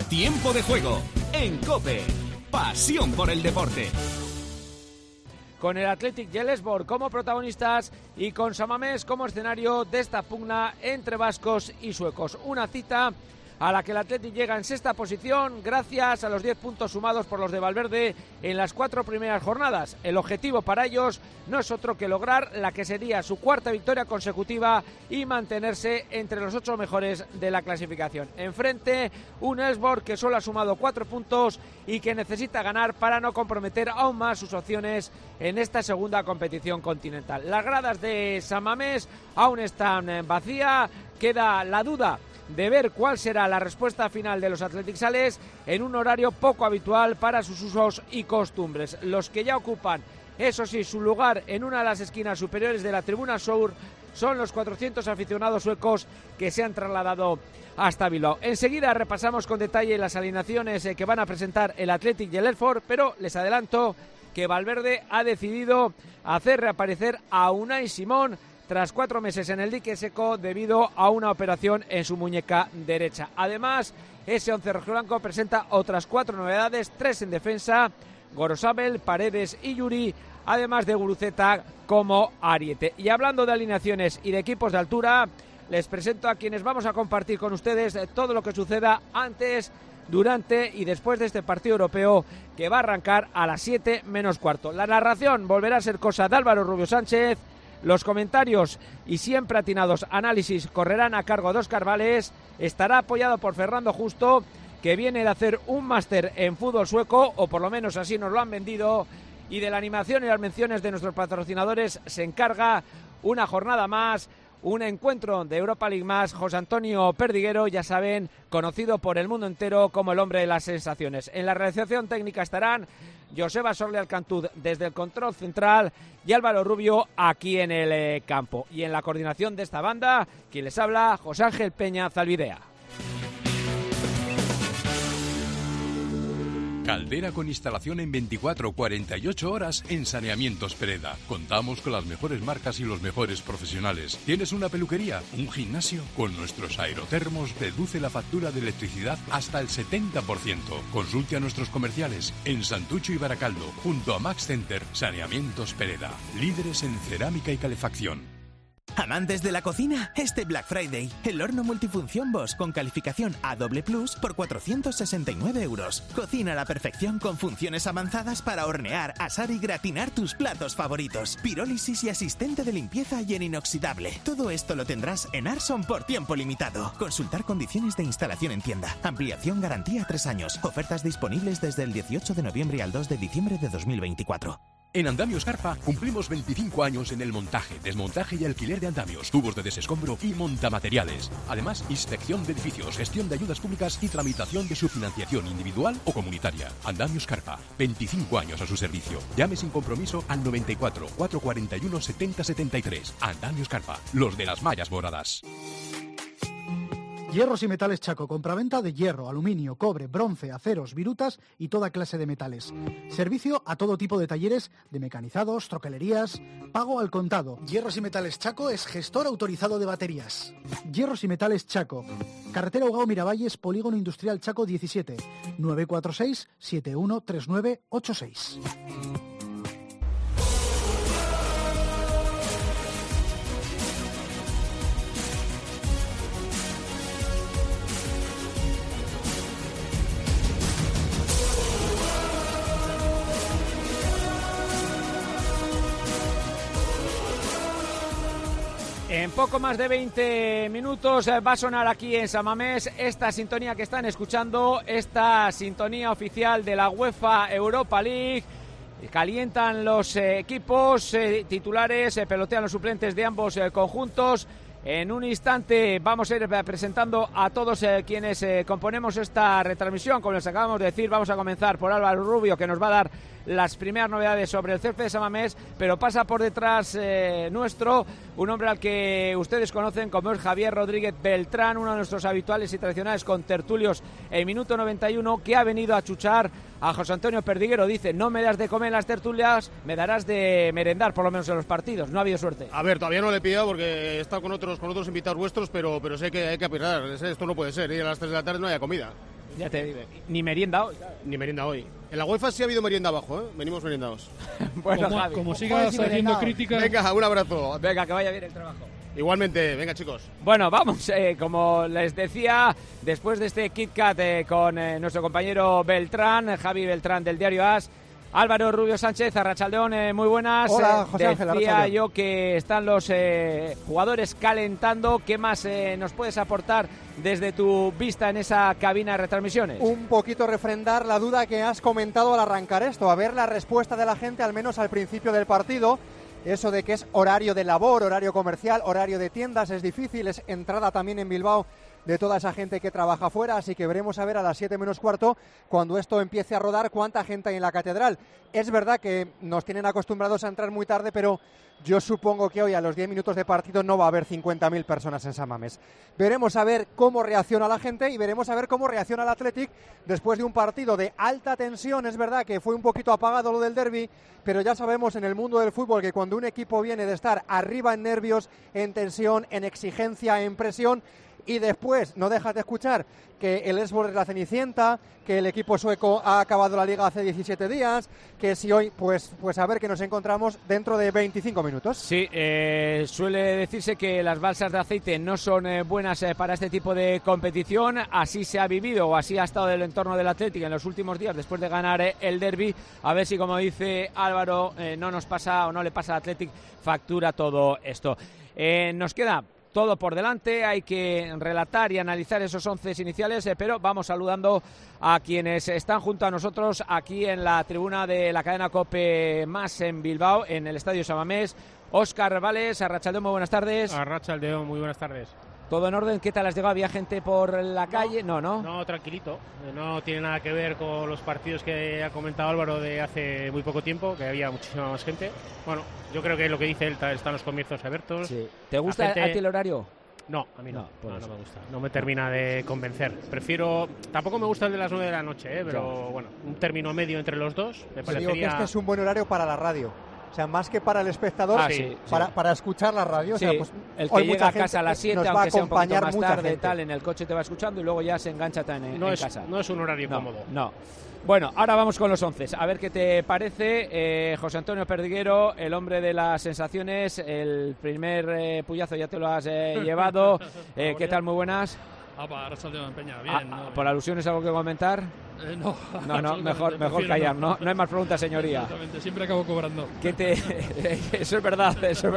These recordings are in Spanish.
Tiempo de juego en COPE. Pasión por el deporte. Con el Athletic y el Esbor como protagonistas y con San Mamés como escenario de esta pugna entre vascos y suecos. Una cita a la que el Athletic llega en sexta posición gracias a los 10 puntos sumados por los de Valverde en las 4 primeras jornadas. El objetivo para ellos no es otro que lograr la que sería su cuarta victoria consecutiva y mantenerse entre los 8 mejores de la clasificación. Enfrente, un Elfsborg que solo ha sumado 4 puntos y que necesita ganar para no comprometer aún más sus opciones en esta segunda competición continental. Las gradas de San Mamés aún están vacías, queda la duda de ver cuál será la respuesta final de los Athletic Sales en un horario poco habitual para sus usos y costumbres. Los que ya ocupan, eso sí, su lugar en una de las esquinas superiores de la tribuna sur son los 400 aficionados suecos que se han trasladado hasta Bilbao. Enseguida repasamos con detalle las alineaciones que van a presentar el Athletic y el Elfsborg, pero les adelanto que Valverde ha decidido hacer reaparecer a Unai Simón tras 4 meses en el dique seco debido a una operación en su muñeca derecha. Además, ese once rojiblanco presenta otras 4 novedades, 3 en defensa, Gorosabel, Paredes y Yuri, además de Guruceta como ariete. Y hablando de alineaciones y de equipos de altura, les presento a quienes vamos a compartir con ustedes todo lo que suceda antes, durante y después de este partido europeo que va a arrancar a las 7 menos cuarto. La narración volverá a ser cosa de Álvaro Rubio Sánchez. Los comentarios y siempre atinados análisis correrán a cargo de Óscar Vales. Estará apoyado por Fernando Justo, que viene de hacer un máster en fútbol sueco, o por lo menos así nos lo han vendido. Y de la animación y las menciones de nuestros patrocinadores se encarga una jornada más, un encuentro de Europa League más, José Antonio Perdiguero, ya saben, conocido por el mundo entero como el hombre de las sensaciones. En la realización técnica estarán Joseba Sorle Alcantud desde el control central y Álvaro Rubio aquí en el campo. Y en la coordinación de esta banda, quien les habla, José Ángel Peña Zalvidea. Caldera con instalación en 24 o 48 horas en Saneamientos Pereda. Contamos con las mejores marcas y los mejores profesionales. ¿Tienes una peluquería? ¿Un gimnasio? Con nuestros aerotermos reduce la factura de electricidad hasta el 70%. Consulte a nuestros comerciales en Santucho y Baracaldo, junto a Max Center. Saneamientos Pereda. Líderes en cerámica y calefacción. Amantes de la cocina, este Black Friday, el horno multifunción Bosch con calificación A++ por 469 €. Cocina a la perfección con funciones avanzadas para hornear, asar y gratinar tus platos favoritos. Pirólisis y asistente de limpieza y en inoxidable. Todo esto lo tendrás en Arson por tiempo limitado. Consultar condiciones de instalación en tienda. Ampliación garantía 3 años. Ofertas disponibles desde el 18 de noviembre al 2 de diciembre de 2024. En Andamios Carpa cumplimos 25 años en el montaje, desmontaje y alquiler de andamios, tubos de desescombro y montamateriales. Además, inspección de edificios, gestión de ayudas públicas y tramitación de su financiación individual o comunitaria. Andamios Carpa, 25 años a su servicio. Llame sin compromiso al 94 441 70 73. Andamios Carpa, los de las mallas moradas. Hierros y Metales Chaco, compraventa de hierro, aluminio, cobre, bronce, aceros, virutas y toda clase de metales. Servicio a todo tipo de talleres de mecanizados, troquelerías, pago al contado. Hierros y Metales Chaco es gestor autorizado de baterías. Hierros y Metales Chaco, carretera Ugao Miravalles, Polígono Industrial Chaco 17, 946 713986. En poco más de 20 minutos va a sonar aquí en San Mamés esta sintonía que están escuchando, esta sintonía oficial de la UEFA Europa League. Calientan los equipos titulares, pelotean los suplentes de ambos conjuntos. En un instante vamos a ir presentando a todos quienes componemos esta retransmisión. Como les acabamos de decir, vamos a comenzar por Álvaro Rubio, que nos va a dar las primeras novedades sobre el césped de San Mamés, pero pasa por detrás nuestro un hombre al que ustedes conocen como es Javier Rodríguez Beltrán, uno de nuestros habituales y tradicionales contertulios en Minuto 91, que ha venido a chuchar a José Antonio Perdiguero. Dice: no me das de comer en las tertulias, me darás de merendar por lo menos en los partidos. No ha habido suerte. A ver, todavía no le he pillado porque he estado con otros invitados vuestros, pero sé que hay que apirar. Esto no puede ser, y a las 3 de la tarde no haya comida. Ya te digo. Ni merienda hoy. Ni merienda hoy. En la UEFA sí ha habido merienda abajo, ¿eh? Venimos meriendados. Bueno, Javi. Como sigas haciendo críticas... Venga, un abrazo. Venga, que vaya bien el trabajo. Igualmente, venga chicos. Bueno, vamos, como les decía, después de este Kit Kat con nuestro compañero Beltrán, Javi Beltrán del diario AS, Álvaro Rubio Sánchez, Arratsaldeón, muy buenas. Hola, José Ángel, decía yo que están los jugadores calentando. ¿Qué más nos puedes aportar desde tu vista en esa cabina de retransmisiones? Un poquito refrendar la duda que has comentado al arrancar esto, a ver la respuesta de la gente, al menos al principio del partido. Eso de que es horario de labor, horario comercial, horario de tiendas, es difícil, es entrada también en Bilbao de toda esa gente que trabaja fuera, así que veremos a ver a las 7 menos cuarto, cuando esto empiece a rodar, cuánta gente hay en la catedral. Es verdad que nos tienen acostumbrados a entrar muy tarde, pero yo supongo que hoy a los 10 minutos de partido no va a haber 50.000 personas en San Mamés. Veremos a ver cómo reacciona la gente y veremos a ver cómo reacciona el Athletic después de un partido de alta tensión. Es verdad que fue un poquito apagado lo del derbi, pero ya sabemos en el mundo del fútbol que cuando un equipo viene de estar arriba en nervios, en tensión, en exigencia, en presión, y después no dejas de escuchar que el Elfsborg es la Cenicienta, que el equipo sueco ha acabado la liga hace 17 días, que si hoy, pues a ver que nos encontramos dentro de 25 minutos. Sí, suele decirse que las balsas de aceite no son buenas para este tipo de competición. Así se ha vivido o así ha estado el entorno del Athletic en los últimos días después de ganar el derbi. A ver si, como dice Álvaro, no nos pasa o no le pasa al Athletic factura todo esto. Nos queda todo por delante, hay que relatar y analizar esos 11 iniciales, pero vamos saludando a quienes están junto a nosotros aquí en la tribuna de la cadena COPE Más en Bilbao, en el Estadio San Mamés. Óscar Vales, Arratsaldeón, muy buenas tardes. Arratsaldeón, muy buenas tardes. ¿Todo en orden? ¿Qué tal has llegado? ¿Había gente por la calle? No, tranquilito. No tiene nada que ver con los partidos que ha comentado Álvaro de hace muy poco tiempo, que había muchísima más gente. Bueno, yo creo que lo que dice él, están los comienzos abiertos. Sí. ¿Te gusta a ti el horario? No, a mí no me gusta. No me termina de convencer. Tampoco me gusta el de las 9 de la noche, pero bueno, un término medio entre los dos me parecería... Digo que este es un buen horario para la radio. O sea, más que para el espectador, para escuchar la radio. Sí, o sea, pues, el que llega a casa a las 7, aunque sea un poquito más tarde, tal, en el coche te va escuchando y luego ya se engancha en casa. No es un horario cómodo. No. Bueno, ahora vamos con los 11. A ver qué te parece. José Antonio Perdiguero, el hombre de las sensaciones. El primer puyazo ya te lo has llevado. ¿Qué tal? Muy buenas. Arratsaldeón, Peña, bien. ¿Por alusiones algo que comentar? No, mejor callar, no hay más preguntas, señoría. Exactamente, siempre acabo cobrando. Eso es verdad.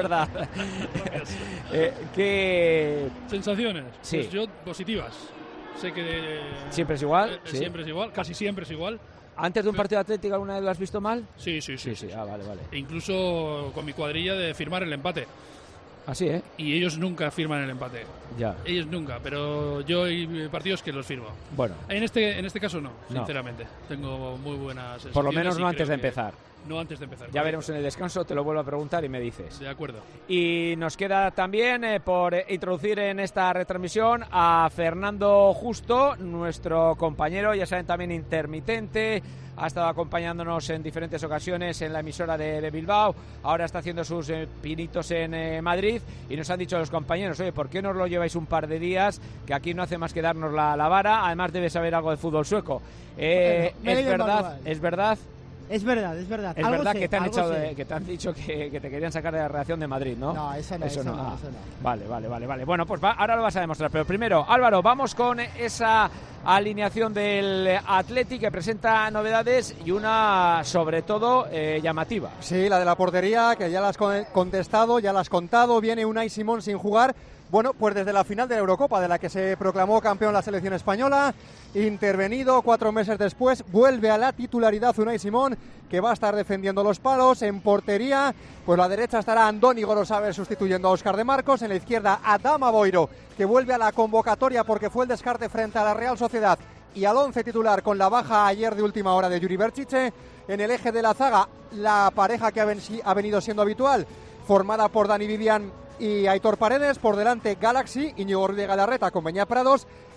¿Qué sensaciones? Sí. Pues yo, positivas. Sé que... ¿Siempre es igual? Siempre es igual, casi siempre es igual. ¿Antes de un partido de Atlético alguna vez lo has visto mal? Sí. Vale. E incluso con mi cuadrilla de firmar el empate. Así, ¿eh? Y ellos nunca firman el empate. Ya. Ellos nunca, pero yo hay partidos que los firmo. Bueno. En este caso no, sinceramente. Tengo muy buenas sensaciones. Por lo menos no antes de empezar. No antes de empezar. Ya veremos en el descanso, te lo vuelvo a preguntar y me dices. De acuerdo. Y nos queda también por introducir en esta retransmisión a Fernando Justo, nuestro compañero, ya saben, también intermitente. Ha estado acompañándonos en diferentes ocasiones en la emisora de Bilbao. Ahora está haciendo sus pinitos en Madrid. Y nos han dicho los compañeros, oye, ¿por qué no os lo lleváis un par de días? Que aquí no hace más que darnos la vara. Además debe saber algo de fútbol sueco. Es verdad. Es verdad. Es verdad que te han dicho que te querían sacar de la redacción de Madrid, ¿no? No, eso no. Vale. Bueno, pues ahora lo vas a demostrar. Pero primero, Álvaro, vamos con esa alineación del Athletic que presenta novedades y una, sobre todo, llamativa. Sí, la de la portería, que ya la has contestado, ya la has contado. Viene Unai Simón sin jugar. Bueno, pues desde la final de la Eurocopa, de la que se proclamó campeón la selección española, intervenido 4 meses después, vuelve a la titularidad Unai Simón, que va a estar defendiendo los palos. En portería, pues a la derecha estará Andoni Gorosábel sustituyendo a Óscar de Marcos, en la izquierda Adama Boiro, que vuelve a la convocatoria porque fue el descarte frente a la Real Sociedad, y al 11 titular con la baja ayer de última hora de Yuri Berchiche. En el eje de la zaga, la pareja que ha venido siendo habitual, formada por Dani Vivian y Aitor Paredes. Por delante Galaxy, Íñigo Ruiz de Galarreta con Beñat Prados,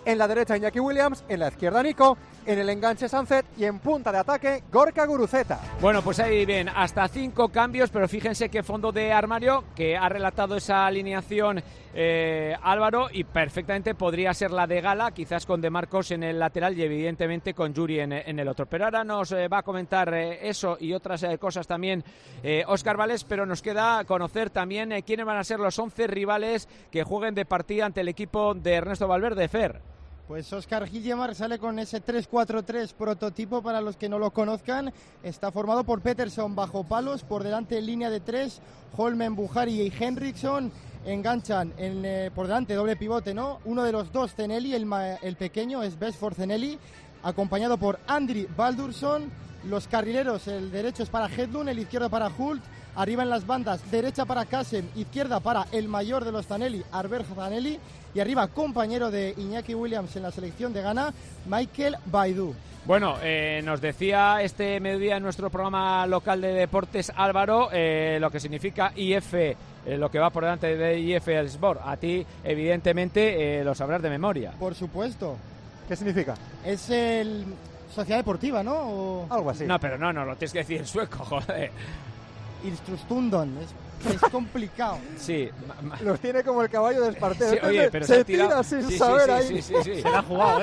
En la derecha Iñaki Williams, en la izquierda Nico, en el enganche Sánchez y en punta de ataque Gorka Guruceta. Bueno, pues ahí ven, hasta 5 cambios, pero fíjense qué fondo de armario, que ha relatado esa alineación Álvaro, y perfectamente podría ser la de Gala, quizás con De Marcos en el lateral y evidentemente con Yuri en el otro. Pero ahora nos va a comentar eso y otras cosas también Óscar Vales, pero nos queda conocer también quiénes van a ser los 11 rivales que jueguen de partida ante el equipo de Ernesto Valverde. Fer. Pues Óscar Guillemar sale con ese 3-4-3 prototipo. Para los que no lo conozcan, está formado por Peterson bajo palos, por delante en línea de 3, Holmen, Buhari y Henriksson enganchan por delante doble pivote, ¿no? Uno de los dos, Zenelli, el pequeño es Besford Zenelli, acompañado por Andri Baldursson. Los carrileros, el derecho es para Hedlund, el izquierdo para Hult. Arriba en las bandas, derecha para Kasem, izquierda para el mayor de los Zanelli, Arber Zanelli, y arriba compañero de Iñaki Williams en la selección de Ghana, Michael Baidoo. Bueno, nos decía este mediodía en nuestro programa local de deportes Álvaro lo que significa IF, lo que va por delante de IF Sport. A ti, evidentemente, lo sabrás de memoria. Por supuesto. ¿Qué significa? Es el Sociedad Deportiva, ¿no? O... algo así. No, pero no, lo tienes que decir en sueco, joder. Instrustundon, es complicado. Sí. Los tiene como el caballo de Espartero. Sí, oye, pero se tira sin saber ahí. Sí. Se la ha jugado,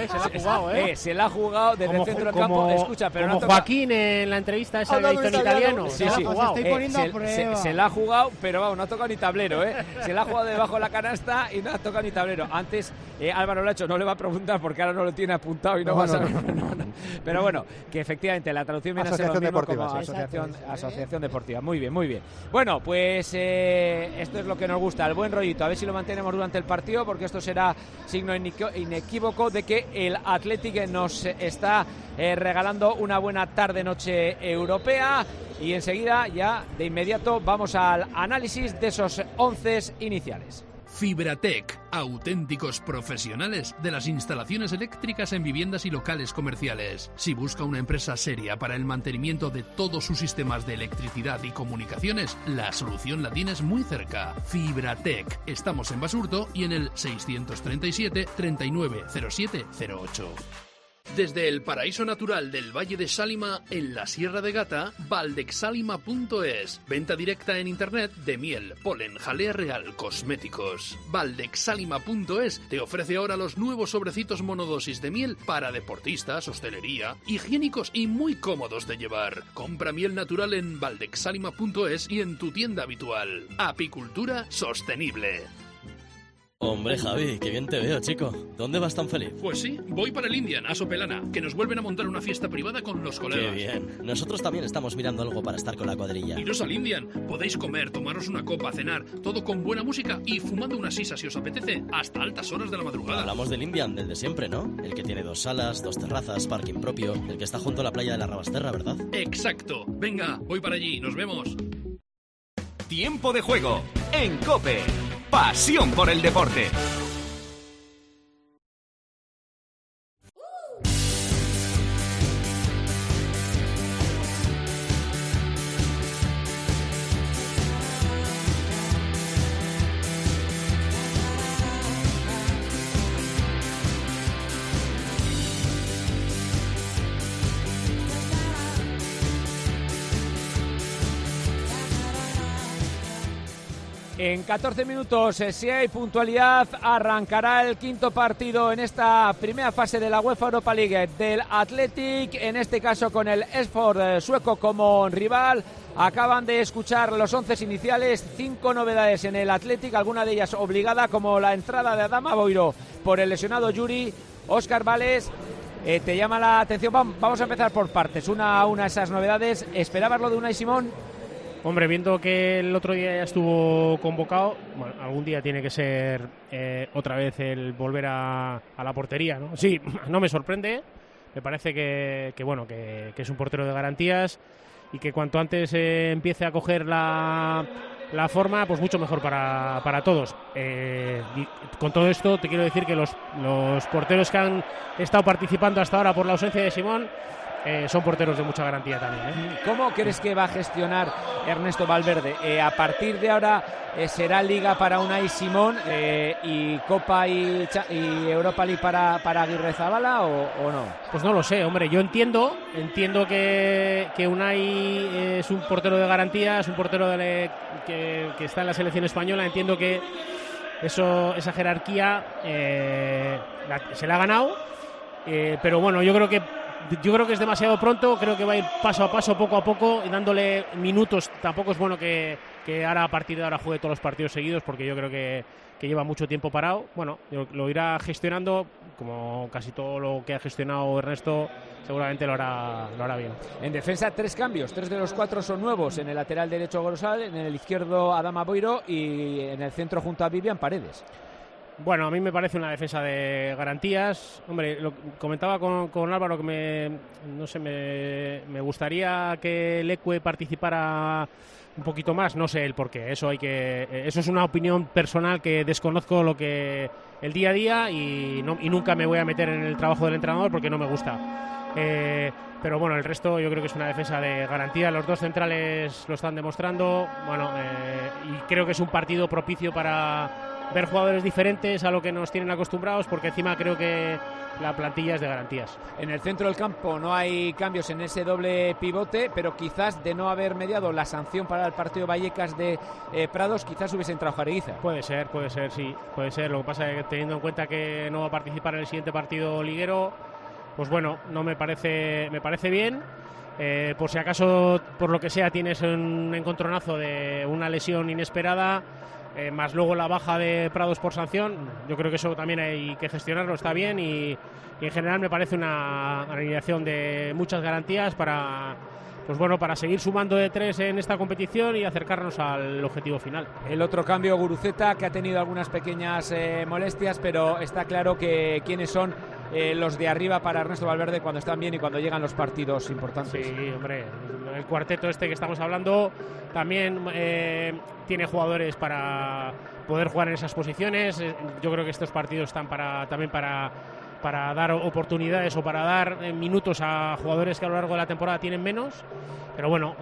Se la ha jugado desde el centro del campo. Escucha, pero como no Joaquín en la entrevista esa de italiano. Sí. Estoy poniendo a prueba. Se la ha jugado, pero vamos, no ha tocado ni tablero, ¿eh? Se la ha jugado debajo de la canasta y no ha tocado ni tablero. Antes Álvaro lo ha hecho, no le va a preguntar porque ahora no lo tiene apuntado y no va a saber. No. Pero bueno, que efectivamente la traducción viene a ser lo mismo como asociación deportiva. Muy bien. Bueno, pues esto es lo que nos gusta, el buen rollito. A ver si lo mantenemos durante el partido, porque esto será signo inequívoco de que el Athletic nos está regalando una buena tarde-noche europea. Y enseguida, ya de inmediato, vamos al análisis de esos 11 iniciales. Fibratec, auténticos profesionales de las instalaciones eléctricas en viviendas y locales comerciales. Si busca una empresa seria para el mantenimiento de todos sus sistemas de electricidad y comunicaciones, la solución la tienes muy cerca. Fibratec. Estamos en Basurto y en el 637 390708. Desde el paraíso natural del Valle de Sálima, en la Sierra de Gata, valdexsalima.es. Venta directa en internet de miel, polen, jalea real, cosméticos. Valdexsalima.es te ofrece ahora los nuevos sobrecitos monodosis de miel para deportistas, hostelería, higiénicos y muy cómodos de llevar. Compra miel natural en valdexsalima.es y en tu tienda habitual. Apicultura sostenible. Hombre, Javi, qué bien te veo, chico. ¿Dónde vas tan feliz? Pues sí, voy para el Indian, a Sopelana, que nos vuelven a montar una fiesta privada con los colegas. Qué bien. Nosotros también estamos mirando algo para estar con la cuadrilla. Iros al Indian. Podéis comer, tomaros una copa, cenar, todo con buena música y fumando una sisa si os apetece, hasta altas horas de la madrugada. Hablamos del Indian, del de siempre, ¿no? El que tiene 2 salas, 2 terrazas, parking propio, el que está junto a la playa de la Rabasterra, ¿verdad? Exacto. Venga, voy para allí, nos vemos. Tiempo de juego en COPE. Pasión por el deporte. En 14 minutos, si hay puntualidad, arrancará el quinto partido en esta primera fase de la UEFA Europa League del Athletic, en este caso con el Esford sueco como rival. Acaban de escuchar los 11 iniciales, 5 novedades en el Athletic, alguna de ellas obligada, como la entrada de Adama Boiro por el lesionado Yuri. Óscar Vales, ¿te llama la atención? Vamos a empezar por partes, una a una esas novedades. ¿Esperabas lo de Unai Simón? Hombre, viendo que el otro día ya estuvo convocado, bueno, algún día tiene que ser otra vez el volver a la portería, ¿no? Sí, no me sorprende, me parece que es un portero de garantías y que cuanto antes empiece a coger la forma, pues mucho mejor para todos. Y con todo esto te quiero decir que los porteros que han estado participando hasta ahora por la ausencia de Simón son porteros de mucha garantía también. ¿Cómo crees que va a gestionar Ernesto Valverde? A partir de ahora será Liga para Unai Simón y Copa y Europa League para Aguirrezabala o no? Pues no lo sé, hombre. Yo entiendo que Unai es un portero de garantía, es un portero que está en la selección española. Entiendo que esa jerarquía se la ha ganado, pero bueno, yo creo que es demasiado pronto. Creo que va a ir paso a paso, poco a poco, y dándole minutos. Tampoco es bueno que ahora, a partir de ahora, juegue todos los partidos seguidos, porque yo creo que lleva mucho tiempo parado. Bueno, lo irá gestionando, como casi todo lo que ha gestionado Ernesto. Seguramente lo hará bien. En defensa, 3 cambios, 3 de los 4 son nuevos. En el lateral derecho, Gorosal, en el izquierdo, Adama Boiro, y en el centro, junto a Vivian, Paredes. Bueno, a mí me parece una defensa de garantías. Hombre, lo comentaba con Álvaro que me gustaría que Leque participara un poquito más. No sé el por qué. Eso es una opinión personal, que desconozco el día a día y nunca me voy a meter en el trabajo del entrenador porque no me gusta. Pero bueno, el resto yo creo que es una defensa de garantía. Los 2 centrales lo están demostrando. Bueno, y creo que es un partido propicio para ver jugadores diferentes a lo que nos tienen acostumbrados, porque encima creo que la plantilla es de garantías. En el centro del campo no hay cambios en ese doble pivote, pero quizás de no haber mediado la sanción para el partido Vallecas de Prados, quizás hubiese entrado Jareguiza. Puede ser, sí, puede ser. Lo que pasa es que, teniendo en cuenta que no va a participar en el siguiente partido liguero, pues bueno, no me parece bien. Por si acaso, por lo que sea, tienes un encontronazo de una lesión inesperada, más luego la baja de Prados por sanción, yo creo que eso también hay que gestionarlo. Está bien, y en general me parece una alineación de muchas garantías para seguir sumando de 3 en esta competición y acercarnos al objetivo final. El otro cambio, Guruceta, que ha tenido algunas pequeñas molestias, pero está claro que quiénes son los de arriba para Ernesto Valverde cuando están bien y cuando llegan los partidos importantes. Sí, hombre, el cuarteto que estamos hablando también tiene jugadores para poder jugar en esas posiciones. Yo creo que estos partidos están también para dar oportunidades o para dar minutos a jugadores que a lo largo de la temporada tienen menos. Pero bueno,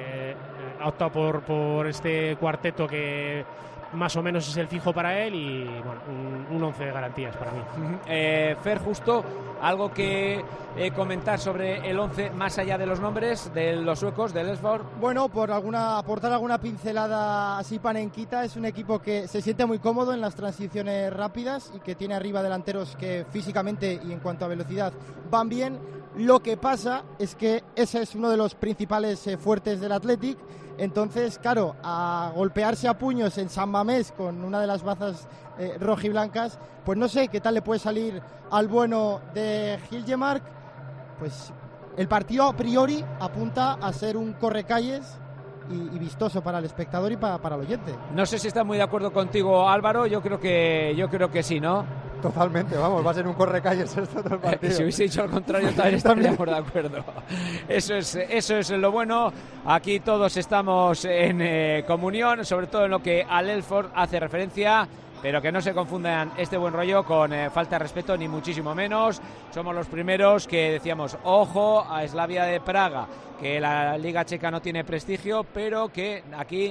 ha optado por este cuarteto que más o menos es el fijo para él, y bueno, un 11 de garantías para mí. Fer, justo algo que comentar sobre el 11 más allá de los nombres de los suecos, del Elfsborg. Bueno, aportar alguna pincelada así panenquita. Es un equipo que se siente muy cómodo en las transiciones rápidas y que tiene arriba delanteros que físicamente y en cuanto a velocidad van bien. Lo que pasa es que ese es uno de los principales fuertes del Athletic. Entonces, claro, a golpearse a puños en San Mamés con una de las bazas rojiblancas, pues no sé qué tal le puede salir al bueno de Hiljemark. Pues el partido a priori apunta a ser un correcalles y vistoso para el espectador y para el oyente. No sé si está muy de acuerdo contigo, Álvaro. Yo creo que sí, ¿no? Totalmente, vamos, va a ser un correcalles esto todo el partido. Si hubiese dicho al contrario, también estaríamos de acuerdo. Eso es lo bueno. Aquí todos estamos en comunión, sobre todo en lo que al Elfsborg hace referencia, pero que no se confundan este buen rollo con falta de respeto, ni muchísimo menos. Somos los primeros que decíamos, ojo a Slavia de Praga, que la Liga Checa no tiene prestigio, pero que aquí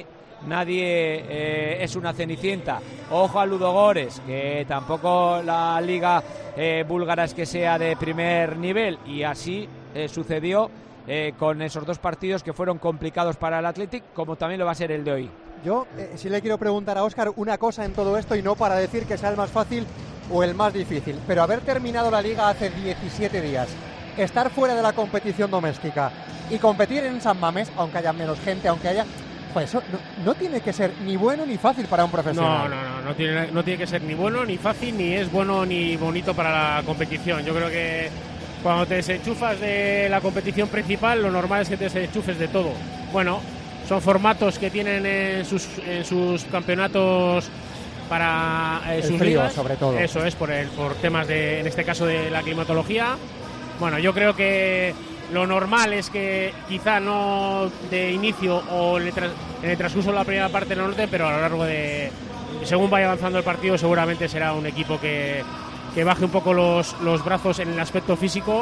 nadie es una cenicienta. Ojo a Ludogorets, que tampoco la liga búlgara es que sea de primer nivel, y así sucedió con esos 2 partidos que fueron complicados para el Athletic, como también lo va a ser el de hoy. Yo sí le quiero preguntar a Óscar una cosa en todo esto, y no para decir que sea el más fácil o el más difícil, pero haber terminado la liga hace 17 días, estar fuera de la competición doméstica y competir en San Mamés, aunque haya menos gente, aunque haya... Pues eso no tiene que ser ni bueno ni fácil para un profesional. No tiene que ser ni bueno ni fácil, ni es bueno ni bonito para la competición. Yo creo que cuando te desenchufas de la competición principal, lo normal es que te desenchufes de todo. Bueno, son formatos que tienen en sus campeonatos para sus ligas, sobre todo. Eso es por temas de, en este caso, de la climatología. Bueno, yo creo que lo normal es que quizá no de inicio o en el transcurso de la primera parte no note, pero a lo largo de, según vaya avanzando el partido, seguramente será un equipo que baje un poco los brazos en el aspecto físico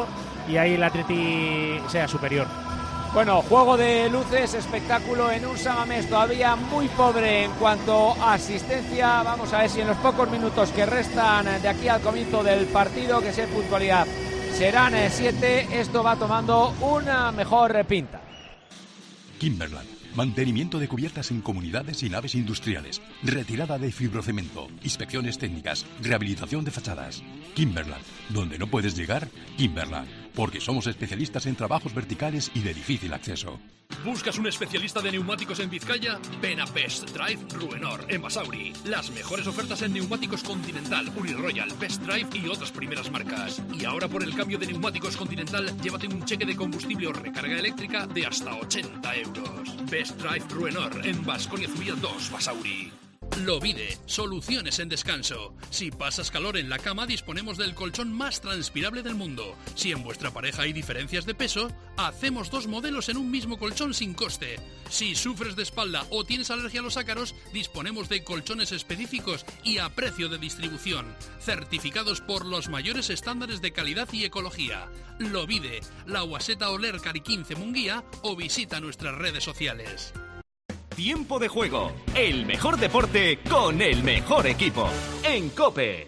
y ahí el Atleti sea superior. Bueno, juego de luces, espectáculo en un San Mamés todavía muy pobre en cuanto a asistencia. Vamos a ver si en los pocos minutos que restan de aquí al comienzo del partido, que sea puntualidad, serán 7, esto va tomando una mejor pinta. Kimberland, mantenimiento de cubiertas en comunidades y naves industriales, retirada de fibrocemento, inspecciones técnicas, rehabilitación de fachadas. Kimberland, donde no puedes llegar, Kimberland, porque somos especialistas en trabajos verticales y de difícil acceso. ¿Buscas un especialista de neumáticos en Vizcaya? Ven a Best Drive Ruenor, en Basauri. Las mejores ofertas en neumáticos Continental, Uniroyal, Best Drive y otras primeras marcas. Y ahora por el cambio de neumáticos Continental, llévate un cheque de combustible o recarga eléctrica de hasta 80 euros. Best Drive Ruenor, en Baskonia Zubia 2, Basauri. Lovide, soluciones en descanso. Si pasas calor en la cama, disponemos del colchón más transpirable del mundo. Si en vuestra pareja hay diferencias de peso, hacemos 2 modelos en un mismo colchón sin coste. Si sufres de espalda o tienes alergia a los ácaros, disponemos de colchones específicos y a precio de distribución, certificados por los mayores estándares de calidad y ecología. Lovide, La Guaseta Oler Cari 15 Munguía o visita nuestras redes sociales. Tiempo de juego, el mejor deporte con el mejor equipo. En COPE.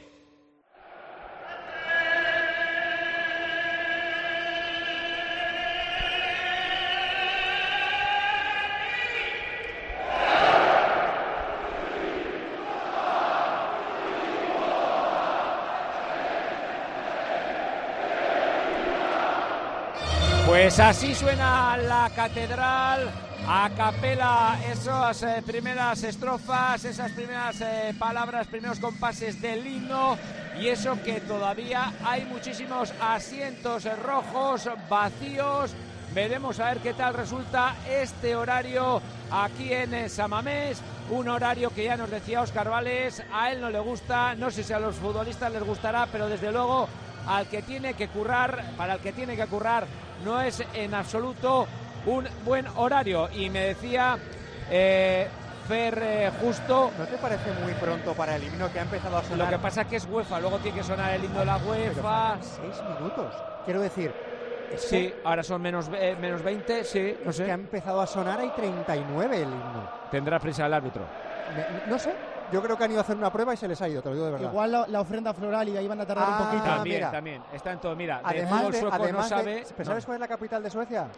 Pues así suena la catedral, a capela, esas primeras estrofas, esas primeras palabras, primeros compases del himno, y eso que todavía hay muchísimos asientos rojos vacíos. Veremos a ver qué tal resulta este horario aquí en San Mamés, un horario que ya nos decía Óscar Vales, a él no le gusta, no sé si a los futbolistas les gustará, pero desde luego al que tiene que currar, para el que tiene que currar, no es en absoluto un buen horario. Y me decía Fer Justo... ¿No te parece muy pronto para el himno que ha empezado a sonar? Lo que pasa es que es UEFA, luego tiene que sonar el himno de la UEFA. 6 minutos. Quiero decir... Sí, ahora son menos 20, sí, no sé. Que ha empezado a sonar, hay 39 el himno. ¿Tendrá prisa el árbitro? No sé. Yo creo que han ido a hacer una prueba y se les ha ido, te lo digo de verdad. Igual la ofrenda floral y ahí van a tardar un poquito. También, está en todo. Mira, además de fútbol sueco no sabe... ¿Sabes cuál es la capital de Suecia?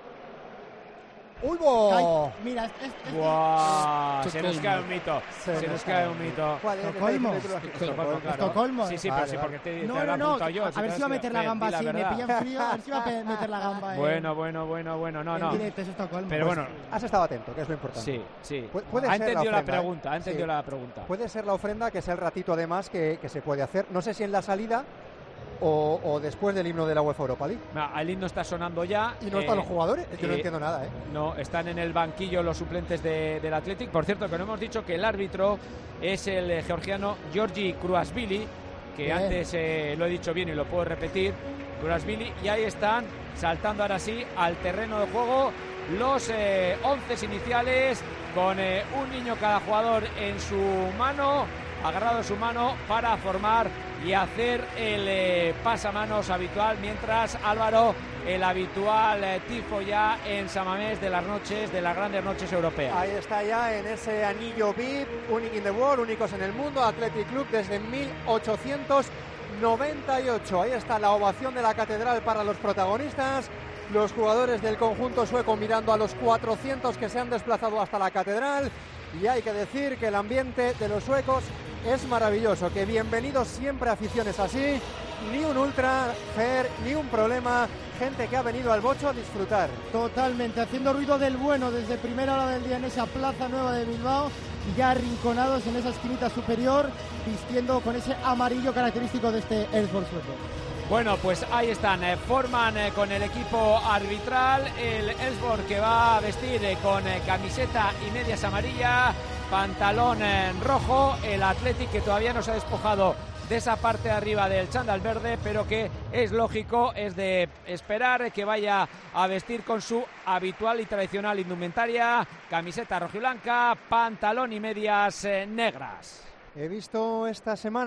¡Ulvo! Mira, se nos cae un mito. Se nos cae un mito. ¿Estocolmo? ¿Estocolmo? Sí, pero sí, porque te no, apuntado yo. A ver si va a meter la gamba así, me pillan frío, a ver si va a meter la gamba. Bueno, no. En directo, es Estocolmo. Pero bueno, has estado atento, que es lo importante. Sí. Ha entendido la pregunta, Puede ser la ofrenda, que sea el ratito además que se puede hacer. No sé si en la salida o después del himno de la UEFA Europa League. El himno está sonando ya. ¿Y no están los jugadores? Yo no entiendo nada, No, están en el banquillo los suplentes del Athletic. Por cierto, que no hemos dicho que el árbitro es el georgiano Georgi Kruashvili, que antes lo he dicho bien y lo puedo repetir, Kruashvili, y ahí están saltando ahora sí al terreno de juego los 11 iniciales, con un niño cada jugador en su mano, agarrado en su mano para formar y hacer el pasamanos habitual, mientras Álvaro, el habitual tifo ya en San Mamés de las noches, de las grandes noches europeas. Ahí está ya en ese anillo VIP, Unique in the World, únicos en el mundo, Athletic Club desde 1898. Ahí está la ovación de la catedral para los protagonistas, los jugadores del conjunto sueco mirando a los 400 que se han desplazado hasta la catedral, y hay que decir que el ambiente de los suecos es maravilloso, que bienvenidos siempre a aficiones así, ni un ultra, Fer, ni un problema, gente que ha venido al Bocho a disfrutar. Totalmente, haciendo ruido del bueno desde primera hora del día en esa plaza nueva de Bilbao, ya arrinconados en esa esquinita superior, vistiendo con ese amarillo característico de este Elfsborg sueco. Bueno, pues ahí están, forman con el equipo arbitral, el Elfsborg que va a vestir con camiseta y medias amarillas, pantalón rojo, el Athletic que todavía no se ha despojado de esa parte de arriba del chándal verde, pero que es lógico, es de esperar que vaya a vestir con su habitual y tradicional indumentaria, camiseta rojiblanca, pantalón y medias negras. He visto esta semana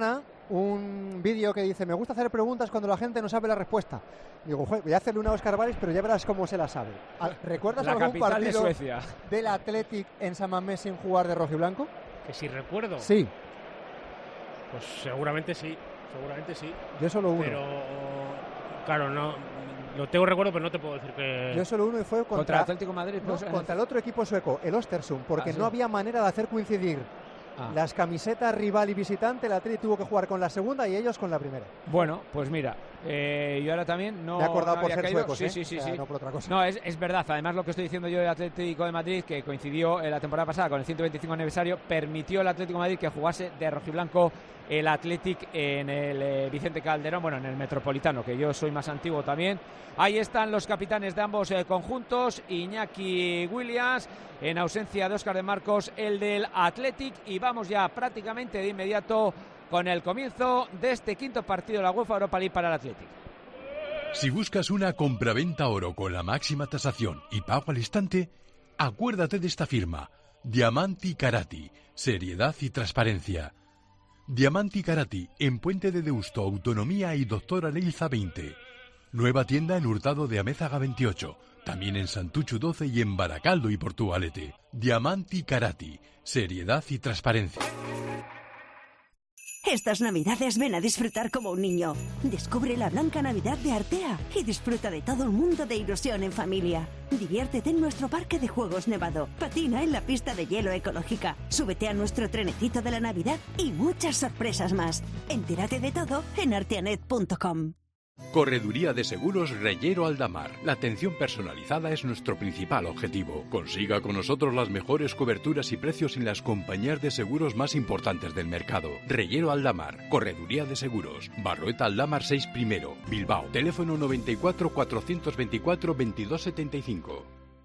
un vídeo que dice: me gusta hacer preguntas cuando la gente no sabe la respuesta. Digo, voy a hacerle una a Óscar Valls, pero ya verás cómo se la sabe. ¿Recuerdas la algún partido de Suecia del Athletic en San Mamés sin jugar de rojiblanco? Que si recuerdo. Sí. Pues seguramente sí. Yo solo uno. Pero claro, no lo tengo recuerdo, pero no te puedo decir que... Yo solo uno, y fue contra el Atlético de Madrid. No, contra el otro equipo sueco, el Östersund, porque sí. no había manera de hacer coincidir las camisetas rival y visitante. El Athletic tuvo que jugar con la segunda y ellos con la primera. Bueno, pues mira, yo ahora también no... Me he acordado por ser caído. suecos, Sí. No por otra cosa. No, es verdad. Además, lo que estoy diciendo yo del Atlético de Madrid, que coincidió la temporada pasada con el 125 aniversario, permitió al Atlético de Madrid que jugase de rojiblanco el Athletic en el Vicente Calderón, bueno, en el Metropolitano, que yo soy más antiguo también. Ahí están los capitanes de ambos conjuntos, Iñaki Williams, en ausencia de Óscar de Marcos, el del Athletic, y vamos ya prácticamente de inmediato con el comienzo de este quinto partido de la UEFA Europa League para el Athletic. Si buscas una compraventa oro con la máxima tasación y pago al instante, acuérdate de esta firma, Diamanti Karati, seriedad y transparencia. Diamanti Karati, en Puente de Deusto, Autonomía y Doctora Leilza 20. Nueva tienda en Hurtado de Amézaga 28, también en Santuchu 12 y en Baracaldo y Portugalete. Diamanti Karati, seriedad y transparencia. Estas navidades ven a disfrutar como un niño. Descubre la Blanca Navidad de Artea y disfruta de todo un mundo de ilusión en familia. Diviértete en nuestro parque de juegos nevado, patina en la pista de hielo ecológica, súbete a nuestro trenecito de la Navidad y muchas sorpresas más. Entérate de todo en arteanet.com. Correduría de Seguros Reyero Aldamar. La atención personalizada es nuestro principal objetivo. Consiga con nosotros las mejores coberturas y precios en las compañías de seguros más importantes del mercado. Reyero Aldamar, Correduría de Seguros. Barroeta Aldamar 6 primero, Bilbao. Teléfono 94 424 2275.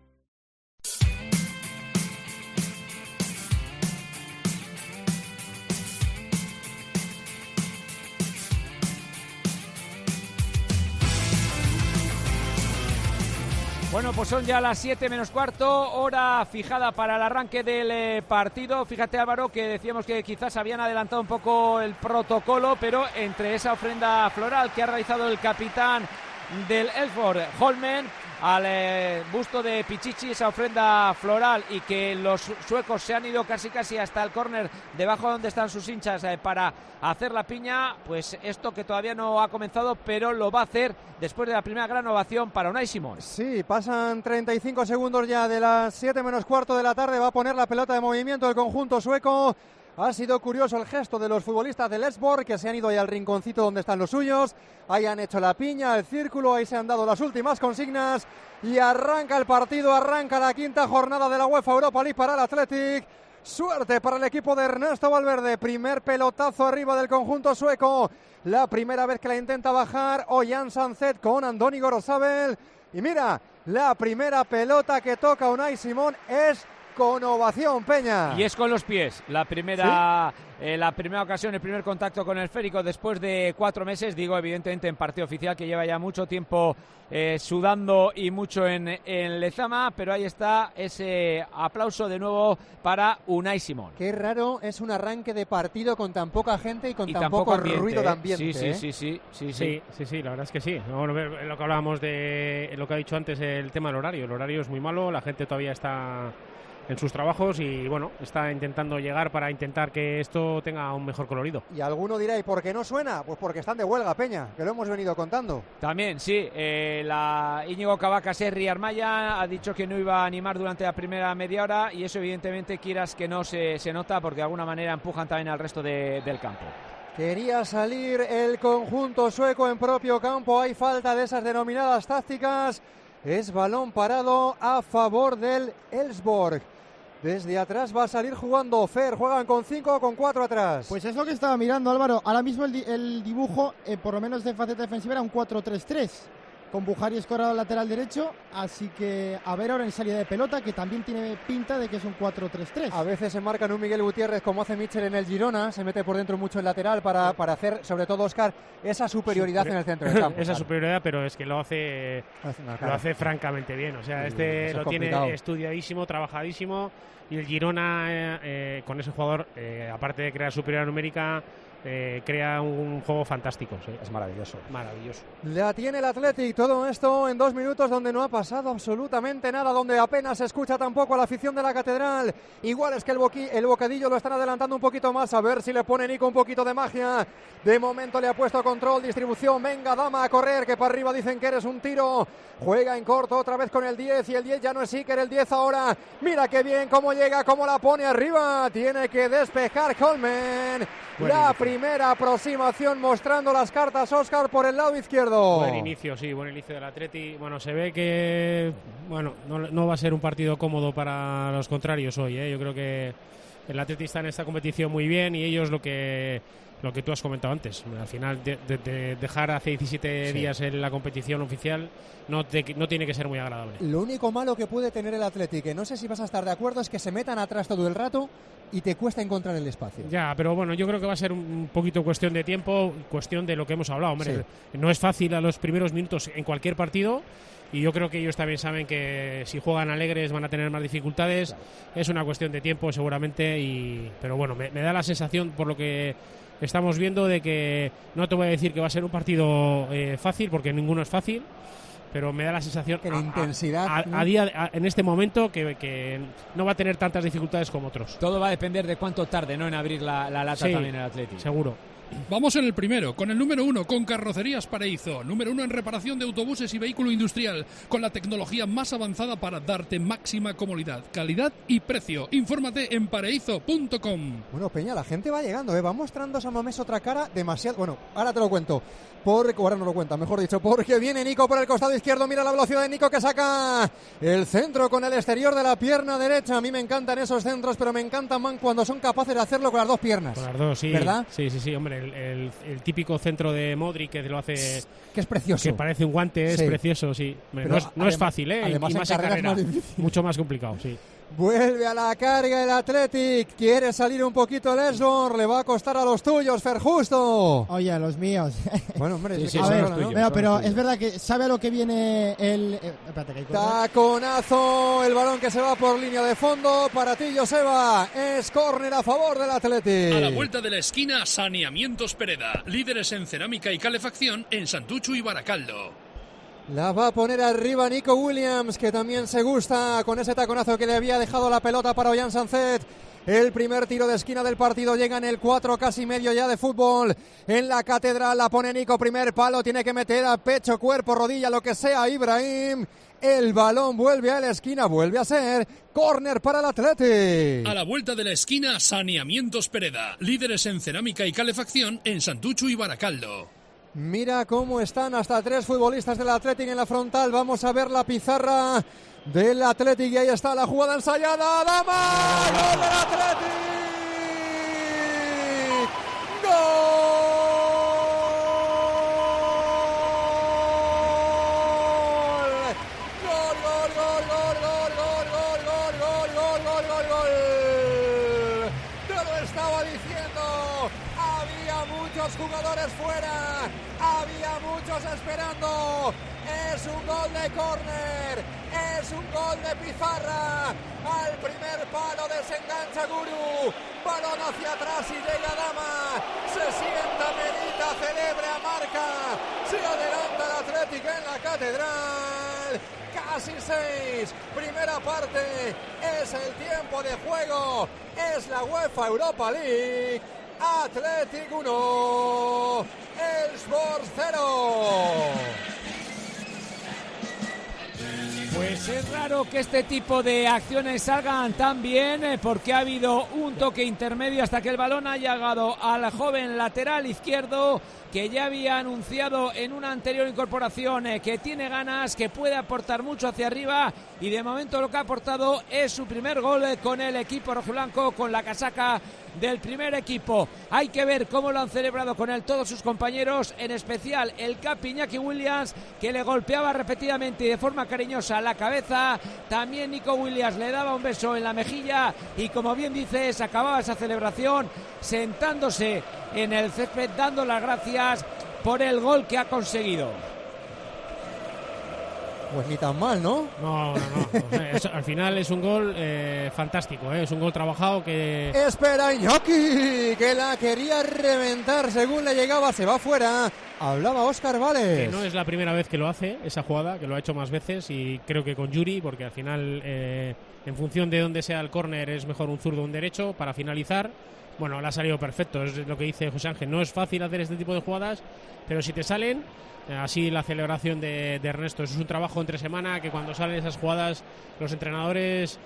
Bueno, pues son ya las 7 menos cuarto, hora fijada para el arranque del partido. Fíjate, Álvaro, que decíamos que quizás habían adelantado un poco el protocolo, pero entre esa ofrenda floral que ha realizado el capitán del Elfsborg, Holmen, al busto de Pichichi, esa ofrenda floral, y que los suecos se han ido casi hasta el córner debajo donde están sus hinchas para hacer la piña, pues esto que todavía no ha comenzado, pero lo va a hacer después de la primera gran ovación para Unai Simón. Sí, pasan 35 segundos ya de las 7 menos cuarto de la tarde, va a poner la pelota de movimiento el conjunto sueco. Ha sido curioso el gesto de los futbolistas del Elfsborg, que se han ido ahí al rinconcito donde están los suyos. Ahí han hecho la piña, el círculo, ahí se han dado las últimas consignas y arranca el partido, arranca la quinta jornada de la UEFA Europa League para el Athletic. Suerte para el equipo de Ernesto Valverde, primer pelotazo arriba del conjunto sueco. La primera vez que la intenta bajar Ojan Sanzet con Andoni Gorosabel. Y mira, la primera pelota que toca Unai Simón es con ovación, Peña. Y es con los pies. La primera ocasión, el primer contacto con el esférico después de 4 meses. Digo, evidentemente, en partido oficial, que lleva ya mucho tiempo sudando y mucho en Lezama. Pero ahí está ese aplauso de nuevo para Unai Simón. Qué raro es un arranque de partido con tan poca gente y con tan poco ambiente, ruido de ambiente. Sí, la verdad es que sí. Bueno, lo que hablábamos de lo que ha dicho antes, el tema del horario. El horario es muy malo, la gente todavía está en sus trabajos y bueno, está intentando llegar para intentar que esto tenga un mejor colorido. Y alguno dirá, ¿y por qué no suena? Pues porque están de huelga, Peña, que lo hemos venido contando. También, sí, la Íñigo Cabacas Serri Armaya ha dicho que no iba a animar durante la primera media hora, y eso evidentemente quieras que no se nota, porque de alguna manera empujan también al resto del campo. Quería salir el conjunto sueco en propio campo, hay falta de esas denominadas tácticas, es balón parado a favor del Elfsborg. Desde atrás va a salir jugando Fer, juegan con 5 o con 4 atrás. Pues es lo que estaba mirando, Álvaro. Ahora mismo el dibujo, por lo menos de faceta defensiva, era un 4-3-3, con Buhari escorado al lateral derecho, así que a ver ahora en salida de pelota, que también tiene pinta de que es un 4-3-3. A veces se marcan un Miguel Gutiérrez, como hace Mitchell en el Girona, se mete por dentro mucho el lateral para hacer, sobre todo Óscar, esa superioridad en el centro del campo. Esa superioridad, pero es que lo hace francamente bien. O sea, lo tiene estudiadísimo, trabajadísimo, y el Girona con ese jugador, aparte de crear superioridad numérica, crea un juego fantástico. Sí. Es maravilloso. Maravilloso. La tiene el Athletic, todo esto en 2 minutos donde no ha pasado absolutamente nada, donde apenas se escucha tampoco a la afición de la Catedral. Igual es que el bocadillo lo están adelantando un poquito más, a ver si le pone Nico un poquito de magia. De momento le ha puesto control, distribución, venga Dama a correr, que para arriba dicen que eres un tiro. Juega en corto otra vez con el 10 y el 10 ya no es Iker, el 10 ahora. Mira qué bien cómo llega, cómo la pone arriba. Tiene que despejar Coleman. La primera aproximación mostrando las cartas Óscar por el lado izquierdo. Buen inicio, sí, buen inicio del Atleti. Bueno, se ve que no va a ser un partido cómodo para los contrarios hoy, ¿eh? Yo creo que el Atleti está en esta competición muy bien y ellos lo que tú has comentado antes, al final de dejar hace 17 días en la competición oficial no tiene que ser muy agradable. Lo único malo que puede tener el Atleti, que no sé si vas a estar de acuerdo, es que se metan atrás todo el rato y te cuesta encontrar el espacio. Ya, pero bueno, yo creo que va a ser un poquito cuestión de tiempo, cuestión de lo que hemos hablado, hombre. Sí. No es fácil a los primeros minutos en cualquier partido. Y yo creo que ellos también saben que si juegan alegres van a tener más dificultades. Claro. Es una cuestión de tiempo seguramente, pero bueno, me da la sensación por lo que estamos viendo de que no te voy a decir que va a ser un partido fácil, porque ninguno es fácil, pero me da la sensación que la intensidad en este momento que no va a tener tantas dificultades como otros. Todo va a depender de cuánto tarde, ¿no?, en abrir la lata también el Atleti. Seguro. Vamos en el primero, con el número 1, con Carrocerías Paraíso. Número 1 en reparación de autobuses y vehículo industrial, con la tecnología más avanzada para darte máxima comodidad, calidad y precio. Infórmate en paraíso.com. Bueno, Peña, la gente va llegando, va mostrando San Mamés otra cara demasiado... Bueno, ahora te lo cuento. Ahora no lo cuenta, mejor dicho, porque viene Nico por el costado izquierdo. Mira la velocidad de Nico, que saca el centro con el exterior de la pierna derecha. A mí me encantan esos centros, pero me encantan más cuando son capaces de hacerlo con las dos piernas. Con las dos, sí. ¿Verdad? Sí, hombre, el típico centro de Modric que lo hace... Que es precioso. Que parece un guante, es precioso, sí. No es fácil, ¿eh? Además, y más en carrera, mucho más complicado, sí. Vuelve a la carga el Athletic, quiere salir un poquito el Esbor, le va a costar a los tuyos, Fer Justo. Oye, a los míos. Bueno, hombre, pero es verdad que sabe a lo que viene el... Taconazo, el balón que se va por línea de fondo, para ti, Joseba, es córner a favor del Athletic. A la vuelta de la esquina, Saneamientos Pereda, líderes en cerámica y calefacción en Santuchu y Baracaldo. La va a poner arriba Nico Williams, que también se gusta con ese taconazo que le había dejado la pelota para Ollán Sancet. El primer tiro de esquina del partido llega en el 4, casi medio ya de fútbol. En la Catedral la pone Nico, primer palo, tiene que meter a pecho, cuerpo, rodilla, lo que sea Ibrahim. El balón vuelve a la esquina, vuelve a ser córner para el Athletic. A la vuelta de la esquina, Saneamientos Pereda, líderes en cerámica y calefacción en Santuchu y Baracaldo. Mira cómo están hasta 3 futbolistas del Athletic en la frontal. Vamos a ver la pizarra del Athletic y ahí está la jugada ensayada. ¡Dama! ¡Gol del Athletic! ¡Gol! Jugadores fuera, había muchos esperando. Es un gol de córner, es un gol de pizarra. Al primer palo desengancha Guru, balón hacia atrás y llega Dama. Se sienta, medita, celebra, marca. Se adelanta el Athletic en la Catedral. Casi 6, primera parte. Es el tiempo de juego, es la UEFA Europa League. Athletic 1, Elfsborg 0. Pues es raro que este tipo de acciones salgan tan bien, porque ha habido un toque intermedio hasta que el balón ha llegado al joven lateral izquierdo, que ya había anunciado en una anterior incorporación que tiene ganas, que puede aportar mucho hacia arriba, y de momento lo que ha aportado es su primer gol con el equipo rojiblanco, con la casaca del primer equipo. Hay que ver cómo lo han celebrado con él todos sus compañeros, en especial el capi Iñaki Williams, que le golpeaba repetidamente y de forma cariñosa la cabeza. También Nico Williams le daba un beso en la mejilla y, como bien dices, acababa esa celebración sentándose en el césped, dando las gracias por el gol que ha conseguido. Pues ni tan mal, ¿no? No. Al final es un gol fantástico, es un gol trabajado que... Espera Iñaki, que la quería reventar según le llegaba, se va fuera. Hablaba Óscar Vales. Que no es la primera vez que lo hace, esa jugada, que lo ha hecho más veces y creo que con Yuri, porque al final en función de dónde sea el córner es mejor un zurdo o un derecho para finalizar. Bueno, le ha salido perfecto, es lo que dice José Ángel, no es fácil hacer este tipo de jugadas, pero si te salen, así la celebración de Ernesto, eso es un trabajo entre semana que cuando salen esas jugadas los entrenadores...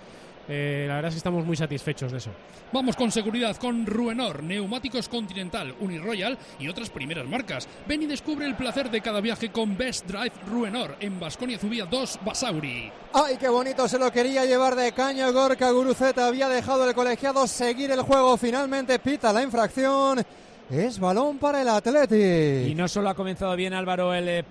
la verdad es que estamos muy satisfechos de eso. Vamos con seguridad con Ruenor, neumáticos Continental, Uniroyal y otras primeras marcas. Ven y descubre el placer de cada viaje con Best Drive Ruenor en Baskonia Zubia 2 Basauri. ¡Ay, qué bonito! Se lo quería llevar de caña Gorka Guruceta. Había dejado el colegiado seguir el juego. Finalmente pita la infracción. Es balón para el Athletic. Y no solo ha comenzado bien, Álvaro, este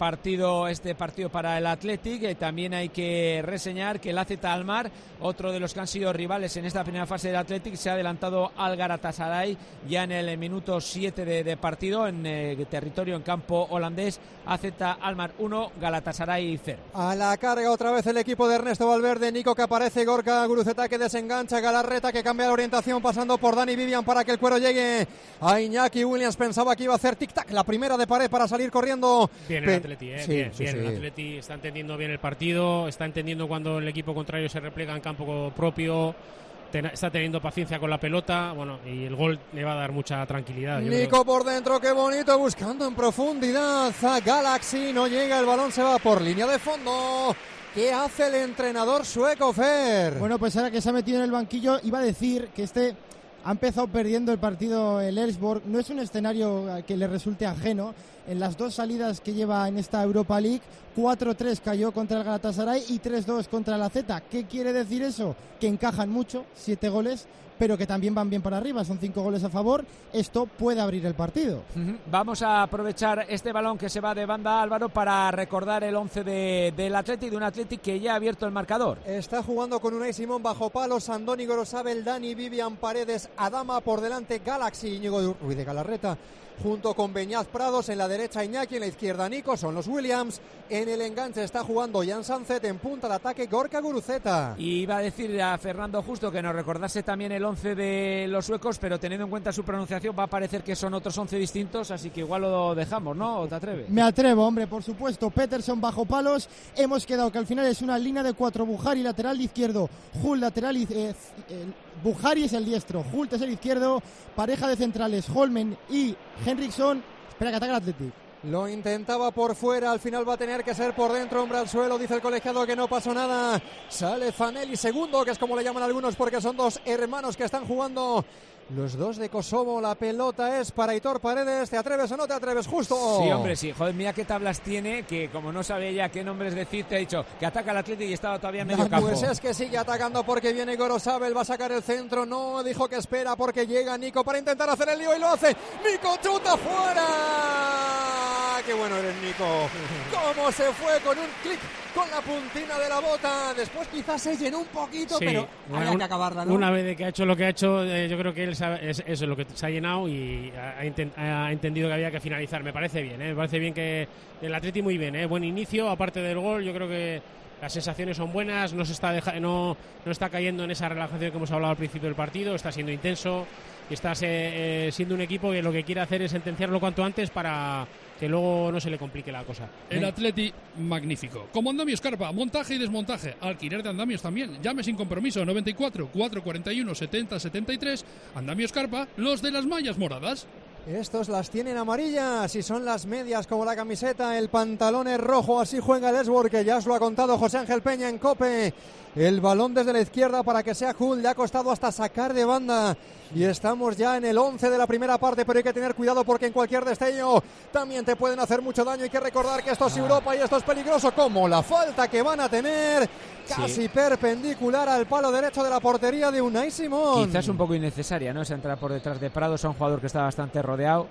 partido para el Athletic, también hay que reseñar que el AZ Alkmaar, otro de los que han sido rivales en esta primera fase del Athletic, se ha adelantado al Galatasaray ya en el minuto 7 de partido en territorio, en campo holandés. AZ Alkmaar 1, Galatasaray 0. A la carga otra vez el equipo de Ernesto Valverde. Nico que aparece, Gorka Guruceta que desengancha, Galarreta que cambia la orientación pasando por Dani Vivian para que el cuero llegue a Iñaki Williams. Pensaba que iba a hacer tic-tac, la primera de pared para salir corriendo. Bien el Atleti, bien. El Atleti está entendiendo bien el partido, está entendiendo cuando el equipo contrario se replega en campo propio, está teniendo paciencia con la pelota, bueno, y el gol le va a dar mucha tranquilidad. Nico por dentro, qué bonito, buscando en profundidad a Galaxy, no llega, el balón se va por línea de fondo. ¿Qué hace el entrenador sueco, Fer? Bueno, pues ahora que se ha metido en el banquillo, iba a decir que ha empezado perdiendo el partido el Elfsborg. No es un escenario que le resulte ajeno. En las dos salidas que lleva en esta Europa League, 4-3 cayó contra el Galatasaray y 3-2 contra la Z. ¿Qué quiere decir eso? Que encajan mucho, 7 goles, pero que también van bien para arriba, son 5 goles a favor. Esto puede abrir el partido. Vamos a aprovechar este balón que se va de banda, Álvaro, para recordar el 11 del Athletic, de un Athletic que ya ha abierto el marcador. Está jugando con Unai Simón bajo palos, Andoni Gorosabel, Dani, Vivian Paredes, Adama por delante, Galaxy, Íñigo Ruiz de Galarreta, junto con Beñaz Prados, en la derecha Iñaki, en la izquierda Nico, son los Williams. En el enganche está jugando Jan Sanzet, en punta de ataque Gorka Guruceta. Y iba a decir a Fernando Justo que nos recordase también el 11 de los suecos, pero teniendo en cuenta su pronunciación va a parecer que son otros 11 distintos, así que igual lo dejamos, ¿no? ¿O te atreves? Me atrevo, hombre, por supuesto. Peterson bajo palos, hemos quedado que al final es una línea de 4, Buhari lateral izquierdo, Hult lateral Buhari es el diestro, Hult es el izquierdo, pareja de centrales Holmen y Henriksson. Espera que ataca el Athletic. Lo intentaba por fuera, al final va a tener que ser por dentro, hombre al suelo, dice el colegiado que no pasó nada. Sale Fanelli segundo, que es como le llaman algunos porque son dos hermanos que están jugando. Los dos de Kosovo, la pelota es para Aitor Paredes. ¿Te atreves o no te atreves, Justo? Sí, hombre, sí. Joder, mira qué tablas tiene, que como no sabe ya qué nombres decir, te ha dicho que ataca al Atlético y estaba todavía en medio campo. Pues es que sigue atacando porque viene Gorosabel, va a sacar el centro. No, dijo que espera porque llega Nico para intentar hacer el lío y lo hace. Nico chuta fuera. Qué bueno eres, Nico. Cómo se fue con un clic con la puntina de la bota. Después quizás se llenó un poquito, sí, pero había que acabarla, ¿no? Una vez de que ha hecho lo que ha hecho, yo creo que él sabe, eso es lo que se ha llenado y ha entendido que había que finalizar. Me parece bien, me parece bien que el Atleti muy bien, buen inicio, aparte del gol. Yo creo que las sensaciones son buenas, no está cayendo en esa relajación que hemos hablado al principio del partido, está siendo intenso y está siendo un equipo que lo que quiere hacer es sentenciarlo cuanto antes para que luego no se le complique la cosa. El Atleti, magnífico. Como Andamios Carpa, montaje y desmontaje. Alquiler de andamios también. Llame sin compromiso, 94 441 70 73. Andamios Carpa, los de las mallas moradas. Estos las tienen amarillas y son las medias como la camiseta, el pantalón es rojo, así juega el Elfsborg, que ya os lo ha contado José Ángel Peña en COPE. El balón desde la izquierda para que sea Hult, le ha costado hasta sacar de banda y estamos ya en el 11 de la primera parte, pero hay que tener cuidado porque en cualquier destello también te pueden hacer mucho daño. Hay que recordar que esto es Europa y esto es peligroso, como la falta que van a tener casi perpendicular al palo derecho de la portería de Unai Simón. Quizás un poco innecesaria, ¿no? Esa entrada por detrás de Prados, a un jugador que está bastante rodeado.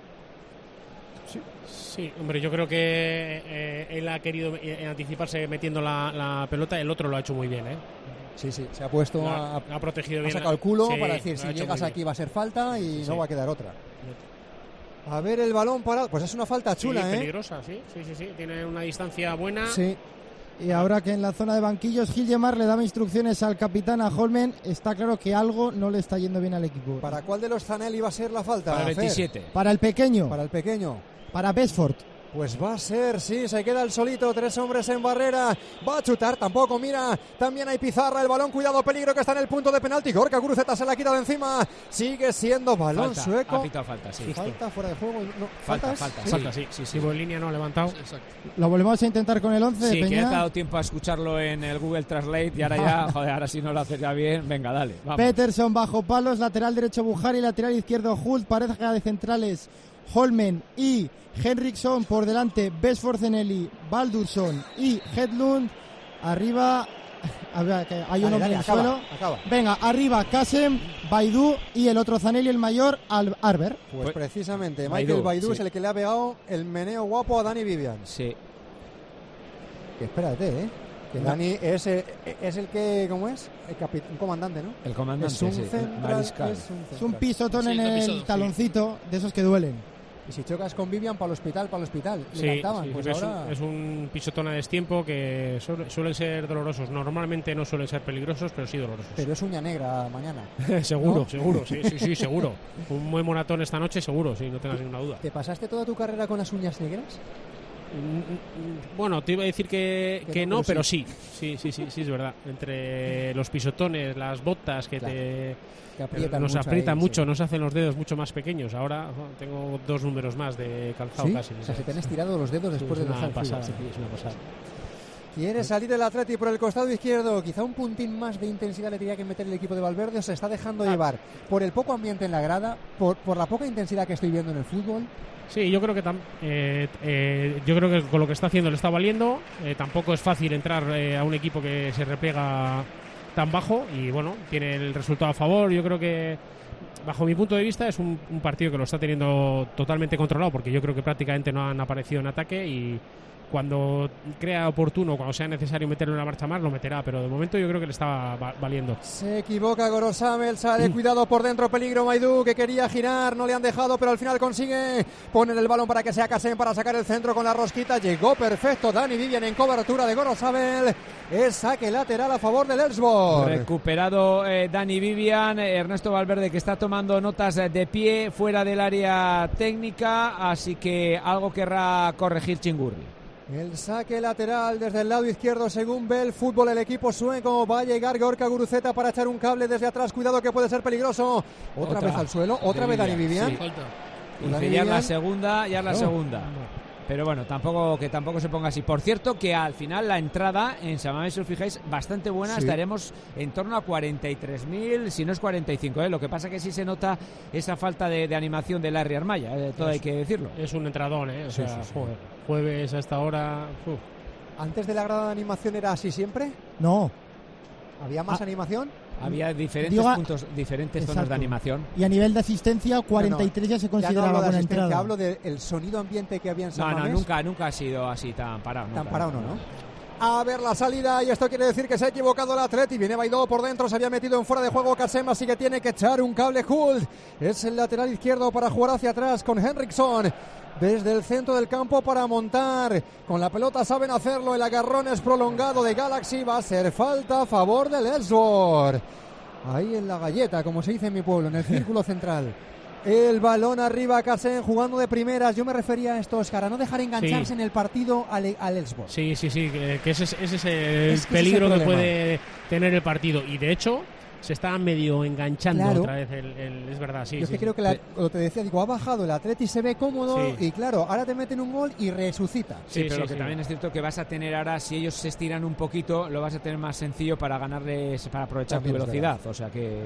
Sí, hombre, yo creo que él ha querido anticiparse metiendo la pelota, el otro lo ha hecho muy bien, Sí, se ha puesto ha protegido bien, ha sacado el culo, sí, para decir, si llegas aquí va a ser falta y no va a quedar otra. A ver el balón parado, pues es una falta chula, peligrosa, sí, tiene una distancia buena. Sí. Y ahora que en la zona de banquillos Gilgemar le daba instrucciones al capitán, a Holmen, está claro que algo no le está yendo bien al equipo. ¿Para cuál de los Zanelli va a ser la falta? Para el 27. Para el pequeño. Para el pequeño. Para Besford. Pues va a ser, sí, se queda el solito, 3 hombres en barrera, va a chutar, tampoco, mira, también hay pizarra, el balón, cuidado, peligro que está en el punto de penalti, Gorka Guruceta se la quita de encima, sigue siendo balón falta, sueco. Ha pitado falta, sí. Falta fuera de juego, no, falta, sí, en línea no ha levantado. Exacto. Lo volvemos a intentar con el 11, Sí, Peña. que ha dado tiempo a escucharlo en el Google Translate y ahora ya, joder, ahora si no lo haces ya bien, venga, dale, vamos. Peterson bajo palos, lateral derecho Bujari, lateral izquierdo Hult, pareja de centrales Holmen y Henriksson, por delante Besford, Zanelli, Baldursson y Hedlund. Arriba, a ver, que hay uno en el suelo. Venga, arriba Kasem, Baidú y el otro Zanelli, el mayor, Arber. Pues precisamente, Michael Baidú es el que le ha pegado el meneo guapo a Dani Vivian. Sí. Que espérate, que Dani es el que, ¿cómo es? Un comandante, ¿no? El comandante, es un sí, central, mariscal. Es un pisotón en el taloncito, de esos que duelen. Y si chocas con Vivian, para el hospital. Sí, le cantaban. sí, pues ahora... es un pisotón a destiempo que suelen ser dolorosos. Normalmente no suelen ser peligrosos, pero sí dolorosos. Pero es uña negra mañana. Seguro, ¿no? seguro, sí, seguro. Un buen moratón esta noche, seguro, sí, no tengas ninguna duda. ¿Te pasaste toda tu carrera con las uñas negras? Bueno, te iba a decir que no, pero sí, es verdad. Entre los pisotones, las botas que nos aprietan mucho, nos hacen los dedos mucho más pequeños. Ahora tengo 2 números más de calzado. ¿Sí? Casi. O sea, se te han estirado los dedos después de dejar el fútbol. Es una pasada. Quiere salir el Atleti por el costado izquierdo. Quizá un puntín más de intensidad le tendría que meter el equipo de Valverde. O se está dejando llevar por el poco ambiente en la grada, por la poca intensidad que estoy viendo en el fútbol. Sí, yo creo que yo creo que con lo que está haciendo le está valiendo. Tampoco es fácil entrar a un equipo que se repliega tan bajo y bueno, tiene el resultado a favor. Yo creo que bajo mi punto de vista es un partido que lo está teniendo totalmente controlado, porque yo creo que prácticamente no han aparecido en ataque y cuando crea oportuno, cuando sea necesario meterle una marcha más, lo meterá, pero de momento yo creo que le está valiendo. Se equivoca Gorosabel, sale, cuidado por dentro, peligro Maidú, que quería girar, no le han dejado, pero al final consigue poner el balón para que sea Kasem, para sacar el centro con la rosquita, llegó perfecto Dani Vivian en cobertura de Gorosabel, es saque lateral a favor del Elfsborg. Recuperado Dani Vivian, Ernesto Valverde, que está tomando notas de pie fuera del área técnica, así que algo querrá corregir Chingurri. El saque lateral desde el lado izquierdo, según ve el fútbol, el equipo sueco. Va a llegar Gorka Guruceta para echar un cable desde atrás. Cuidado que puede ser peligroso. Otra vez al suelo, otra vez Dani Vivian. Sí. Y ya es la segunda, Pero bueno, tampoco se ponga así. Por cierto, que al final la entrada en San Mamés, si os fijáis, bastante buena. Sí. Estaremos en torno a 43.000, si no es 45. Lo que pasa que sí se nota esa falta de animación de Larry Armaya, todo hay que decirlo. Es un entradón, O sea, joder, jueves a esta hora. ¿Antes de la grada de animación era así siempre? No. ¿Había más animación? Había diferentes puntos, diferentes zonas de animación. Y a nivel de asistencia, 43 ya se consideraba buena entrada. Hablo del sonido ambiente que había en San Mamés. Nunca ha sido así tan parado. Tan parado no. A ver la salida, y esto quiere decir que se ha equivocado el Atleti. Viene Baidó por dentro, se había metido en fuera de juego Kasem, así que tiene que echar un cable Hult. Es el lateral izquierdo para jugar hacia atrás con Henriksson. Desde el centro del campo para montar. Con la pelota saben hacerlo. El agarrón es prolongado de Galaxy. Va a ser falta a favor del Elfsborg. Ahí en la galleta, como se dice en mi pueblo, en el círculo central. El balón arriba, Kasem jugando de primeras. Yo me refería a esto, Óscar, a no dejar engancharse en el partido al Elfsborg. Sí, que ese es el peligro que puede tener el partido. Y de hecho se está medio enganchando otra vez es verdad, sí. Yo es que creo que lo te decía, digo, ha bajado el Atleti, se ve cómodo y claro, ahora te meten un gol y resucita. Sí, pero lo que también es cierto que vas a tener ahora, si ellos se estiran un poquito, lo vas a tener más sencillo para ganarles, para aprovechar tu velocidad, o sea que...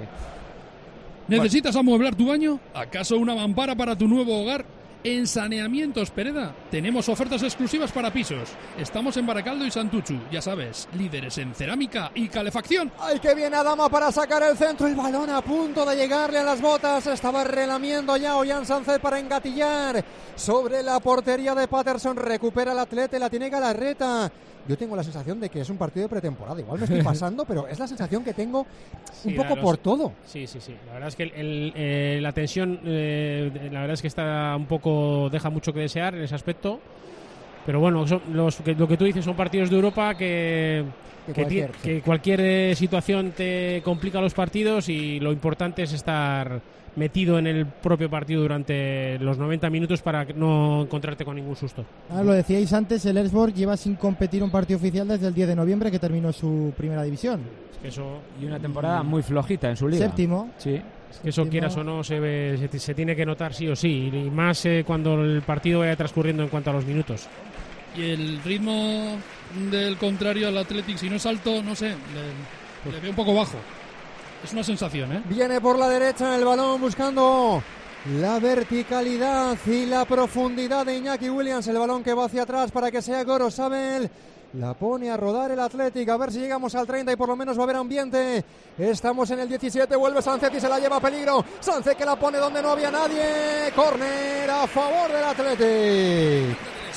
¿Necesitas amueblar tu baño? ¿Acaso una mampara para tu nuevo hogar? En Saneamientos Pereda tenemos ofertas exclusivas para pisos. Estamos en Baracaldo y Santuchu, ya sabes, líderes en cerámica y calefacción. ¡Ay, qué bien Adama para sacar el centro! El balón a punto de llegarle a las botas. Estaba relamiendo ya Ollán Sánchez para engatillar sobre la portería de Patterson. Recupera el Atleti, la tiene Galarreta. Yo tengo la sensación de que es un partido de pretemporada. Igual me estoy pasando, pero es la sensación que tengo un poco por todo. Sí. La verdad es que la tensión, la verdad es que está un poco, deja mucho que desear en ese aspecto. Pero bueno, lo que tú dices son partidos de Europa que cualquier situación te complica los partidos, y lo importante es estar metido en el propio partido durante los 90 minutos para no encontrarte con ningún susto. Lo decíais antes, el Elfsborg lleva sin competir un partido oficial desde el 10 de noviembre, que terminó su primera división. Y una temporada muy flojita en su liga. Séptimo. Sí. Eso, quieras o no, se tiene que notar sí o sí, y más cuando el partido vaya transcurriendo en cuanto a los minutos. Y el ritmo del contrario al Athletic, si no es alto, no sé, le veo un poco bajo. Es una sensación, ¿eh? Viene por la derecha el balón buscando la verticalidad y la profundidad de Iñaki Williams. El balón que va hacia atrás para que sea Gorosabel. La pone a rodar el Athletic, a ver si llegamos al 30 y por lo menos va a haber ambiente. Estamos en el 17, vuelve Sánchez y se la lleva a peligro. Sánchez que la pone donde no había nadie. Córner a favor del Athletic.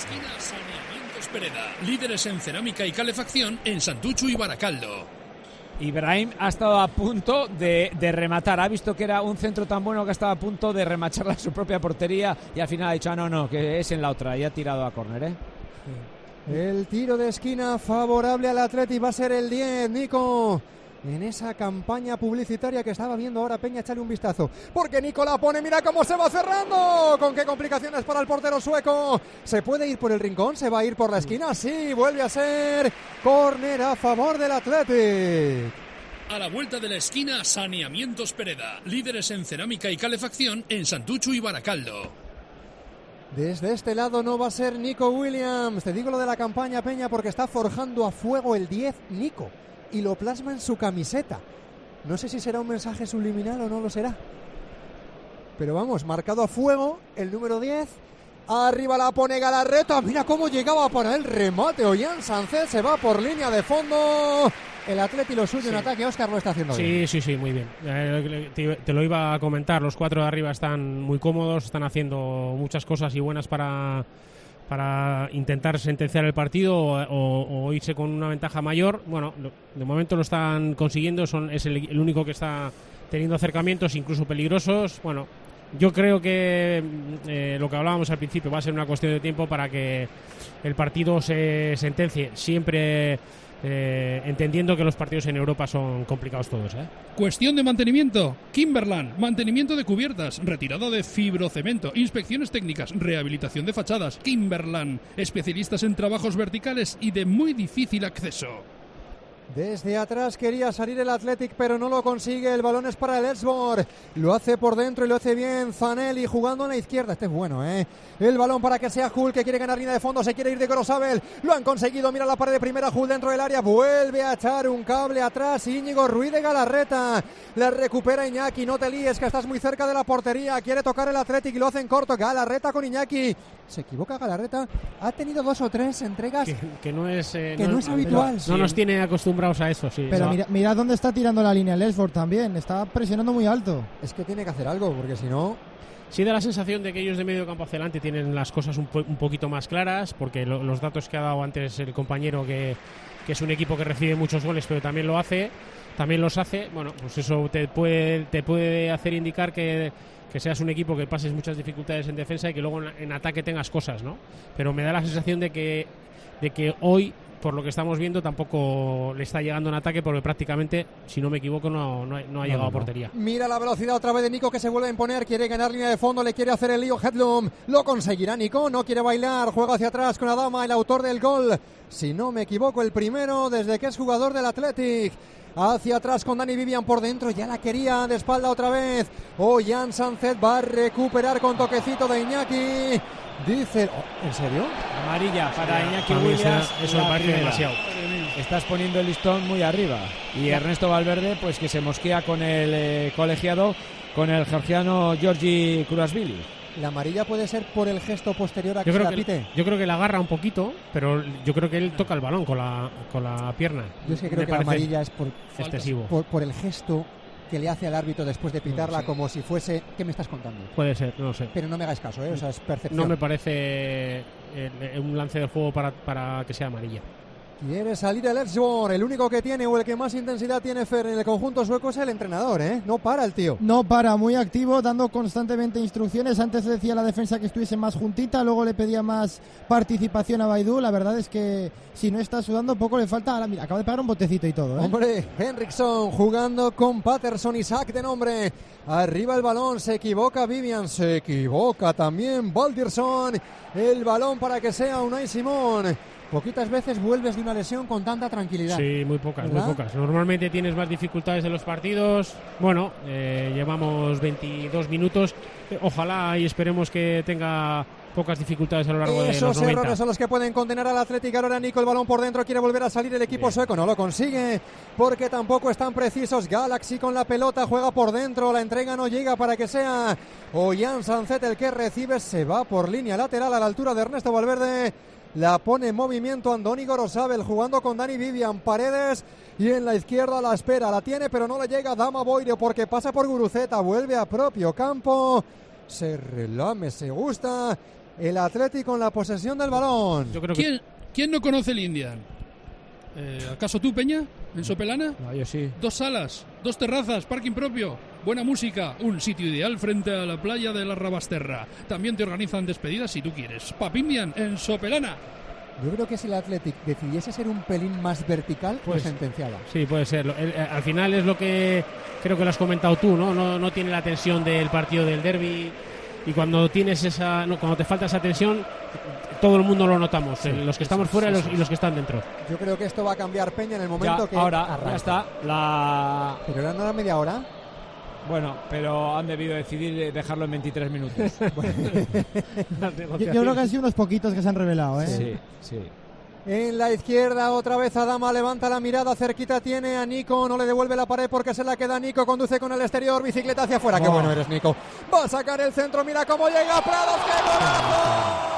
Pereda, líderes en cerámica y calefacción en Santuchu y Baracaldo. Ibrahim ha estado a punto de rematar, ha visto que era un centro tan bueno que estaba a punto de remacharla en su propia portería, y al final ha dicho no, que es en la otra, y ha tirado a córner, ¿eh? El tiro de esquina favorable al Athletic va a ser el 10, Nico. En esa campaña publicitaria que estaba viendo ahora Peña, echarle un vistazo, porque Nico la pone, mira cómo se va cerrando, con qué complicaciones para el portero sueco. ¿Se puede ir por el rincón? ¿Se va a ir por la esquina? Sí, vuelve a ser córner a favor del Athletic. A la vuelta de la esquina, Saneamientos Pereda, líderes en cerámica y calefacción en Santuchu y Baracaldo. Desde este lado no va a ser Nico Williams. Te digo lo de la campaña, Peña, porque está forjando a fuego el 10 Nico y lo plasma en su camiseta. No sé si será un mensaje subliminal o no lo será, pero vamos, marcado a fuego el número 10. Arriba la pone Galarreta, mira cómo llegaba para el remate. Ollán Sánchez se va por línea de fondo. El Atleti lo suyo en ataque, Óscar lo está haciendo bien. Sí, muy bien. Te lo iba a comentar, los 4 de arriba están muy cómodos, están haciendo muchas cosas y buenas para intentar sentenciar el partido o irse con una ventaja mayor. Bueno, de momento lo están consiguiendo, es el único que está teniendo acercamientos, incluso peligrosos. Bueno, yo creo que lo que hablábamos al principio va a ser una cuestión de tiempo para que el partido se sentencie, siempre entendiendo que los partidos en Europa son complicados todos, ¿eh? Cuestión de mantenimiento, Kimberland, mantenimiento de cubiertas, retirada de fibrocemento, inspecciones técnicas, rehabilitación de fachadas. Kimberland, especialistas en trabajos verticales y de muy difícil acceso. Desde atrás quería salir el Athletic, pero no lo consigue. El balón es para el Elfsborg. Lo hace por dentro y lo hace bien Zanelli, jugando a la izquierda. Este es bueno, ¿eh? El balón para que sea Hull, que quiere ganar línea de fondo. Se quiere ir de Gorosabel. Lo han conseguido. Mira la pared de primera. Hull dentro del área. Vuelve a echar un cable atrás. Íñigo Ruiz de Galarreta. La recupera Iñaki. No te líes, que estás muy cerca de la portería. Quiere tocar el Athletic y lo hace en corto. Galarreta con Iñaki. Se equivoca Galarreta. Ha tenido 2 o 3 entregas que no es habitual. No nos tiene acostumbrados a eso, sí. Pero mira dónde está tirando la línea el Elfsborg también. Está presionando muy alto. Es que tiene que hacer algo, porque si no... Sí, da la sensación de que ellos de medio campo hacia adelante tienen las cosas un poquito más claras, porque los datos que ha dado antes el compañero, que es un equipo que recibe muchos goles, pero también los hace. Bueno, pues eso te puede hacer indicar que seas un equipo que pases muchas dificultades en defensa y que luego en ataque tengas cosas, ¿no? Pero me da la sensación de que hoy, por lo que estamos viendo, tampoco le está llegando en ataque, porque prácticamente, si no me equivoco, no ha llegado a portería. Mira la velocidad otra vez de Nico, que se vuelve a imponer, quiere ganar línea de fondo, le quiere hacer el lío Hedlund. Lo conseguirá Nico, no quiere bailar, juega hacia atrás con Adama, el autor del gol, si no me equivoco, el primero desde que es jugador del Athletic. Hacia atrás con Dani Vivian por dentro, ya la quería de espalda otra vez. Ollán Sánchez va a recuperar con toquecito de Iñaki. Dice, ¿en serio? Amarilla para Iñaki Williams. Eso me parece demasiado. Estás poniendo el listón muy arriba. Y Ernesto Valverde, pues que se mosquea con el colegiado, con el georgiano Georgi Kurashvili. ¿La amarilla puede ser por el gesto posterior a que se la pite? Yo creo que la agarra un poquito, pero yo creo que él toca el balón con la pierna. Yo es que creo que la amarilla es excesivo. Por el gesto que le hace al árbitro después de pitarla, como si fuese... ¿Qué me estás contando? Puede ser, no lo sé. Pero no me hagas caso, ¿eh? O sea, es percepción. No me parece un lance del juego para que sea amarilla. Quiere salir el Elfsborg, el único que tiene o el que más intensidad tiene Fer en el conjunto sueco es el entrenador, ¿eh? No para el tío. No para, muy activo, dando constantemente instrucciones. Antes le decía a la defensa que estuviese más juntita, luego le pedía más participación a Baidú. La verdad es que si no está sudando poco le falta. Ahora, mira, acaba de pegar un botecito y todo, ¿eh? Hombre, Henriksson jugando con Patterson, Isaac de nombre. Arriba el balón, se equivoca Vivian, se equivoca también Baldirsson. El balón para que sea Unai Simón. Poquitas veces vuelves de una lesión con tanta tranquilidad. Sí, muy pocas, ¿verdad? muy pocas. Normalmente tienes más dificultades en los partidos. Bueno, llevamos 22 minutos. Ojalá y esperemos que tenga pocas dificultades a lo largo de los 90. Esos errores son los que pueden condenar al Atlético. Ahora Nico, el balón por dentro, quiere volver a salir el equipo sueco, no lo consigue porque tampoco están precisos. Galaxy con la pelota, juega por dentro, la entrega no llega para que sea Ollán Sancet el que recibe, se va por línea lateral a la altura de Ernesto Valverde. La pone en movimiento Andoni Gorosabel jugando con Dani Vivian, Paredes y en la izquierda la espera, la tiene pero no le llega Dama Boire porque pasa por Guruceta, vuelve a propio campo, se relame, se gusta el Atlético en la posesión del balón. Yo creo que... ¿Quién no conoce el Indian? ¿Acaso tú, Peña? ¿En Sopelana? No, yo sí. 2 salas, 2 terrazas, parking propio, buena música, un sitio ideal frente a la playa de la Rabasterra. También te organizan despedidas si tú quieres. Papindian en Sopelana. Yo creo que si el Athletic decidiese ser un pelín más vertical, pues sentenciaba. Sí, puede ser. Al final es lo que creo que lo has comentado tú, ¿no? No tiene la tensión del partido del derbi. Y cuando tienes cuando te falta esa tensión, todo el mundo lo notamos, los que estamos fuera y los que están dentro. Yo creo que esto va a cambiar, Peña, en el momento ya, que ahora arranca. Ya está ¿Pero era no era media hora? Bueno, pero han debido decidir dejarlo en 23 minutos. Yo creo que han sido unos poquitos que se han revelado, ¿eh? Sí, sí. En la izquierda otra vez Adama levanta la mirada, cerquita tiene a Nico, no le devuelve la pared porque se la queda Nico, conduce con el exterior, bicicleta hacia afuera, qué bueno eres Nico, va a sacar el centro, mira cómo llega Prados, qué golazo.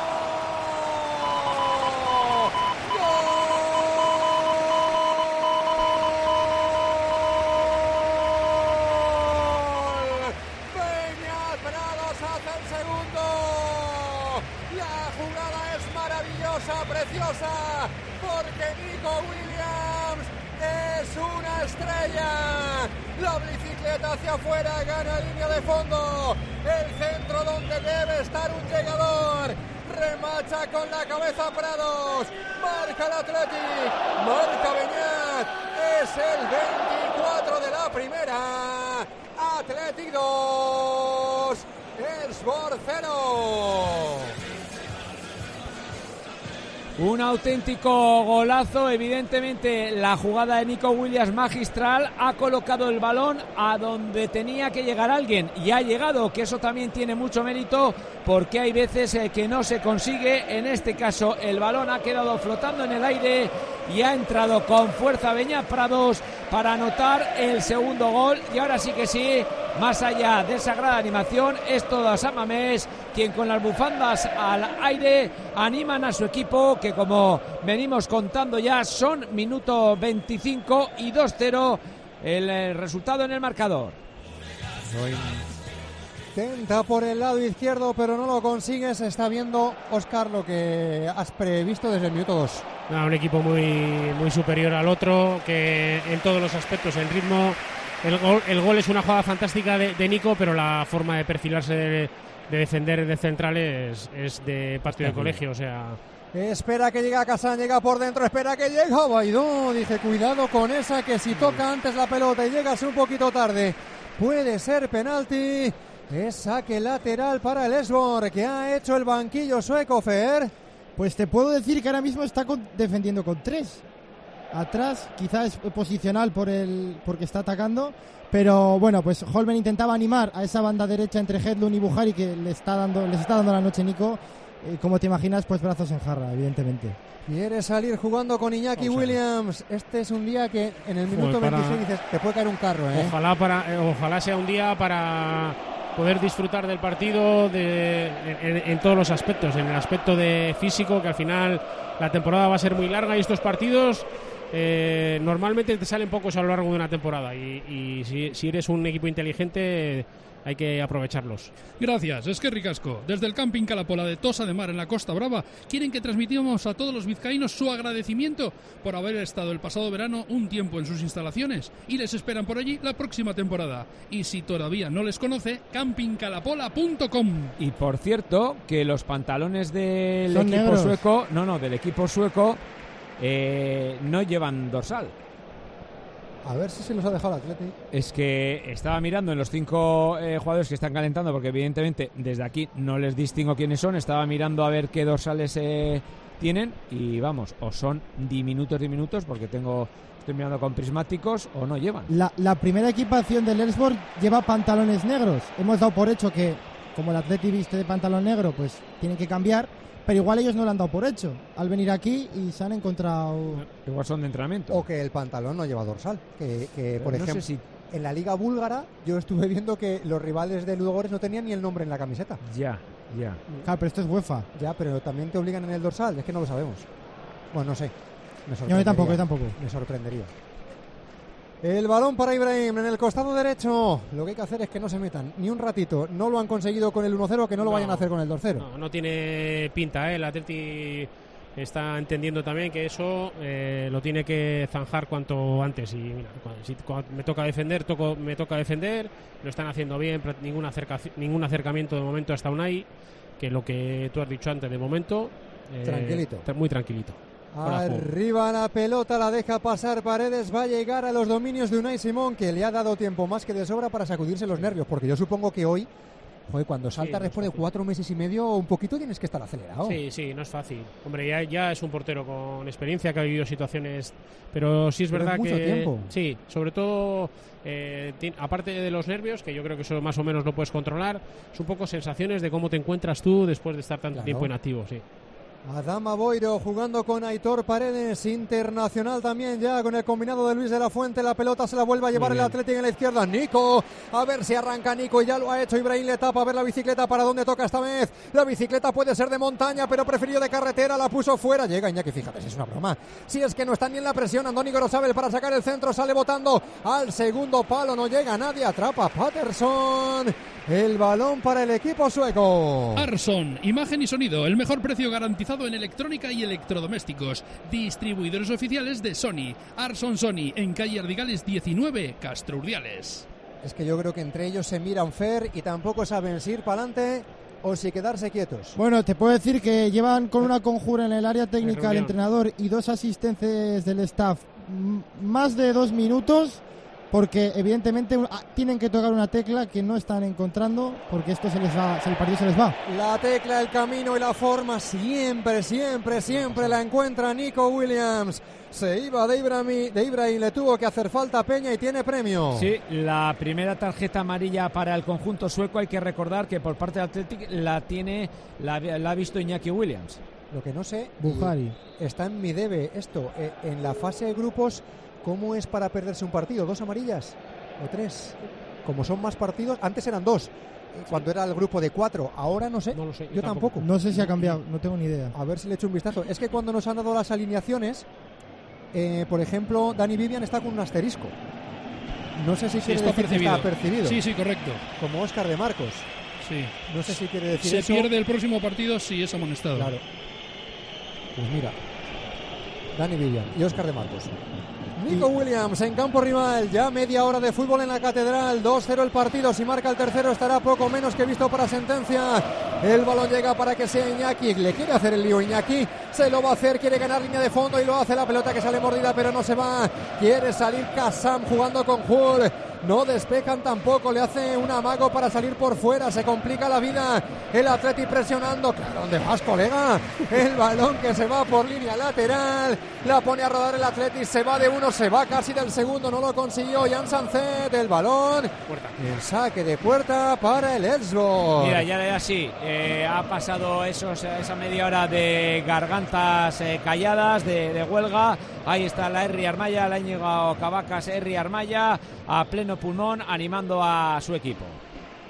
Preciosa, porque Nico Williams es una estrella. La bicicleta hacia afuera, gana línea de fondo. El centro donde debe estar un llegador. Remacha con la cabeza Prados. Marca el Athletic. Marca Beñat. Es el 24 de la primera. Athletic 2. Elfsborg 0. Un auténtico golazo, evidentemente la jugada de Nico Williams magistral, ha colocado el balón a donde tenía que llegar alguien y ha llegado, que eso también tiene mucho mérito porque hay veces que no se consigue. En este caso el balón ha quedado flotando en el aire y ha entrado con fuerza Beñat Prados para anotar el segundo gol. Y ahora sí que sí, más allá de esa gran animación, es todo San Mamés quien con las bufandas al aire animan a su equipo, que como venimos contando ya son minuto 25 y 2-0 el resultado en el marcador. Intenta por el lado izquierdo pero no lo consigue. Se está viendo, Óscar, lo que has previsto desde el minuto 2. Un equipo muy superior al otro, que en todos los aspectos, el ritmo, el gol es una jugada fantástica de Nico, pero la forma de perfilarse de defender de centrales es de partido de colegio, o sea... Espera que llega Kazan, llega por dentro, espera que llega Baidó, dice cuidado con esa, que si toca antes la pelota y llegas un poquito tarde puede ser penalti. Es saque lateral para el Elfsborg, que ha hecho el banquillo sueco, Fer. Pues te puedo decir que ahora mismo está defendiendo con 3 atrás, quizás es posicional porque está atacando, pero bueno, pues Holmen intentaba animar a esa banda derecha entre Hedlund y Buhari, que les está dando la noche Nico. Como te imaginas, pues brazos en jarra, evidentemente. Quiere salir jugando con Iñaki Williams. Este es un día que en el minuto 26 dices, te puede caer un carro, ¿eh? Ojalá sea un día para poder disfrutar del partido en todos los aspectos, en el aspecto de físico, que al final la temporada va a ser muy larga y estos partidos normalmente te salen pocos a lo largo de una temporada y si eres un equipo inteligente hay que aprovecharlos. Gracias, es que ricasco. Desde el Camping Calapola de Tosa de Mar en la Costa Brava quieren que transmitimos a todos los vizcaínos su agradecimiento por haber estado el pasado verano un tiempo en sus instalaciones y les esperan por allí la próxima temporada. Y si todavía no les conoce, campingcalapola.com. Y por cierto, que los pantalones del Son equipo negros. sueco, del equipo sueco no llevan dorsal. A ver si se los ha dejado el Atleti. Es que estaba mirando en los 5 jugadores que están calentando, porque evidentemente desde aquí no les distingo quiénes son. Estaba mirando a ver qué dorsales tienen y vamos, o son diminutos porque estoy mirando con prismáticos o no llevan. La primera equipación del Elfsborg lleva pantalones negros. Hemos dado por hecho que, como el Atleti viste de pantalón negro, pues tienen que cambiar. Pero igual ellos no lo han dado por hecho al venir aquí y se han encontrado... Igual son de entrenamiento. O que el pantalón no lleva dorsal. Que por no ejemplo, sé si... en la Liga Búlgara yo estuve viendo que los rivales de Ludogorets no tenían ni el nombre en la camiseta. Ya. Claro, pero esto es UEFA. Ya, pero también te obligan en el dorsal. Es que no lo sabemos. Bueno, no sé. Yo tampoco. Me sorprendería. El balón para Ibrahim en el costado derecho. Lo que hay que hacer es que no se metan ni un ratito. No lo han conseguido con el 1-0, que no lo vayan a hacer con el 2-0. No tiene pinta, el Atleti está entendiendo también que eso lo tiene que zanjar cuanto antes. Y mira, cuando me toca defender, lo están haciendo bien, ningún acercamiento de momento hasta Unai, que lo que tú has dicho antes, de momento tranquilito. Muy tranquilito. Arriba la pelota, la deja pasar Paredes, va a llegar a los dominios de Unai Simón, que le ha dado tiempo más que de sobra para sacudirse los nervios, porque yo supongo que hoy, cuando saltas después de 4 meses y medio, un poquito tienes que estar acelerado. Sí, no es fácil. Hombre, ya es un portero con experiencia, que ha vivido situaciones, pero sí es verdad mucho que... tiempo. Sí, sobre todo, aparte de los nervios, que yo creo que eso más o menos lo puedes controlar, es un poco sensaciones de cómo te encuentras tú después de estar tanto tiempo inactivo, sí. Adama Boiro jugando con Aitor Paredes, internacional también ya con el combinado de Luis de la Fuente. La pelota se la vuelve a llevar el Athletic en la izquierda. Nico, a ver si arranca Nico, y ya lo ha hecho. Ibrahim le tapa, a ver la bicicleta para dónde toca esta vez. La bicicleta puede ser de montaña, pero prefirió de carretera, la puso fuera. Llega Iñaki, fíjate, si es una broma. Si es que no está ni en la presión, Andoni Gorosabel para sacar el centro, sale botando al segundo palo, no llega nadie, atrapa Patterson. El balón para el equipo sueco. Arson, imagen y sonido, el mejor precio garantizado en electrónica y electrodomésticos. Distribuidores oficiales de Sony. Arson Sony, en calle Ardigales 19, Castro Urdiales. Es que yo creo que entre ellos se miran Fer y tampoco saben si ir para adelante o si quedarse quietos. Bueno, te puedo decir que llevan con una conjura en el área técnica el entrenador y 2 asistentes del staff más de 2 minutos. Porque evidentemente tienen que tocar una tecla que no están encontrando, porque esto el partido se les va. La tecla, el camino y la forma siempre la encuentra Nico Williams. Se iba de Ibrahim, le tuvo que hacer falta Peña y tiene premio. Sí, la primera tarjeta amarilla para el conjunto sueco. Hay que recordar que por parte del Athletic la ha visto Iñaki Williams. Lo que no sé, Buhari, está en mi debe esto, en la fase de grupos. ¿Cómo es para perderse un partido? ¿2 amarillas o 3? Como son más partidos, antes eran 2, cuando era el grupo de 4. Ahora no sé, no lo sé, yo tampoco. No sé si ha cambiado, no tengo ni idea. A ver si le echo un vistazo. Es que cuando nos han dado las alineaciones, por ejemplo, Dani Vivian está con un asterisco. No sé si quiere decir que está percibido. Sí, correcto. Como Óscar de Marcos. Sí. No sé si quiere decir Se eso. pierde el próximo partido si es amonestado. Claro. Pues mira, Dani Vivian y Óscar de Marcos. Nico Williams en campo rival, ya media hora de fútbol en la Catedral, 2-0 el partido, si marca el tercero estará poco menos que visto para sentencia. El balón llega para que sea Iñaki, le quiere hacer el lío Iñaki, se lo va a hacer, quiere ganar línea de fondo y lo hace, la pelota que sale mordida pero no se va, quiere salir Kassam jugando con Hull. No despejan tampoco, le hace un amago para salir por fuera, se complica la vida el Atleti presionando. Claro, ¿dónde vas, colega? El balón que se va por línea lateral, la pone a rodar el Atleti, se va de uno, se va casi del segundo, no lo consiguió Jan Sanzet, el balón, el saque de puerta para el Elfsborg. Mira, ya sí, ha pasado esa media hora de gargantas calladas, de huelga. Ahí está la Herri Armaya, la ha llegado Cavacas, Herri Armaya a pleno pulmón animando a su equipo.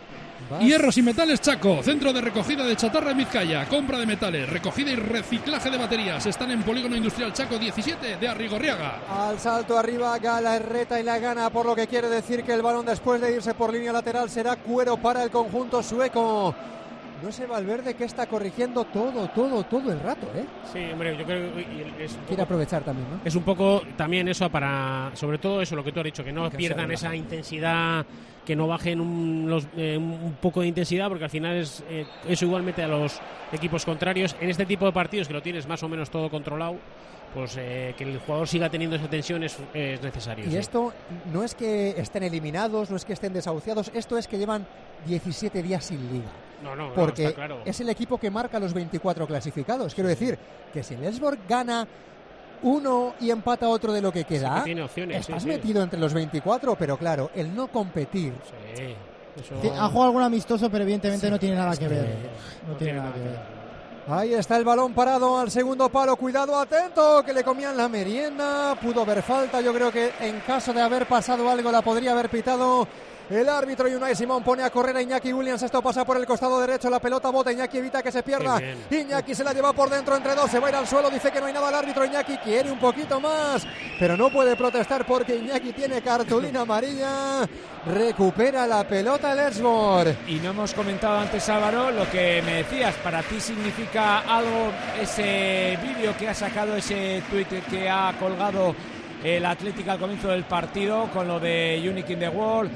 Hierros y Metales Chaco, centro de recogida de chatarra en Vizcaya, compra de metales, recogida y reciclaje de baterías. Están en Polígono Industrial Chaco 17 de Arrigorriaga. Al salto arriba, Galarreta y la gana, por lo que quiere decir que el balón, después de irse por línea lateral, será cuero para el conjunto sueco. No sé Valverde que está corrigiendo todo el rato, ¿eh? Sí, hombre, yo creo que quiere aprovechar también, ¿no? Es un poco también eso para, sobre todo eso lo que tú has dicho, que no pierdan esa intensidad, que no bajen un poco de intensidad, porque al final eso igualmente a los equipos contrarios, en este tipo de partidos que lo tienes más o menos todo controlado, pues que el jugador siga teniendo esa tensión es necesario. Y esto no es que estén eliminados, no es que estén desahuciados, esto es que llevan 17 días sin liga. No, porque está claro. Es el equipo que marca los 24 clasificados. Quiero decir que si el Elfsborg gana uno y empata otro de lo que queda, sí que tiene opciones, estás metido entre los 24, pero claro, el no competir. Sí, ha jugado algún amistoso, pero evidentemente no tiene nada que ver. No tiene nada que ver. Ahí está el balón parado al segundo palo. Cuidado, atento, que le comían la merienda. Pudo haber falta. Yo creo que en caso de haber pasado algo la podría haber pitado el árbitro. Y Unai Simón pone a correr a Iñaki Williams. Esto pasa por el costado derecho. La pelota bota. Iñaki evita que se pierda. Iñaki se la lleva por dentro entre dos. Se va a ir al suelo. Dice que no hay nada el árbitro. Iñaki quiere un poquito más, pero no puede protestar porque Iñaki tiene cartulina amarilla. Recupera la pelota el Elfsborg. Y no hemos comentado antes, Álvaro, lo que me decías. ¿Para ti significa algo ese vídeo que ha sacado, ese tuit que ha colgado el Atlético al comienzo del partido con lo de Unique in the World?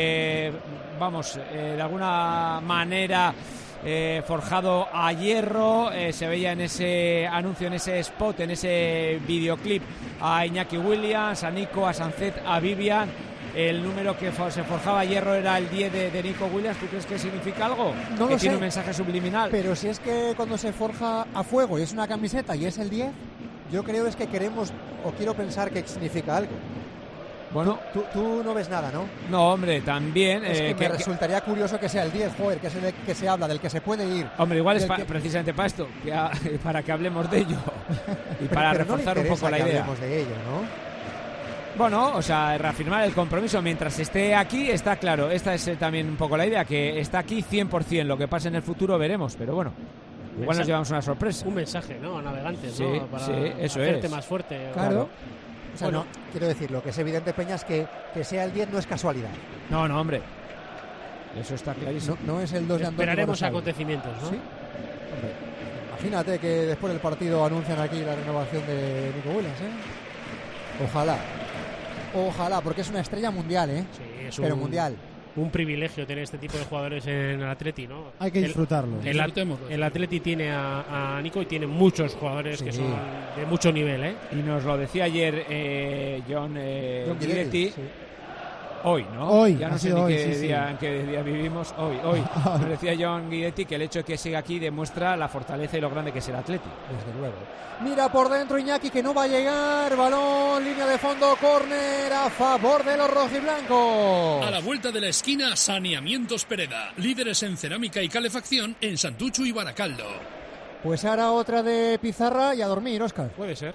De alguna manera forjado a hierro. Se veía en ese anuncio, en ese spot, en ese videoclip a Iñaki Williams, a Nico, a Sancet, a Vivian. El número que se forjaba a hierro era el 10 de Nico Williams. ¿Tú crees que significa algo? No que lo tiene sé, un mensaje subliminal. Pero si es que cuando se forja a fuego y es una camiseta y es el 10, yo creo es que queremos o quiero pensar que significa algo. Bueno, tú no ves nada, ¿no? No, hombre, también. Es que me resultaría curioso que sea el 10, joder, que es el que se habla, del que se puede ir. Hombre, igual es precisamente para esto, para que hablemos de ello y para reforzar un poco la idea. Hablemos de ello, ¿no? Bueno, o sea, reafirmar el compromiso mientras esté aquí, está claro. Esta es también un poco la idea, que está aquí 100%. Lo que pase en el futuro veremos, pero bueno, igual nos llevamos una sorpresa. Un mensaje, ¿no? A navegantes, sí, ¿no? Para eso hacerte es. más fuerte. Claro. O sea, bueno, no, quiero decir, lo que es evidente, Peña, es que sea el 10 no es casualidad. No, hombre. Eso está clarísimo. No es el 2 de Antonio. Esperaremos acontecimientos, ¿no? Sí. Hombre, imagínate que después del partido anuncian aquí la renovación de Nico Williams, ¿eh? Ojalá, porque es una estrella mundial, ¿eh? Sí, es mundial. Un privilegio tener este tipo de jugadores en el Atleti, ¿no? Hay que disfrutarlo. El Atleti tiene a Nico y tiene muchos jugadores que son de mucho nivel, ¿eh? Y nos lo decía ayer John Guidetti. Sí. Hoy, ¿no? Hoy, ya no sé ni en qué día vivimos. Hoy. Nos decía John Guidetti que el hecho de que siga aquí demuestra la fortaleza y lo grande que es el Atleti. Desde luego. Mira por dentro Iñaki, que no va a llegar. Balón, línea de fondo, córner a favor de los rojiblancos. A la vuelta de la esquina, Saneamientos Pereda. Líderes en cerámica y calefacción en Santuchu y Baracaldo. Pues ahora otra de pizarra y a dormir, Óscar. Puede ser.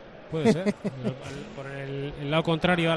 Por el lado contrario a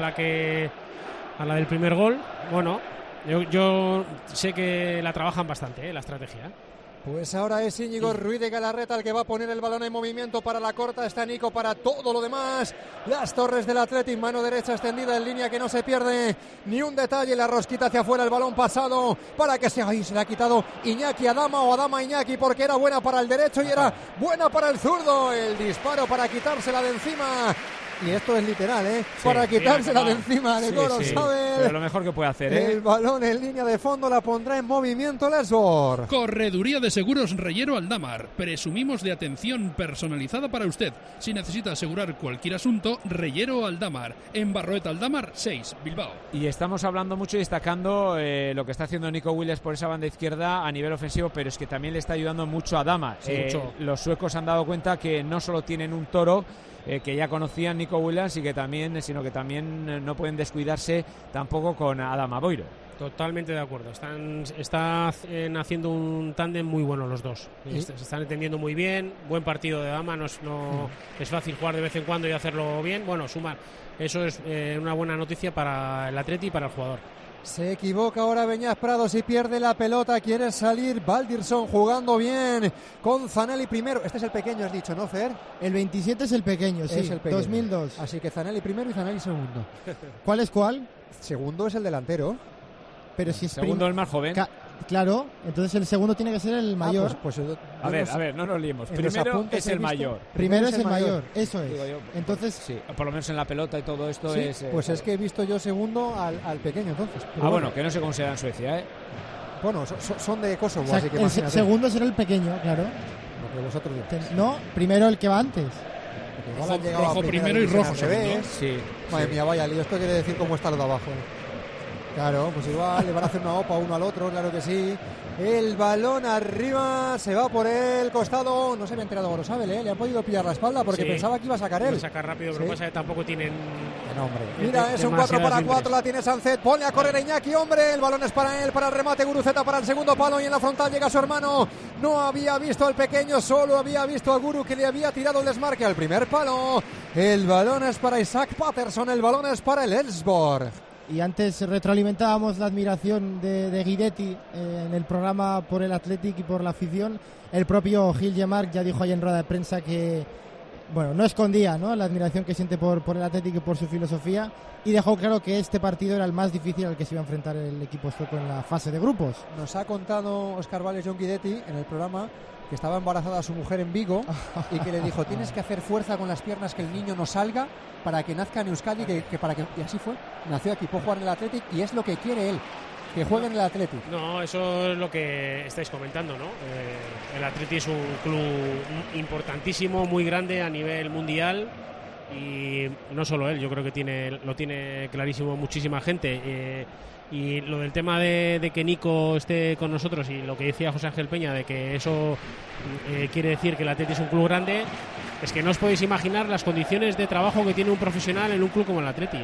la del primer gol. Bueno, yo sé que la trabajan bastante, la estrategia. Pues ahora es Íñigo Ruiz de Galarreta el que va a poner el balón en movimiento para la corta. Está Nico para todo lo demás. Las torres del Athletic, mano derecha extendida en línea que no se pierde ni un detalle. La rosquita hacia afuera, el balón pasado para que se le ha quitado Iñaki Adama o Adama Iñaki porque era buena para el derecho y era buena para el zurdo. El disparo para quitársela de encima. Y esto es literal, para quitársela de encima de Goro Saber. Pero lo mejor que puede hacer, El balón en línea de fondo la pondrá en movimiento el Elfsborg. Correduría de Seguros Reyero Aldamar. Presumimos de atención personalizada para usted. Si necesita asegurar cualquier asunto, Reyero Aldamar. En Barroeta Aldamar 6, Bilbao. Y estamos hablando mucho y destacando lo que está haciendo Nico Williams por esa banda izquierda a nivel ofensivo, pero es que también le está ayudando mucho a Adama. Mucho. Los suecos han dado cuenta que no solo tienen un toro, que ya conocían Nico Williams, sino que también no pueden descuidarse tampoco con Adama Boiro. Totalmente de acuerdo. Están haciendo un tándem muy bueno los dos. ¿Sí? Se están entendiendo muy bien. Buen partido de Adama. No es fácil jugar de vez en cuando y hacerlo bien. Bueno, sumar. Eso es una buena noticia para el Atleti y para el jugador. Se equivoca ahora Beñat Prados y pierde la pelota. Quiere salir Baldirson jugando bien con Zanelli primero. Este es el pequeño, has dicho, ¿no, Fer? El 27 es el pequeño, sí, es el pequeño. 2002. Así que Zanelli primero y Zanelli segundo. ¿Cuál es cuál? Segundo es el delantero. Pero si es segundo el más joven. Claro, entonces el segundo tiene que ser el mayor. Pues, a ver, no nos liemos. Primero es el mayor. Primero es el mayor, eso es. Entonces, sí, por lo menos en la pelota y todo esto sí, es... pues es que he visto yo segundo al pequeño entonces. Bueno, que no se considera en Suecia, ¿eh? Bueno, son de Kosovo, o sea, así que el segundo será el pequeño, claro. Lo que vosotros dices. No, primero el que va antes. Rojo primero y rojo segundo. Sí. Madre mía, vaya lío. Esto quiere decir cómo está lo de abajo. Claro, pues igual le van a hacer una OPA uno al otro, claro que sí. El balón arriba, se va por el costado. No se había enterado Gorosabel, ¿eh? Le han podido pillar la espalda porque pensaba que iba a sacar él. Iba a sacar rápido, pero pasa que tampoco tienen... Mira, es un 4-4, la tiene Sancet. Ponle a correr a Iñaki, hombre. El balón es para él, para el remate. Guruceta para el segundo palo y en la frontal llega su hermano. No había visto al pequeño, solo había visto a Guru que le había tirado el desmarque al primer palo. El balón es para Isaac Patterson, el balón es para el Elfsborg. Y antes retroalimentábamos la admiración de Guidetti en el programa por el Athletic y por la afición. El propio Gil Gemark ya dijo ahí en rueda de prensa que, bueno, no escondía, ¿no?, la admiración que siente por el Athletic y por su filosofía, y dejó claro que este partido era el más difícil al que se iba a enfrentar el equipo sueco en la fase de grupos. Nos ha contado Óscar Valles John Guidetti en el programa que estaba embarazada su mujer en Vigo y que le dijo: tienes que hacer fuerza con las piernas que el niño no salga para que nazca en Euskadi, y así fue, nació aquí, puede jugar en el Athletic y es lo que quiere él, que juegue en el Athletic. No, eso es lo que estáis comentando, ¿no? El Athletic es un club importantísimo, muy grande a nivel mundial, y no solo él, yo creo que lo tiene clarísimo muchísima gente. Y lo del tema de que Nico esté con nosotros y lo que decía José Ángel Peña de que eso quiere decir que el Athletic es un club grande, es que no os podéis imaginar las condiciones de trabajo que tiene un profesional en un club como el Athletic,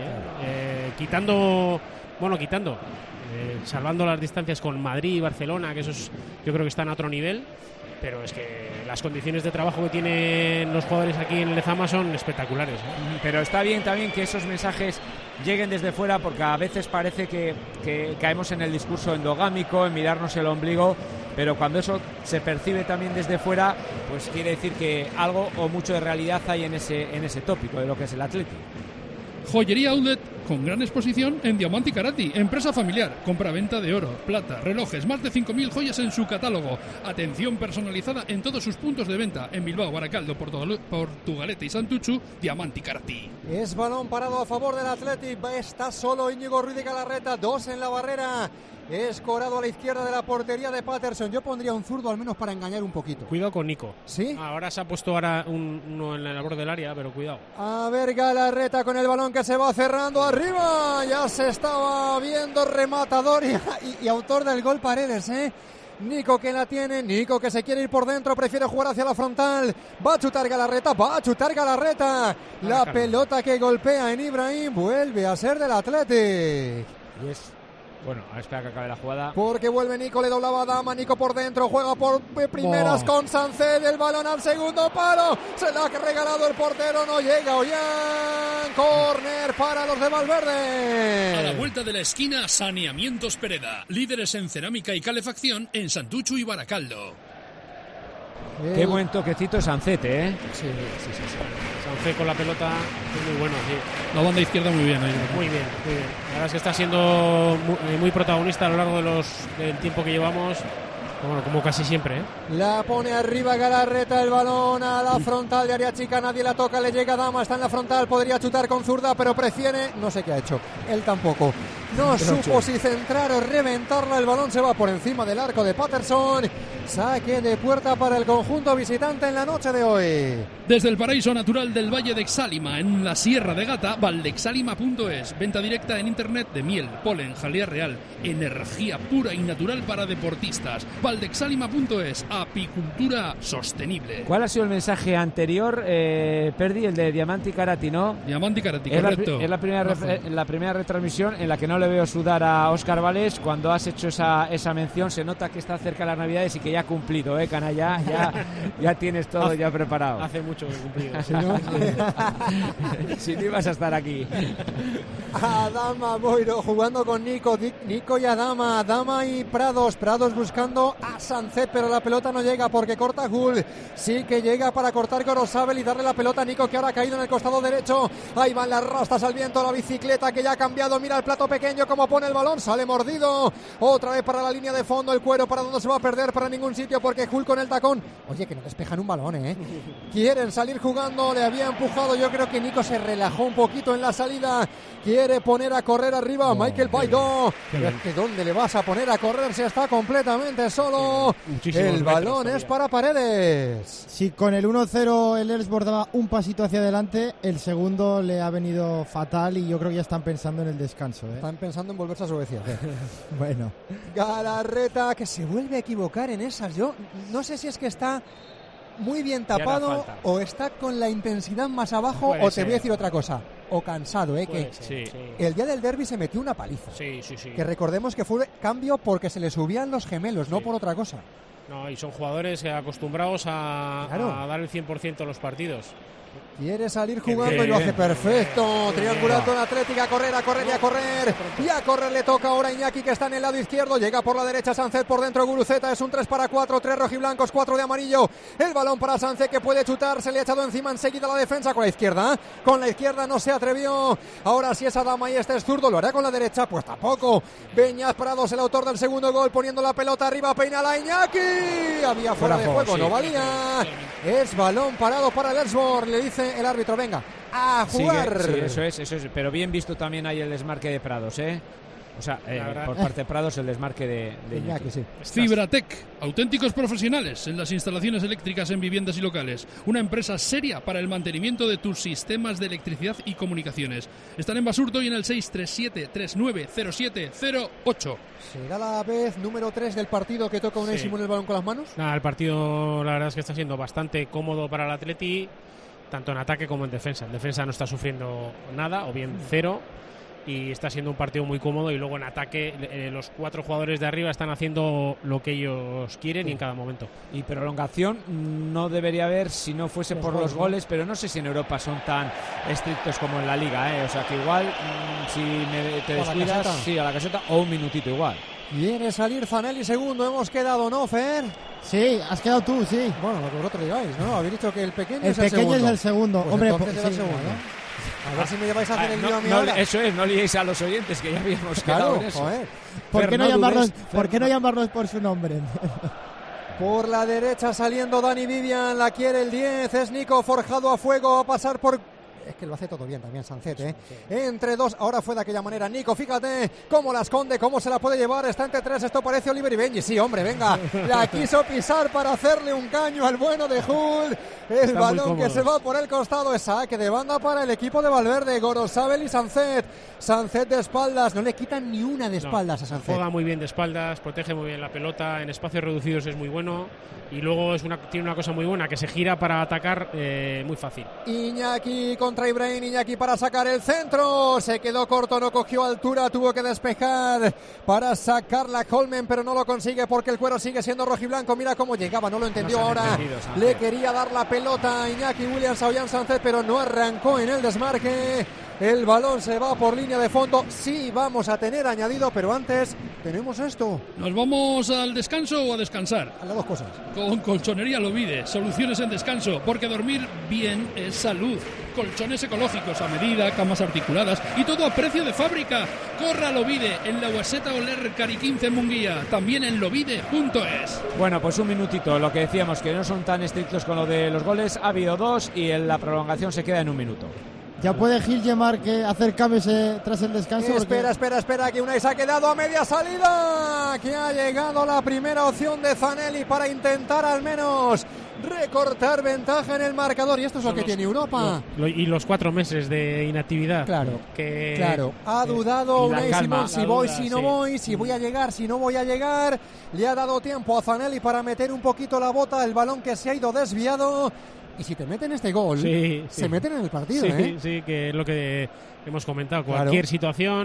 salvando las distancias con Madrid y Barcelona, que esos yo creo que están a otro nivel, pero es que las condiciones de trabajo que tienen los jugadores aquí en Lezama son espectaculares, ¿eh? Pero está bien también que esos mensajes lleguen desde fuera, porque a veces parece que caemos en el discurso endogámico, en mirarnos el ombligo, pero cuando eso se percibe también desde fuera, pues quiere decir que algo o mucho de realidad hay en ese tópico de lo que es el Athletic. Joyería Outlet con gran exposición en Diamante y Karati, empresa familiar, compra-venta de oro, plata, relojes, más de 5.000 joyas en su catálogo, atención personalizada en todos sus puntos de venta en Bilbao, Baracaldo, Portugalete y Santuchu. Diamante y Karati. Es balón parado a favor del Athletic, está solo Íñigo Ruiz de Galarreta, 2 en la barrera. Es corado a la izquierda de la portería de Patterson. Yo pondría un zurdo al menos para engañar un poquito. Cuidado con Nico. ¿Sí? Ahora se ha puesto uno en el borde del área, pero cuidado. A ver, Galarreta con el balón que se va cerrando arriba. Ya se estaba viendo rematador y autor del gol Paredes, ¿eh? Nico que la tiene, Nico que se quiere ir por dentro, prefiere jugar hacia la frontal. Va a chutar Galarreta. La pelota que golpea en Ibrahim vuelve a ser del Athletic. Y es... Bueno, a espera que acabe la jugada. Porque vuelve Nico, le doblaba a Dama, Nico por dentro, juega por primeras con Sancet, el balón al segundo palo, se la ha regalado el portero, no llega Ollán, córner para los de Valverde. A la vuelta de la esquina, Saneamientos Pereda, líderes en cerámica y calefacción en Santuchu y Baracaldo. Qué buen toquecito Sancet, ¿eh? Sí. Sancet con la pelota es muy bueno, sí. La banda izquierda muy bien. Muy bien. La verdad es que está siendo muy protagonista a lo largo del tiempo que llevamos. Bueno, como casi siempre, ¿eh? La pone arriba Galarreta, el balón a la frontal de área chica, nadie la toca, le llega Dama, está en la frontal, podría chutar con zurda, pero prefiere, no sé qué ha hecho, él tampoco. No supo si centrar o reventarla, el balón se va por encima del arco de Patterson. Saque de puerta para el conjunto visitante en la noche de hoy. Desde el paraíso natural del Valle de Exálima, en la Sierra de Gata, valdexálima.es. Venta directa en internet de miel, polen, jalea real, energía pura y natural para deportistas. Valdexálima.es, apicultura sostenible. ¿Cuál ha sido el mensaje anterior, Perdi? El de Diamante y Karati, ¿no? Diamante y Karati, correcto. Es la primera retransmisión en la que no le veo sudar a Óscar Valles. Cuando has hecho esa mención, se nota que está cerca de las Navidades y que ya ya cumplido, canalla, ya tienes todo ya preparado. Hace mucho que he cumplido. Si no, si no ibas a estar aquí. Adama Boiro jugando con Nico y Adama y Prados buscando a Sancet, pero la pelota no llega porque corta Gul. Sí que llega para cortar Gorosabel y darle la pelota a Nico, que ahora ha caído en el costado derecho. Ahí van las rastas al viento, la bicicleta que ya ha cambiado. Mira el plato pequeño como pone el balón, sale mordido. Otra vez para la línea de fondo, el cuero para donde se va a perder, para ningún sitio, porque Gul con el tacón. Oye, que no despejan un balón, Quieren salir jugando, le había empujado. Yo creo que Nico se relajó un poquito en la salida. Quiere poner a correr arriba Michael Baidó. Pero es que ¿dónde le vas a poner a correr si está completamente solo? El balón es para Paredes. Si con el 1-0 el Elfsborg daba un pasito hacia adelante, el segundo le ha venido fatal y yo creo que ya están pensando en el descanso. Están pensando en volverse a Suecia. Bueno. Galarreta, que se vuelve a equivocar en esas. Yo no sé si es que está muy bien tapado o está con la intensidad más abajo. Puede o te ser. Voy a decir otra cosa, o cansado, que sí. El día del derbi se metió una paliza. Sí. Que recordemos que fue cambio porque se le subían los gemelos, no por otra cosa. No, y son jugadores acostumbrados a dar el 100% en los partidos. Quiere salir jugando y lo hace perfecto. Triangulato en Atlética, a correr. Y a correr le toca ahora a Iñaki, que está en el lado izquierdo. Llega por la derecha Sancet, por dentro Guruceta. Es un 3-4, 3 rojiblancos, 4 de amarillo. El balón para Sancet, que puede chutar. Se le ha echado encima enseguida la defensa con la izquierda. Con la izquierda no se atrevió. Ahora sí es Adama y este es zurdo. ¿Lo hará con la derecha? Pues tampoco. Beñat Prados, el autor del segundo gol, poniendo la pelota arriba. Peina la Iñaki. Había fuera de juego, no valía. Es balón parado para el Elfsborg. Le dice el árbitro, venga, a jugar. Sí, eso es, pero bien visto también ahí el desmarque de Prados, O sea, por parte de Prados el desmarque de Iñaki. Sí. Fibratec, auténticos profesionales en las instalaciones eléctricas en viviendas y locales. Una empresa seria para el mantenimiento de tus sistemas de electricidad y comunicaciones. Están en Basurto y en el 637-390708. ¿Será la vez número 3 del partido que toca Unai Simón el balón con las manos? El partido la verdad es que está siendo bastante cómodo para el Atleti, tanto en ataque como en defensa. En defensa no está sufriendo nada, o bien cero, y está siendo un partido muy cómodo. Y luego en ataque los 4 jugadores de arriba están haciendo lo que ellos quieren y en cada momento. Y prolongación no debería haber si no fuese por los goles, pero no sé si en Europa son tan estrictos como en la Liga, O sea que igual si te descuidas, a la caseta, o un minutito igual. Viene salir Zanelli segundo, hemos quedado, ¿no, Fer? Sí, has quedado tú, sí. Bueno, lo que vosotros digáis, ¿no? Habéis dicho que el pequeño es el segundo. El pequeño es el segundo. Pues hombre, entonces era el segundo. A ver si me lleváis a hacer el lío a mí ahora. Eso es, no liéis a los oyentes, que ya habíamos quedado en eso. Joder. ¿Por qué no llamarlos por su nombre? Por la derecha saliendo Dani Vivian, la quiere el 10, es Nico forjado a fuego, va a pasar por... Es que lo hace todo bien también Sancet, Sí. Entre dos, ahora fue de aquella manera Nico, fíjate cómo la esconde, cómo se la puede llevar, está entre 3, esto parece Oliver y Benji, sí, hombre, venga, la quiso pisar para hacerle un caño al bueno de Hull, el balón que se va por el costado, es saque de banda para el equipo de Valverde, Gorosabel y Sancet de espaldas, no le quitan ni una de espaldas a Sancet. Juega muy bien de espaldas, protege muy bien la pelota, en espacios reducidos es muy bueno, y luego tiene una cosa muy buena, que se gira para atacar muy fácil. Iñaki contra Ibrahim, Iñaki para sacar el centro, se quedó corto, no cogió altura, tuvo que despejar para sacarla Holmen, pero no lo consigue porque el cuero sigue siendo rojiblanco. Mira cómo llegaba, no lo entendió ahora, le quería dar la pelota a Iñaki Williams a Ollán Sancet, pero no arrancó en el desmarque. El balón se va por línea de fondo. Sí, vamos a tener añadido, pero antes tenemos esto. ¿Nos vamos al descanso o a descansar? A las dos cosas. Con Colchonería Lovide, soluciones en descanso, porque dormir bien es salud. Colchones ecológicos a medida, camas articuladas y todo a precio de fábrica. Corra a Lovide en la Guaseta Oler Cari 15 en Munguía, también en lovide.es. Bueno, pues un minutito, lo que decíamos, que no son tan estrictos con lo de los goles. Ha habido 2 y en la prolongación se queda en un minuto. Ya puede Gil Gemar que hacer cambios tras el descanso. Espera, que Unai se ha quedado a media salida. Que ha llegado la primera opción de Zanelli para intentar al menos recortar ventaja en el marcador. Y esto es lo que tiene Europa. Y los 4 meses de inactividad. Claro. Ha dudado Unai Simón, si voy, si no voy, si voy a llegar, si no voy a llegar. Le ha dado tiempo a Zanelli para meter un poquito la bota. El balón que se ha ido desviado. Y si te meten este gol, se meten en el partido. Sí, que es lo que hemos comentado. Cualquier situación,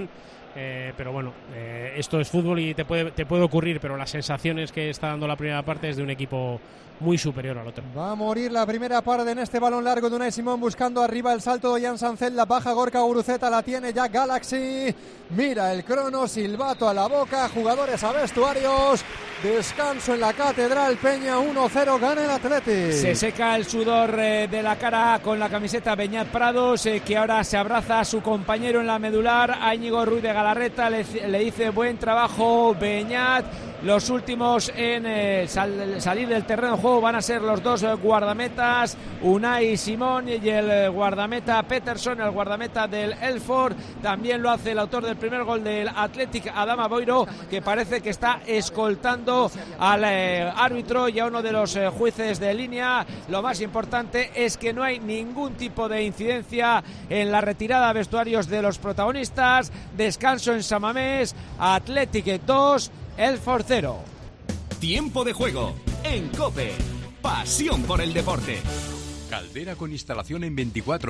pero bueno, esto es fútbol y te puede ocurrir, pero las sensaciones que está dando la primera parte es de un equipo muy superior al otro. Va a morir la primera parte en este balón largo de Unai Simón, buscando arriba el salto de Jan Sancel, la baja Gorka Guruceta, la tiene ya Galaxy, mira el crono, silbato a la boca, jugadores a vestuarios, descanso en la Catedral, Peña 1-0, gana el Athletic. Se seca el sudor de la cara con la camiseta Beñat Prados, que ahora se abraza a su compañero en la medular, a Íñigo Ruiz de Galarreta, le dice buen trabajo Beñat. Los últimos en salir del terreno de juego van a ser los dos guardametas, Unai Simón y el guardameta Peterson, el guardameta del Elford. También lo hace el autor del primer gol del Athletic, Adama Boiro, que parece que está escoltando al árbitro y a uno de los jueces de línea. Lo más importante es que no hay ningún tipo de incidencia en la retirada a vestuarios de los protagonistas. Descanso en San Mamés, Athletic 2, Elford 0. Tiempo de juego en COPE. Pasión por el deporte. Caldera con instalación en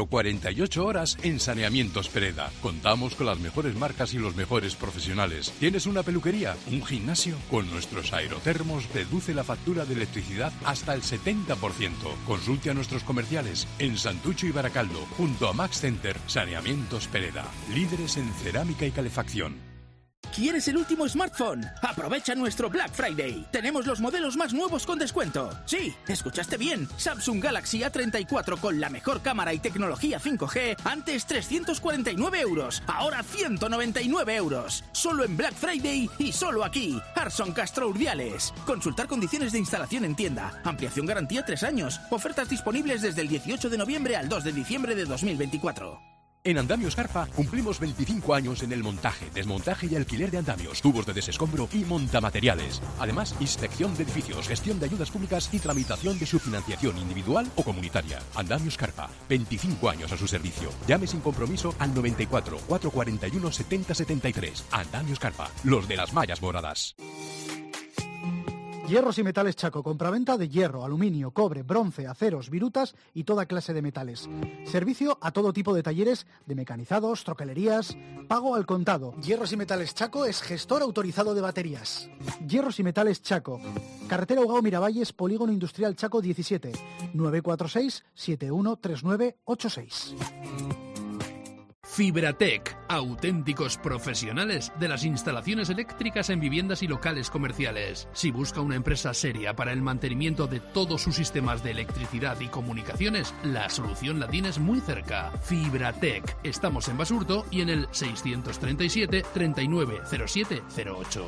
24-48 horas en Saneamientos Pereda. Contamos con las mejores marcas y los mejores profesionales. ¿Tienes una peluquería? ¿Un gimnasio? Con nuestros aerotermos reduce la factura de electricidad hasta el 70%. Consulte a nuestros comerciales en Santucho y Baracaldo, junto a Max Center. Saneamientos Pereda. Líderes en cerámica y calefacción. ¿Quieres el último smartphone? Aprovecha nuestro Black Friday. Tenemos los modelos más nuevos con descuento. Sí, escuchaste bien. Samsung Galaxy A34 con la mejor cámara y tecnología 5G, antes 349 euros, ahora 199 euros. Solo en Black Friday y solo aquí. Arson Castro Urdiales. Consultar condiciones de instalación en tienda. Ampliación garantía 3 años. Ofertas disponibles desde el 18 de noviembre al 2 de diciembre de 2024. En Andamios Carpa cumplimos 25 años en el montaje, desmontaje y alquiler de andamios, tubos de desescombro y montamateriales. Además, inspección de edificios, gestión de ayudas públicas y tramitación de su financiación individual o comunitaria. Andamios Carpa, 25 años a su servicio. Llame sin compromiso al 94 441 70 73. Andamios Carpa, los de las mallas moradas. Hierros y Metales Chaco, compraventa de hierro, aluminio, cobre, bronce, aceros, virutas y toda clase de metales. Servicio a todo tipo de talleres de mecanizados, troquelerías, pago al contado. Hierros y Metales Chaco es gestor autorizado de baterías. Hierros y Metales Chaco, carretera Ugao Miravalles, Polígono Industrial Chaco 17, 946 713986. Fibratec, auténticos profesionales de las instalaciones eléctricas en viviendas y locales comerciales. Si busca una empresa seria para el mantenimiento de todos sus sistemas de electricidad y comunicaciones, la solución la tienes muy cerca. Fibratec. Estamos en Basurto y en el 637 390708.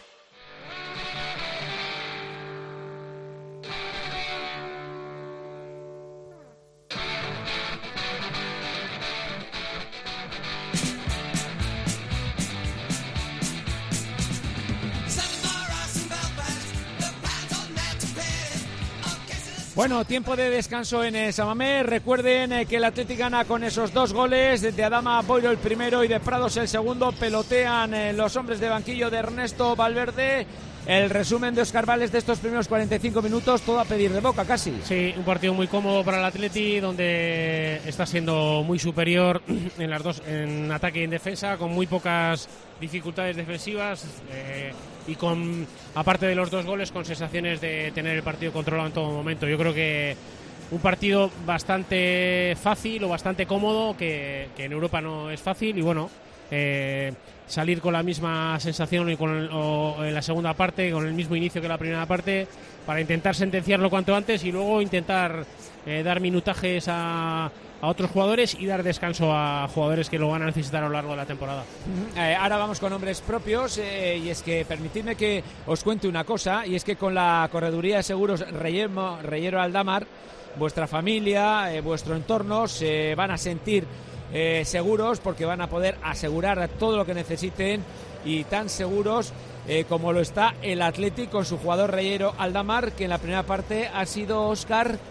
Bueno, tiempo de descanso en San Mamés. Recuerden que el Athletic gana con esos 2 goles de Adama Boiro el primero y de Prados el segundo. Pelotean los hombres de banquillo de Ernesto Valverde. El resumen de Óscar Vales de estos primeros 45 minutos, todo a pedir de boca casi. Sí, un partido muy cómodo para el Athletic, donde está siendo muy superior en las dos, en ataque y en defensa, con muy pocas dificultades defensivas y con, aparte de los 2 goles, con sensaciones de tener el partido controlado en todo momento. Yo creo que un partido bastante fácil o bastante cómodo, que en Europa no es fácil, y bueno, salir con la misma sensación o en la segunda parte, con el mismo inicio que la primera parte, para intentar sentenciarlo cuanto antes y luego intentar dar minutajes a otros jugadores y dar descanso a jugadores que lo van a necesitar a lo largo de la temporada. Ahora vamos con nombres propios y es que permitidme que os cuente una cosa, y es que con la correduría de seguros Reyero Aldamar, vuestra familia, vuestro entorno se van a sentir seguros, porque van a poder asegurar todo lo que necesiten, y tan seguros como lo está el Athletic con su jugador Reyero Aldamar, que en la primera parte ha sido Óscar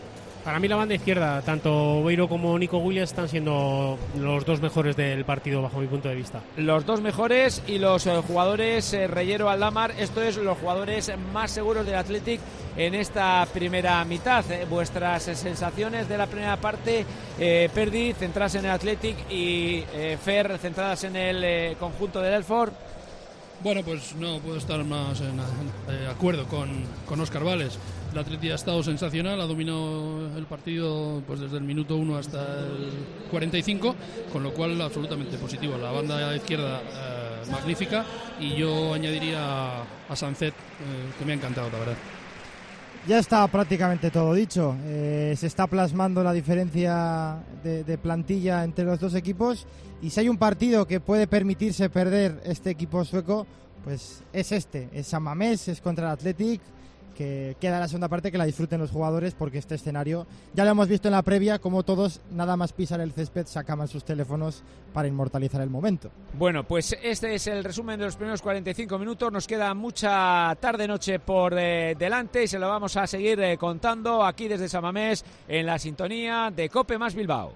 Para mí la banda izquierda, tanto Beiro como Nico Williams están siendo los dos mejores del partido bajo mi punto de vista. Los dos mejores y los jugadores Reyero, Aldamar, esto es los jugadores más seguros del Athletic en esta primera mitad. Vuestras sensaciones de la primera parte, Perdi, centradas en el Athletic y Fer, centradas en el conjunto del Elford. Bueno, pues no puedo estar más de acuerdo con Óscar Vales. El Atleti ha estado sensacional, ha dominado el partido pues desde el minuto 1 hasta el 45, con lo cual absolutamente positivo. La banda izquierda magnífica, y yo añadiría a Sancet, que me ha encantado, la verdad. Ya está prácticamente todo dicho. Se está plasmando la diferencia de plantilla entre los dos equipos, y si hay un partido que puede permitirse perder este equipo sueco, pues es San Mamés, es contra el Athletic, que queda la segunda parte, que la disfruten los jugadores, porque este escenario ya lo hemos visto en la previa, como todos nada más pisar el césped sacaban sus teléfonos para inmortalizar el momento. Bueno, pues este es el resumen de los primeros 45 minutos. Nos queda mucha tarde-noche por delante y se lo vamos a seguir contando aquí desde San Mamés, en la sintonía de COPE más Bilbao.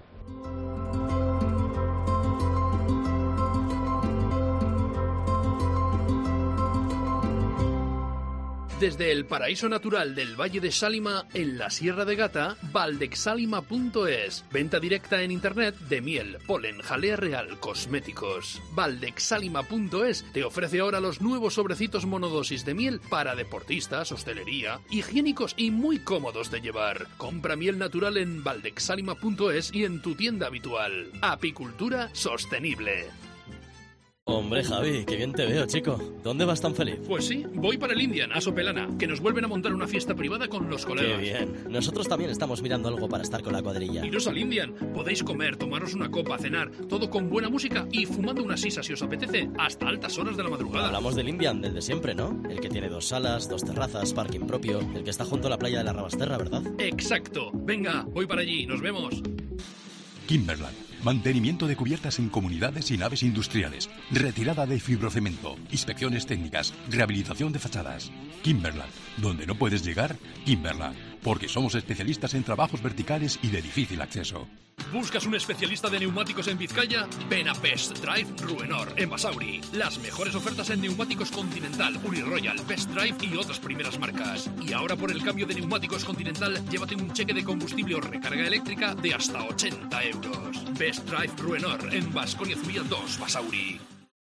Desde el paraíso natural del Valle de Sálima, en la Sierra de Gata, Valdexálima.es. Venta directa en internet de miel, polen, jalea real, cosméticos. Valdexálima.es te ofrece ahora los nuevos sobrecitos monodosis de miel para deportistas, hostelería, higiénicos y muy cómodos de llevar. Compra miel natural en Valdexálima.es y en tu tienda habitual. Apicultura sostenible. Hombre, Javi, qué bien te veo, chico. ¿Dónde vas tan feliz? Pues sí, voy para el Indian, a Sopelana, que nos vuelven a montar una fiesta privada con los colegas. Qué bien. Nosotros también estamos mirando algo para estar con la cuadrilla. Iros al Indian. Podéis comer, tomaros una copa, cenar, todo con buena música y fumando una sisa si os apetece, hasta altas horas de la madrugada. Hablamos del Indian, del de siempre, ¿no? El que tiene 2 salas, 2 terrazas, parking propio, el que está junto a la playa de la Rabasterra, ¿verdad? Exacto. Venga, voy para allí, nos vemos. Kimberland. Mantenimiento de cubiertas en comunidades y naves industriales. Retirada de fibrocemento. Inspecciones técnicas. Rehabilitación de fachadas. Kimberland. Donde no puedes llegar, Kimberland. Porque somos especialistas en trabajos verticales y de difícil acceso. ¿Buscas un especialista de neumáticos en Vizcaya? Ven a Best Drive Ruenor, en Basauri. Las mejores ofertas en neumáticos Continental, Uniroyal, Best Drive y otras primeras marcas. Y ahora, por el cambio de neumáticos Continental, llévate un cheque de combustible o recarga eléctrica de hasta 80 euros. Best Drive Ruenor, en Baskonia Zubia 2, Basauri.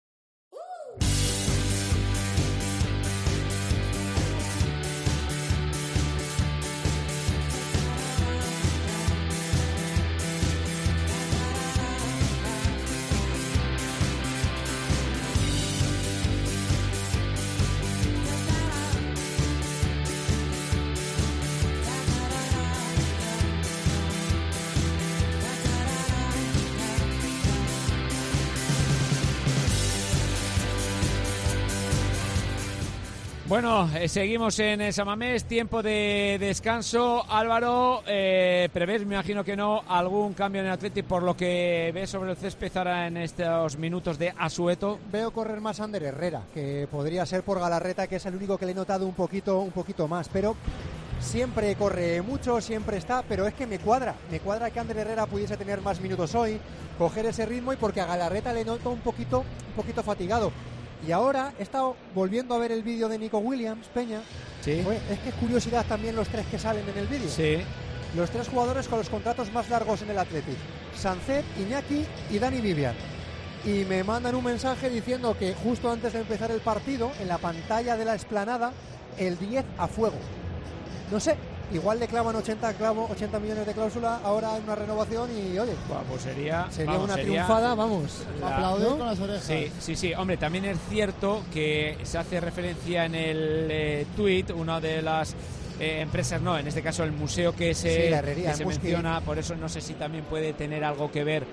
Bueno, seguimos en San Mamés, tiempo de descanso. Álvaro, ¿prevés, me imagino que no, algún cambio en el Athletic por lo que ves sobre el césped ahora en estos minutos de asueto? Veo correr más a Ander Herrera, que podría ser por Galarreta, que es el único que le he notado un poquito más, pero siempre corre mucho, siempre está, pero es que me cuadra que Ander Herrera pudiese tener más minutos hoy, coger ese ritmo, y porque a Galarreta le noto un poquito fatigado. Y ahora he estado volviendo a ver el vídeo de Nico Williams, Peña. Sí. Pues, es que es curiosidad también los 3 que salen en el vídeo. Sí. Los 3 jugadores con los contratos más largos en el Athletic: Sancet, Iñaki y Dani Vivian. Y me mandan un mensaje diciendo que justo antes de empezar el partido, en la pantalla de la explanada, el 10 a fuego. No sé, igual le clavan 80 millones de cláusula ahora en una renovación y, oye, pues sería una triunfada, vamos. Aplaudir con las orejas. Sí. Hombre, también es cierto que se hace referencia en el tuit, una de las empresas, no, en este caso el museo que se menciona, por eso no sé si también puede tener algo que ver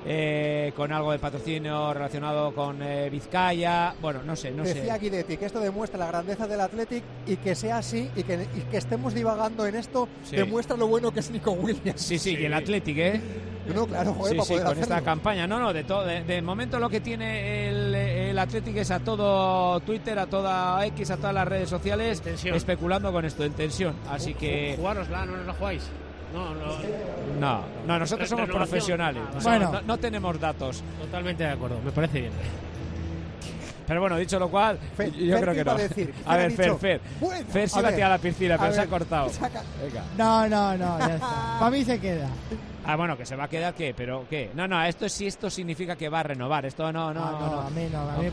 con algo de patrocinio relacionado con Vizcaya. Bueno, no sé. Decía Guidetti que esto demuestra la grandeza del Athletic, y que sea así y que estemos divagando en esto demuestra lo bueno que es Nico Williams. Sí, y el Athletic, No, claro, joder, para poder con hacerlo. Esta campaña, de momento lo que tiene el Athletic es a todo Twitter, a toda X, a todas las redes sociales, especulando con esto, en tensión. Así que... Jugárosla, no nos la jugáis. No, nosotros somos profesionales. Bueno, no tenemos datos. Totalmente de acuerdo, me parece bien. Pero bueno, dicho lo cual, yo creo que no. A ver, Fer sí va a tirar a la piscina, pero se ha cortado. Venga. No, ya está. Para mí se queda. Bueno, que se va a quedar, ¿qué? ¿Pero qué? No, esto significa que va a renovar. Esto no. A mí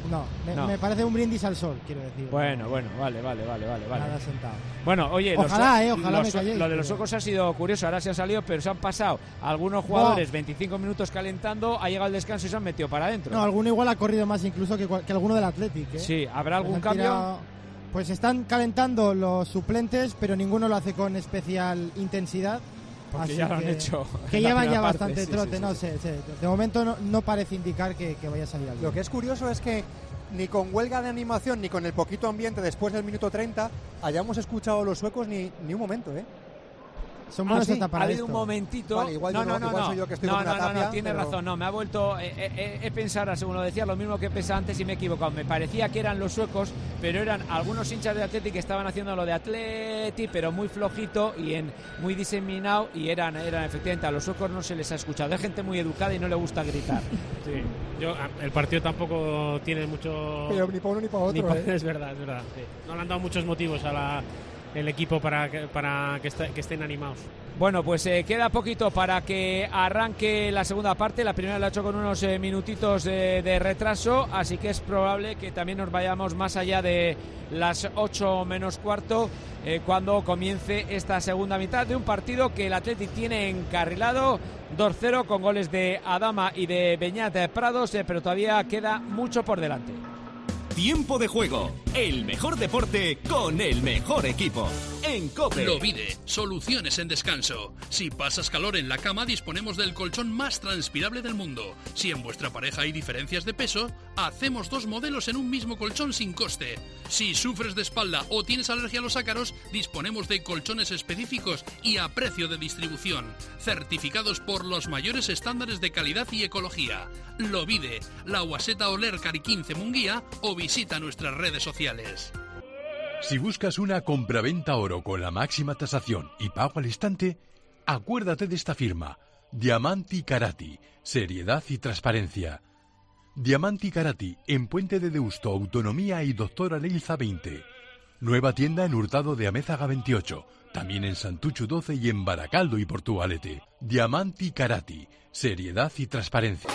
no. Me parece un brindis al sol, quiero decir. Bueno, vale. Nada sentado. Bueno, oye, ojalá me calléis. Lo de los suecos ha sido curioso, ahora se han salido, pero se han pasado algunos jugadores 25 minutos calentando, ha llegado el descanso y se han metido para adentro. No, alguno igual ha corrido más incluso que alguno del Athletic, ¿eh? Sí, ¿habrá algún cambio? Pues están calentando los suplentes, pero ninguno lo hace con especial intensidad. Porque así ya lo han hecho. Que llevan ya bastante trote, no sé. De momento no parece indicar que vaya a salir alguien. Lo que es curioso es que ni con huelga de animación ni con el poquito ambiente después del minuto 30 hayamos escuchado a los suecos ni un momento, ¿eh? Son buenos hasta para ha habido esto. un momentito. Vale, igual soy yo que estoy con una tapia, tiene razón. No, me ha vuelto. He pensado, según lo decía, lo mismo que pensaba antes y me he equivocado. Me parecía que eran los suecos, pero eran algunos hinchas de Athletic que estaban haciendo lo de Athletic, pero muy flojito y muy diseminado. Y eran efectivamente, a los suecos no se les ha escuchado. Es gente muy educada y no le gusta gritar. Sí. El partido tampoco tiene mucho. Pero ni para uno ni para otro. Es verdad. Sí. No le han dado muchos motivos el equipo para que estén animados. Bueno, pues queda poquito para que arranque la segunda parte. La primera la ha hecho con unos minutitos de retraso, así que es probable que también nos vayamos más allá de las 8 menos cuarto cuando comience esta segunda mitad de un partido que el Athletic tiene encarrilado 2-0 con goles de Adama y de Beñat Prados, pero todavía queda mucho por delante. Tiempo de juego, el mejor deporte con el mejor equipo. En COPE. Lovide, soluciones en descanso. Si pasas calor en la cama, disponemos del colchón más transpirable del mundo. Si en vuestra pareja hay diferencias de peso, hacemos 2 modelos en un mismo colchón sin coste. Si sufres de espalda o tienes alergia a los ácaros, disponemos de colchones específicos y a precio de distribución, certificados por los mayores estándares de calidad y ecología. Lovide, La Guaseta Oler Cari 15 Munguía o visita nuestras redes sociales. Si buscas una compraventa oro con la máxima tasación y pago al instante, acuérdate de esta firma, Diamanti Karati, seriedad y transparencia. Diamanti Karati, en Puente de Deusto, Autonomía y Doctora Leilza 20. Nueva tienda en Hurtado de Amézaga 28, también en Santuchu 12 y en Baracaldo y Portugalete. Diamanti Karati, seriedad y transparencia.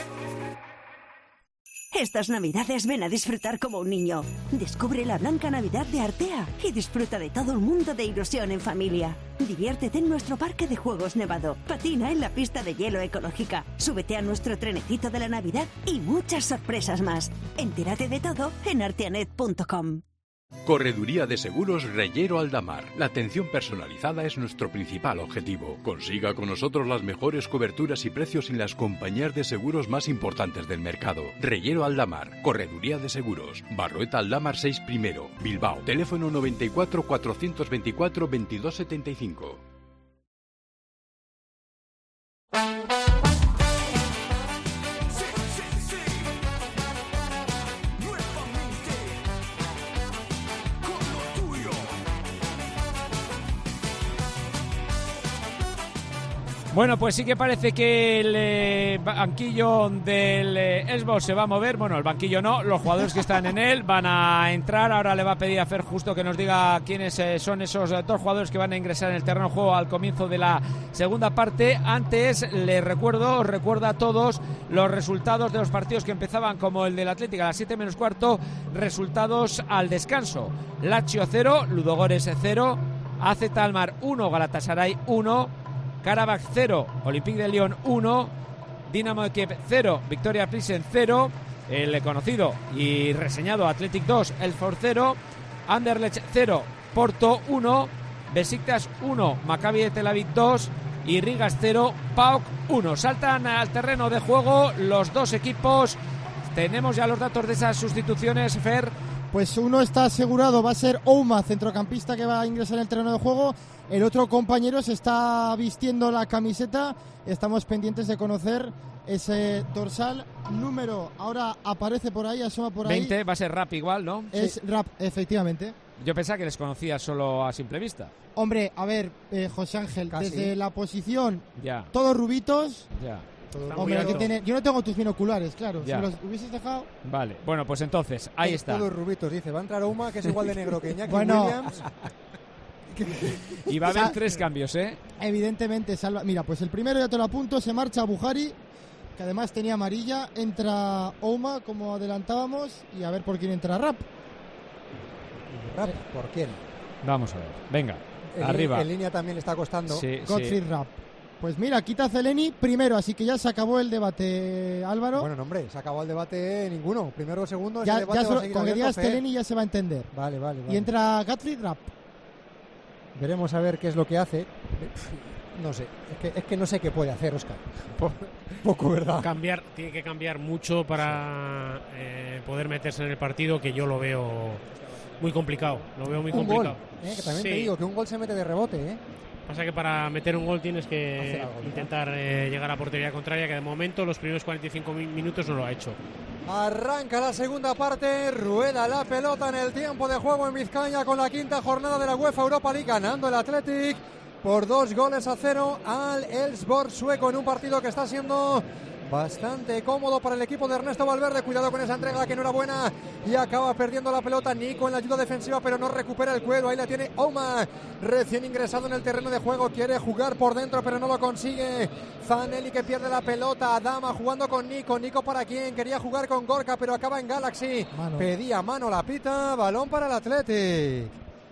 Estas navidades ven a disfrutar como un niño. Descubre la Blanca Navidad de Artea y disfruta de todo un mundo de ilusión en familia. Diviértete en nuestro parque de juegos nevado, patina en la pista de hielo ecológica, súbete a nuestro trenecito de la Navidad y muchas sorpresas más. Entérate de todo en arteanet.com. Correduría de Seguros Reyero Aldamar. La atención personalizada es nuestro principal objetivo. Consiga con nosotros las mejores coberturas y precios en las compañías de seguros más importantes del mercado. Reyero Aldamar, Correduría de Seguros. Barroeta Aldamar 6 primero, Bilbao. Teléfono 94 424 2275. Bueno, pues sí que parece que el banquillo del Esbos se va a mover. Bueno, el banquillo no, los jugadores que están en él van a entrar. Ahora le va a pedir a Fer justo que nos diga quiénes son esos 2 jugadores que van a ingresar en el terreno de juego al comienzo de la segunda parte. Antes, os recuerdo a todos los resultados de los partidos que empezaban como el del Atlético a las 7 menos cuarto. Resultados al descanso. Lazio 0, Ludogorets 0, AZ Alkmaar 1, Galatasaray 1, Karabakh 0, Olympique de Lyon 1, Dinamo de Kiev 0, Victoria Pilsen 0, el conocido y reseñado Athletic 2, Elfsborg 0, Anderlecht 0, Porto 1, Besiktas 1, Maccabi de Tel Aviv 2 y Rigas 0, PAOK 1. Saltan al terreno de juego los 2 equipos. Tenemos ya los datos de esas sustituciones, Fer. Pues uno está asegurado, va a ser Ouma, centrocampista que va a ingresar en el terreno de juego. El otro compañero se está vistiendo la camiseta. Estamos pendientes de conocer ese dorsal número, ahora aparece por ahí, asoma por 20, ahí. va a ser Rap igual, ¿no? Es Rap, efectivamente. Yo pensaba que les conocía solo a simple vista. Hombre, a ver, José Ángel, Casi. desde la posición, Ya. todos rubitos. Ya. Hombre, yo no tengo tus binoculares, claro. Ya. Si los hubieses dejado. Vale, bueno, pues entonces, ahí está. Todos rubitos, dice. Va a entrar Ouma, que es igual de negro que Iñaki Bueno. Williams. Y va a haber 3 cambios, ¿eh? Evidentemente, salva. Mira, pues el primero ya te lo apunto, se marcha Buhari, que además tenía amarilla, entra Ouma, como adelantábamos, y a ver por quién entra Rap. ¿Rap? ¿Por quién? Vamos a ver, venga, arriba. En línea también le está costando. Sí, Godfrey Rap. Pues mira, quita a Zeleni primero, así que ya se acabó el debate, Álvaro. Bueno, no, hombre, se acabó el debate ninguno. Primero o segundo, ya, ese debate va a seguir con que abierto, digas Zeleni ya se va a entender. Vale. Y entra Godfrey Rap. Veremos a ver qué es lo que hace. No sé, es que no sé qué puede hacer, Óscar. Poco, ¿verdad? Tiene que cambiar mucho para poder meterse en el partido, que yo lo veo muy complicado. Lo veo muy complicado. Gol, que también Sí. te digo que un gol se mete de rebote, Pasa que para meter un gol tienes que intentar llegar a portería contraria, que de momento los primeros 45 minutos no lo ha hecho. Arranca la segunda parte, rueda la pelota en el tiempo de juego en Vizcaya con la quinta jornada de la UEFA Europa League, ganando el Athletic por 2-0 al Elfsborg sueco en un partido que está siendo bastante cómodo para el equipo de Ernesto Valverde. Cuidado con esa entrega que no era buena y acaba perdiendo la pelota Nico en la ayuda defensiva, pero no recupera el cuero. Ahí la tiene Ouma, recién ingresado en el terreno de juego, quiere jugar por dentro pero no lo consigue. Zanelli que pierde la pelota, Adama jugando con Nico. Nico para quién, quería jugar con Gorka pero acaba en Galaxy. Pedía mano, la pita, balón para el Athletic.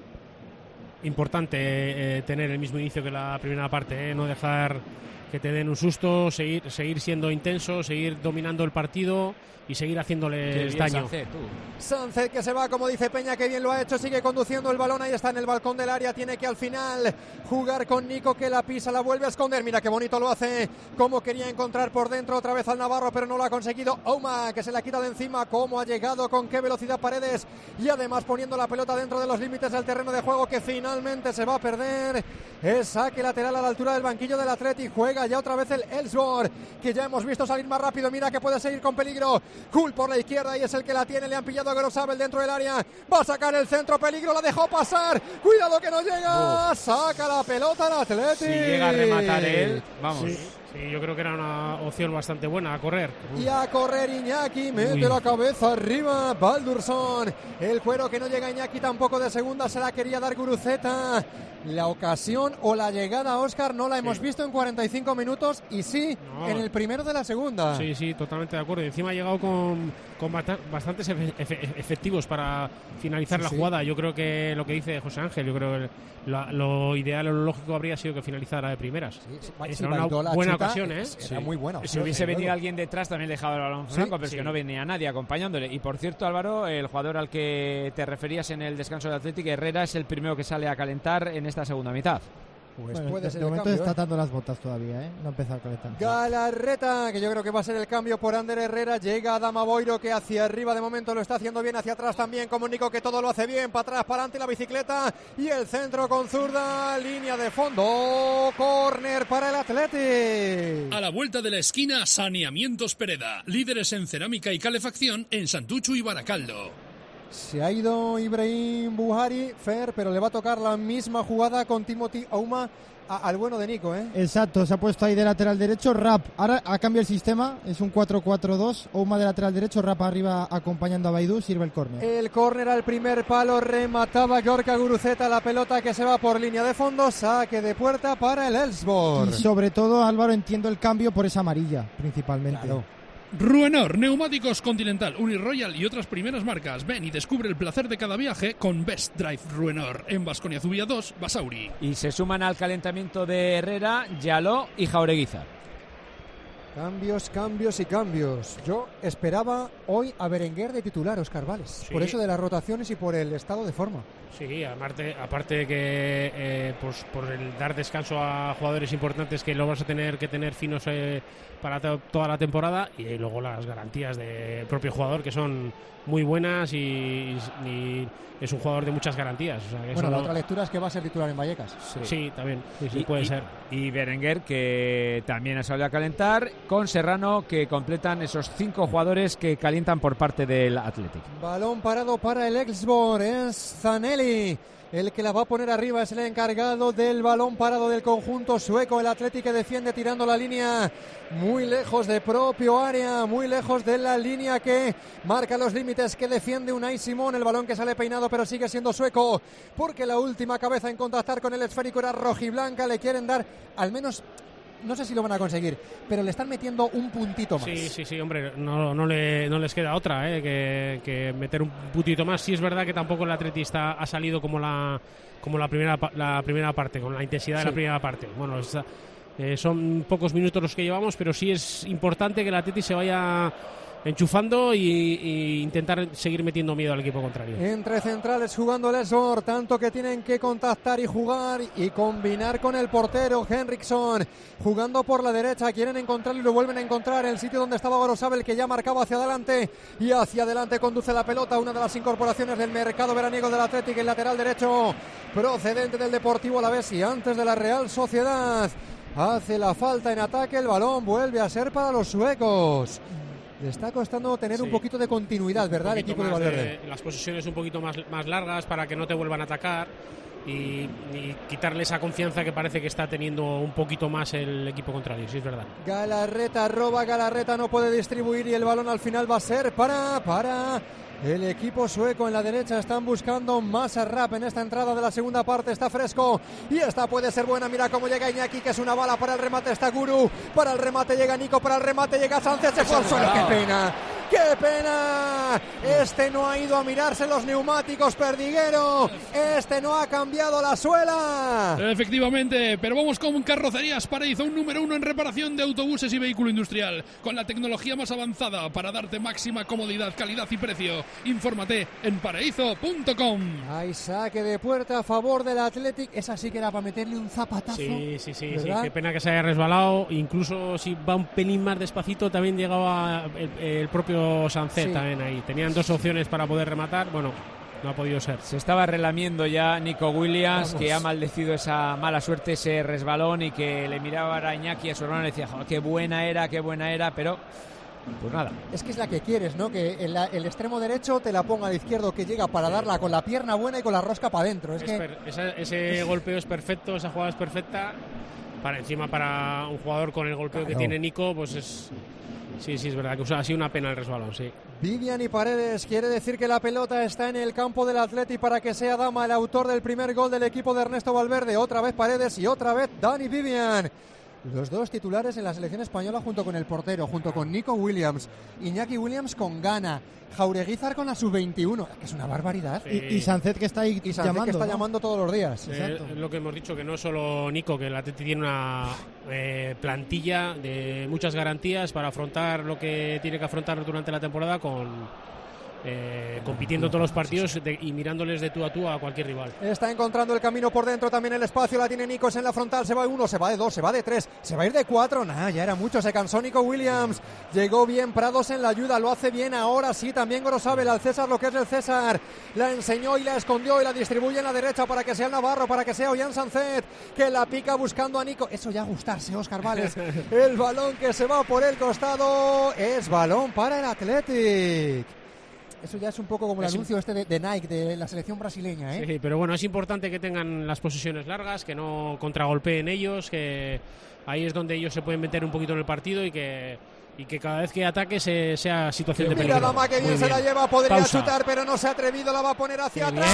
Importante tener el mismo inicio que la primera parte, no dejar que te den un susto, seguir siendo intenso, seguir dominando el partido y seguir haciéndoles daño. Sánchez que se va, como dice Peña, que bien lo ha hecho, sigue conduciendo el balón, ahí está en el balcón del área, tiene que al final jugar con Nico, que la pisa, la vuelve a esconder, mira qué bonito lo hace, como quería encontrar por dentro otra vez al Navarro, pero no lo ha conseguido. Ouma, que se la quita de encima, cómo ha llegado, con qué velocidad Paredes, y además poniendo la pelota dentro de los límites del terreno de juego, que finalmente se va a perder. Es saque lateral a la altura del banquillo del Athletic, juega ya otra vez el Elfsborg, que ya hemos visto salir más rápido, mira que puede seguir con peligro. Cool por la izquierda y es el que la tiene, le han pillado a Grosabel dentro del área, va a sacar el centro, peligro, la dejó pasar, cuidado que no llega, saca la pelota al Athletic. Si llega a rematar él, vamos. Sí, yo creo que era una opción bastante buena a correr. Y a correr Iñaki, mete la cabeza arriba, Baldursson, el cuero que no llega Iñaki tampoco de segunda, se la quería dar Guruceta. La ocasión o la llegada, Óscar, no la hemos visto en 45 minutos y sí, en el primero de la segunda. Sí, totalmente de acuerdo. Y encima ha llegado con bastantes efectivos para finalizar la jugada. Yo creo que lo que dice José Ángel, yo creo que lo ideal o lo lógico habría sido que finalizara de primeras. Era una buena ocasión, ¿eh? Era muy buena. Si hubiese venido alguien detrás también dejaba el balón franco, pero es que no venía nadie acompañándole. Y por cierto, Álvaro, el jugador al que te referías en el descanso del Athletic, Herrera, es el primero que sale a calentar en esta segunda mitad. Pues bueno, puede ser de el momento cambio, está dando las botas todavía, no ha empezado a calentar. Galarreta, que yo creo que va a ser el cambio por Ander Herrera. Llega Adama Boiro, que hacia arriba de momento lo está haciendo bien, hacia atrás también como Nico, que todo lo hace bien, para atrás, para adelante la bicicleta y el centro con zurda, línea de fondo, córner para el Athletic. A la vuelta de la esquina, Saneamientos Pereda, líderes en cerámica y calefacción en Santuchu y Baracaldo. Se ha ido Ibrahim Buhari, Fer, pero le va a tocar la misma jugada con Timothy Ouma al bueno de Nico, ¿eh? Exacto, se ha puesto ahí de lateral derecho, Rap. Ahora ha cambiado el sistema, es un 4-4-2. Ouma de lateral derecho, Rap arriba acompañando a Baidú, sirve el córner. El córner al primer palo, remataba Gorka Guruceta, la pelota que se va por línea de fondo, saque de puerta para el Elfsborg. Y sobre todo, Álvaro, entiendo el cambio por esa amarilla, principalmente. Claro. Ruenor, neumáticos Continental, Uniroyal y otras primeras marcas. Ven y descubre el placer de cada viaje con Best Drive Ruenor en Baskonia Zubia 2, Basauri. Y se suman al calentamiento de Herrera, Yaló y Jaureguizar. Cambios y cambios. Yo esperaba hoy a Berenguer de titular, Óscar Vales, por eso de las rotaciones y por el estado de forma. Sí, aparte de que pues por el dar descanso a jugadores importantes que lo vas a tener que tener finos para toda la temporada, y luego las garantías del propio jugador, que son muy buenas y es un jugador de muchas garantías. O sea, que bueno, la otra lectura es que va a ser titular en Vallecas. Sí, también. Sí, puede ser. Y Berenguer, que también ha salido a calentar, con Serrano, que completan esos 5 jugadores que calientan por parte del Athletic. Balón parado para el Elfsborg, es Zanelli el que la va a poner arriba, es el encargado del balón parado del conjunto sueco. El Athletic que defiende tirando la línea muy lejos de propio área, muy lejos de la línea que marca los límites, que defiende Unai Simón. El balón que sale peinado pero sigue siendo sueco, porque la última cabeza en contactar con el esférico era rojiblanca. Le quieren dar al menos, no sé si lo van a conseguir, pero le están metiendo un puntito más. Sí, hombre, no les queda otra que meter un puntito más. Sí es verdad que tampoco el Atletista ha salido como la primera parte, con la intensidad de la primera parte. Bueno, son pocos minutos los que llevamos, pero sí es importante que el Atleti se vaya enchufando y intentar seguir metiendo miedo al equipo contrario. Entre centrales jugando el Elfsborg, tanto que tienen que contactar y jugar y combinar con el portero Henriksson, jugando por la derecha, quieren encontrarlo y lo vuelven a encontrar en el sitio donde estaba Gorosabel, que ya marcaba hacia adelante, y hacia adelante conduce la pelota, una de las incorporaciones del mercado veraniego del Athletic, el lateral derecho procedente del Deportivo Alavés y antes de la Real Sociedad. Hace la falta en ataque, el balón vuelve a ser para los suecos. Le está costando tener un poquito de continuidad, ¿verdad? El equipo de Valverde. Las posesiones un poquito más largas para que no te vuelvan a atacar y quitarle esa confianza que parece que está teniendo un poquito más el equipo contrario, sí es verdad. Galarreta roba, Galarreta no puede distribuir y el balón al final va a ser para el equipo sueco. En la derecha están buscando más a Rapp en esta entrada de la segunda parte. Está Fresco y esta puede ser buena. Mira cómo llega Iñaki, que es una bala. Para el remate está Guru, para el remate llega Nico, para el remate llega Sánchez. Se fue al suelo. ¡Qué pena! ¡Qué pena! Este no ha ido a mirarse los neumáticos, Perdiguero. Este no ha cambiado la suela. Efectivamente, pero vamos con Carrocerías Paraíso, un número 1 en reparación de autobuses y vehículo industrial, con la tecnología más avanzada para darte máxima comodidad, calidad y precio. Infórmate en paraíso.com. Hay saque de puerta a favor del Athletic. Esa sí que era para meterle un zapatazo. Sí. Qué pena que se haya resbalado. Incluso si va un pelín más despacito, también llegaba el propio Sánchez también ahí. Tenían 2 opciones para poder rematar. Bueno, no ha podido ser. Se estaba relamiendo ya Nico Williams, que ha maldecido esa mala suerte, ese resbalón, y que le miraba a Iñaki, a su hermano, y decía, qué buena era, pero pues nada. Es que es la que quieres, ¿no? Que el extremo derecho te la ponga al izquierdo, que llega para darla con la pierna buena y con la rosca para adentro. Ese golpeo es perfecto, esa jugada es perfecta. Para un jugador con el golpeo que tiene Nico, pues es... Sí, es verdad que ha sido una pena el resbalón, sí. Vivian y Paredes, quiere decir que la pelota está en el campo del Athletic para que sea Dama el autor del primer gol del equipo de Ernesto Valverde. Otra vez Paredes y otra vez Dani Vivian. Los dos titulares en la selección española junto con el portero, junto con Nico Williams. Iñaki Williams con Ghana. Jaureguizar con la sub-21, que es una barbaridad. Sí. Y Sánchez, que está ahí llamando, que está llamando todos los días. Lo que hemos dicho, que no es solo Nico, que el Atleti tiene una plantilla de muchas garantías para afrontar lo que tiene que afrontar durante la temporada, compitiendo todos los partidos y mirándoles de tú a tú a cualquier rival. Está encontrando el camino por dentro, también el espacio, la tiene Nico, es en la frontal, se va de 1, se va de 2, se va de 3, se va a ir de 4, ya era mucho, se cansó Nico Williams, llegó bien Prados en la ayuda, lo hace bien, ahora sí, también Gorosabel, al César lo que es el César, la enseñó y la escondió y la distribuye en la derecha para que sea el Navarro, para que sea Ollán Sánchez, que la pica buscando a Nico, eso ya gustarse, Óscar Vales, el balón que se va por el costado, es balón para el Athletic. Eso ya es un poco como el anuncio de Nike, de la selección brasileña, ¿eh? Sí, pero bueno, es importante que tengan las posesiones largas, que no contragolpeen ellos, que ahí es donde ellos se pueden meter un poquito en el partido y que cada vez que ataque sea situación de peligro. Mira Dama que bien se la lleva, podría chutar, pero no se ha atrevido, la va a poner hacia atrás.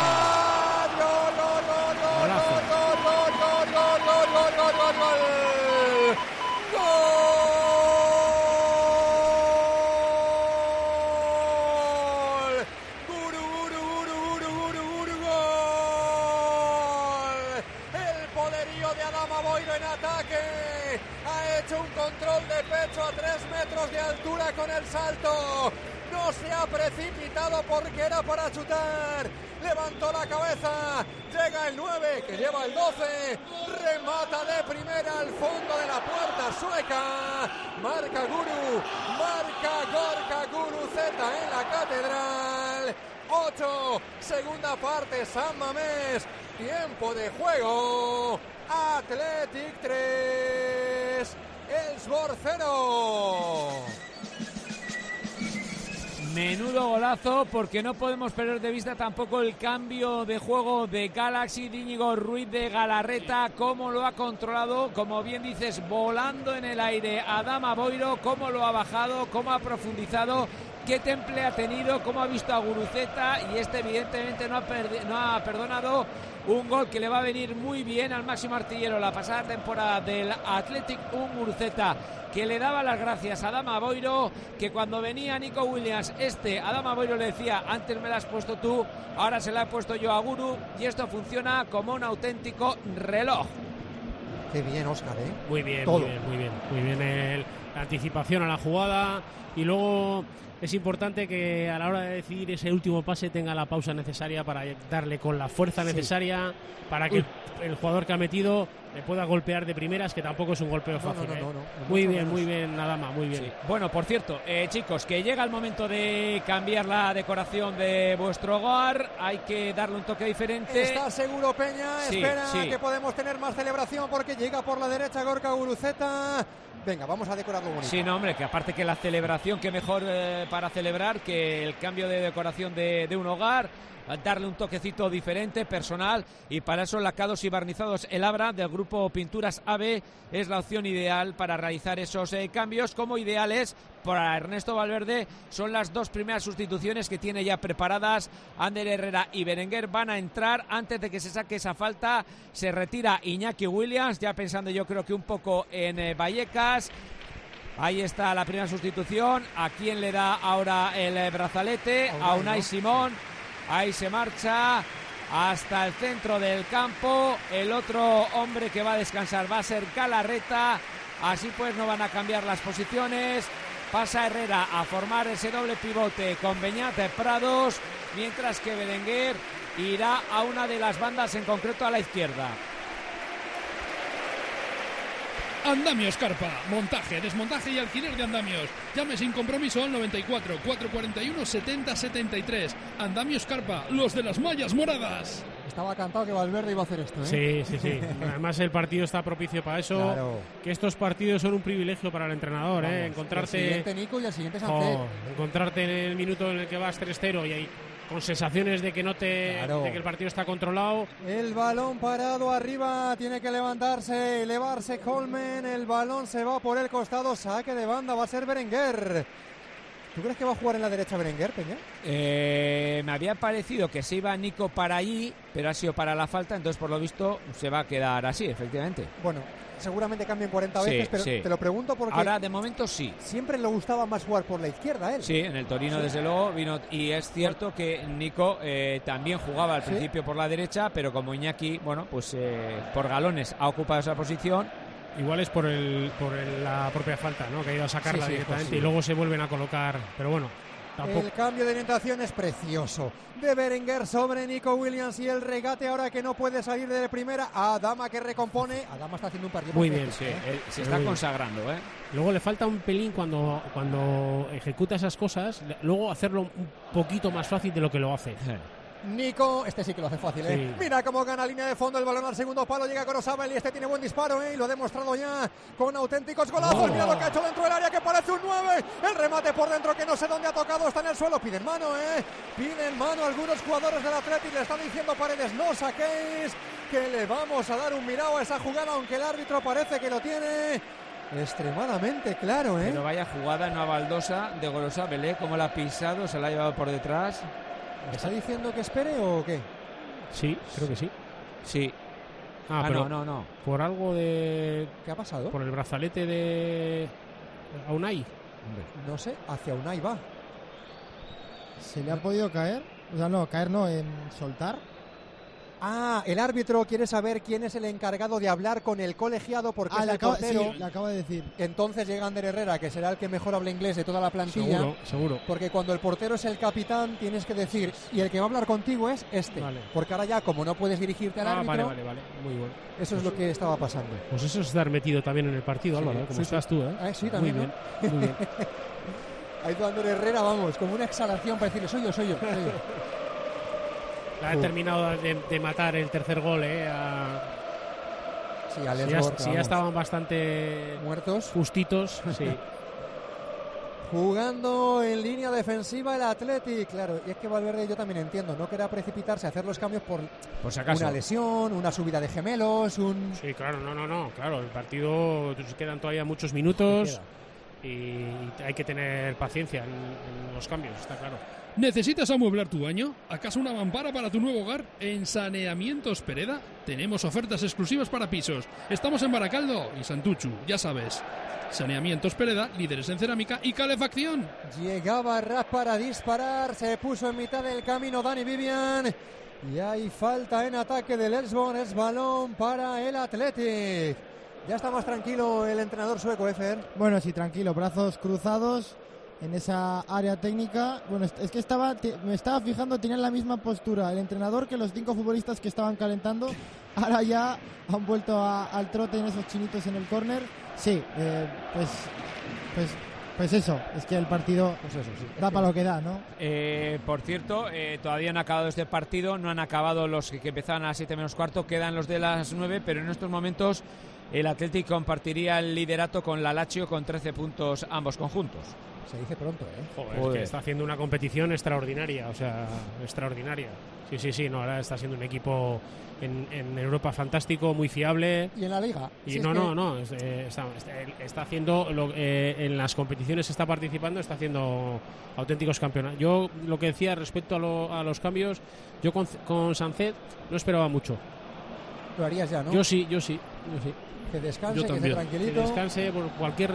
Un control de pecho a 3 metros de altura con el salto, no se ha precipitado porque era para chutar, levantó la cabeza, llega el 9 que lleva el 12, remata de primera al fondo de la puerta sueca, marca Gorka Guru Z en la Catedral. 8, segunda parte, San Mamés, tiempo de juego, Athletic 3, Elfsborg 0. Menudo golazo, porque no podemos perder de vista tampoco el cambio de juego de Galaxy, de Íñigo Ruiz de Galarreta, cómo lo ha controlado, como bien dices, volando en el aire Adama Boiro, cómo lo ha bajado, cómo ha profundizado, qué temple ha tenido, cómo ha visto a Guruceta, y evidentemente no ha perdonado un gol que le va a venir muy bien al máximo artillero la pasada temporada del Athletic, un Guruceta que le daba las gracias a Adama Boiro, que cuando venía Nico Williams, Adama Boiro le decía, antes me la has puesto tú, ahora se la he puesto yo a Guru, y esto funciona como un auténtico reloj. Qué bien, Óscar, ¿eh? Muy bien, todo. muy bien. La anticipación a la jugada, y luego es importante que a la hora de decidir ese último pase tenga la pausa necesaria para darle con la fuerza necesaria para que el jugador que ha metido le pueda golpear de primeras, que tampoco es un golpeo fácil. Muy bien, Adama, muy bien. Sí. Bueno, por cierto, chicos, que llega el momento de cambiar la decoración de vuestro hogar, hay que darle un toque diferente. ¿Está seguro, Peña? Sí, Espera, sí. que podemos tener más celebración porque llega por la derecha Gorka Guruceta. Venga, vamos a decorarlo bonito. Sí, no, hombre, que aparte que la celebración, que mejor para celebrar que el cambio de decoración de un hogar, darle un toquecito diferente, personal, y para eso lacados y barnizados El Abra del grupo Pinturas AB es la opción ideal para realizar esos cambios. Como ideales para Ernesto Valverde son las dos primeras sustituciones que tiene ya preparadas. Ander Herrera y Berenguer van a entrar antes de que se saque esa falta. Se retira Iñaki Williams, ya pensando yo creo que un poco en Vallecas. Ahí está la primera sustitución. ¿A quién le da ahora el brazalete? A Unai Simón. Ahí se marcha hasta el centro del campo. El otro hombre que va a descansar va a ser Galarreta. Así pues no van a cambiar las posiciones. Pasa Herrera a formar ese doble pivote con Beñat Prados, mientras que Berenguer irá a una de las bandas, en concreto a la izquierda. Andamios Carpa, montaje, desmontaje y alquiler de andamios. Llame sin compromiso al 94 441 70 73. Andamios Carpa, los de las mallas moradas. Estaba cantado que Valverde iba a hacer esto, ¿eh? Sí. Además el partido está propicio para eso. Claro. Que estos partidos son un privilegio para el entrenador, Vamos, encontrarte. El siguiente Nico y el siguiente Sánchez. Encontrarte en el minuto en el que vas 3-0 y ahí con sensaciones de que de que el partido está controlado. El balón parado arriba, tiene que elevarse Colmen, el balón se va por el costado, saque de banda, va a ser Berenguer. ¿Tú crees que va a jugar en la derecha Berenguer, Peña? Me había parecido que se iba Nico para allí, pero ha sido para la falta, entonces por lo visto se va a quedar así, efectivamente. Bueno, seguramente cambien 40 veces, pero te lo pregunto porque ahora de momento sí. Siempre le gustaba más jugar por la izquierda a él. Sí, en el Torino desde luego vino, y es cierto que Nico también jugaba al principio por la derecha, pero como Iñaki, bueno, pues por galones ha ocupado esa posición. Igual es por la propia falta, ¿no? Que ha ido a sacarla directamente y luego se vuelven a colocar, pero bueno, tampoco. El cambio de orientación es precioso. De Berenguer sobre Nico Williams y el regate ahora que no puede salir de primera. Adama que recompone. Adama está haciendo un partido muy perfecto, bien, sí. Se está consagrando, Luego le falta un pelín cuando ejecuta esas cosas, luego hacerlo un poquito más fácil de lo que lo hace. Nico, sí que lo hace fácil, ¿eh? Sí. Mira cómo gana línea de fondo, el balón al segundo palo, llega Gorosabel y tiene buen disparo, y lo ha demostrado ya con auténticos golazos. Mira lo que ha hecho dentro del área, que parece un 9. El remate por dentro que no sé dónde ha tocado, está en el suelo. Piden mano, Piden mano algunos jugadores del Athletic, le están diciendo Paredes, no saquéis, que le vamos a dar un mirado a esa jugada, aunque el árbitro parece que lo tiene extremadamente claro, Pero vaya jugada, no baldosa de Gorosabel, como la ha pisado, se la ha llevado por detrás. ¿Está diciendo que espere o qué? Sí, creo que sí. Sí. Pero no. Por algo de... ¿Qué ha pasado? Por el brazalete de Unai. No sé, hacia Unai va. ¿Se le ha podido caer? O sea, no, caer no, en soltar. Ah, el árbitro quiere saber quién es el encargado de hablar con el colegiado porque es el portero. Sí, le acaba de decir. Entonces llega Ander Herrera, que será el que mejor habla inglés de toda la plantilla. Seguro. Porque cuando el portero es el capitán, tienes que decir, y el que va a hablar contigo es Vale. Porque ahora ya, como no puedes dirigirte al árbitro... Vale. Muy bueno. Eso es lo que estaba pasando. Pues eso es estar metido también en el partido, Álvaro, como estás tú, Sí, también. Muy bien. Ha ido Ander Herrera, vamos, como una exhalación para decirle, soy yo. Ha terminado de matar el tercer gol, Sí, a Lesbos, si ya estaban bastante muertos, justitos, sí. Jugando en línea defensiva el Athletic, claro, y es que Valverde yo también entiendo, no quería precipitarse a hacer los cambios por si acaso. Una lesión, una subida de gemelos, Sí, claro, claro, el partido quedan todavía muchos minutos y hay que tener paciencia en los cambios, está claro. ¿Necesitas amueblar tu baño? ¿Acaso una mampara para tu nuevo hogar? En Saneamientos Pereda tenemos ofertas exclusivas para pisos. Estamos en Baracaldo y Santuchu, ya sabes. Saneamientos Pereda, líderes en cerámica y calefacción. Llegaba Rap para disparar, se puso en mitad del camino Dani Vivian y hay falta en ataque del Elsborn, es balón para el Athletic. Ya está más tranquilo el entrenador sueco, Efer. Bueno, sí, tranquilo, brazos cruzados en esa área técnica. Bueno, es que me estaba fijando, tenían la misma postura el entrenador que los 5 futbolistas que estaban calentando. Ahora ya han vuelto al trote en esos chinitos en el córner. Sí, pues eso, es que el partido da para lo que da, ¿no? Por cierto, todavía no ha acabado este partido, no han acabado los que empezaban a las 7 menos cuarto, quedan los de las 9, pero en estos momentos el Athletic compartiría el liderato con la Lazio con 13 puntos ambos conjuntos. Se dice pronto, Joder. Es que está haciendo una competición extraordinaria, extraordinaria. Sí, no, ahora está siendo un equipo en Europa fantástico, muy fiable. ¿Y en la Liga? Y está haciendo, en las competiciones está participando, está haciendo auténticos campeonatos. Yo lo que decía respecto a los cambios, yo con Sancet no esperaba mucho. Lo harías ya, ¿no? Yo sí. Que descanse, que esté tranquilito. Que descanse por cualquier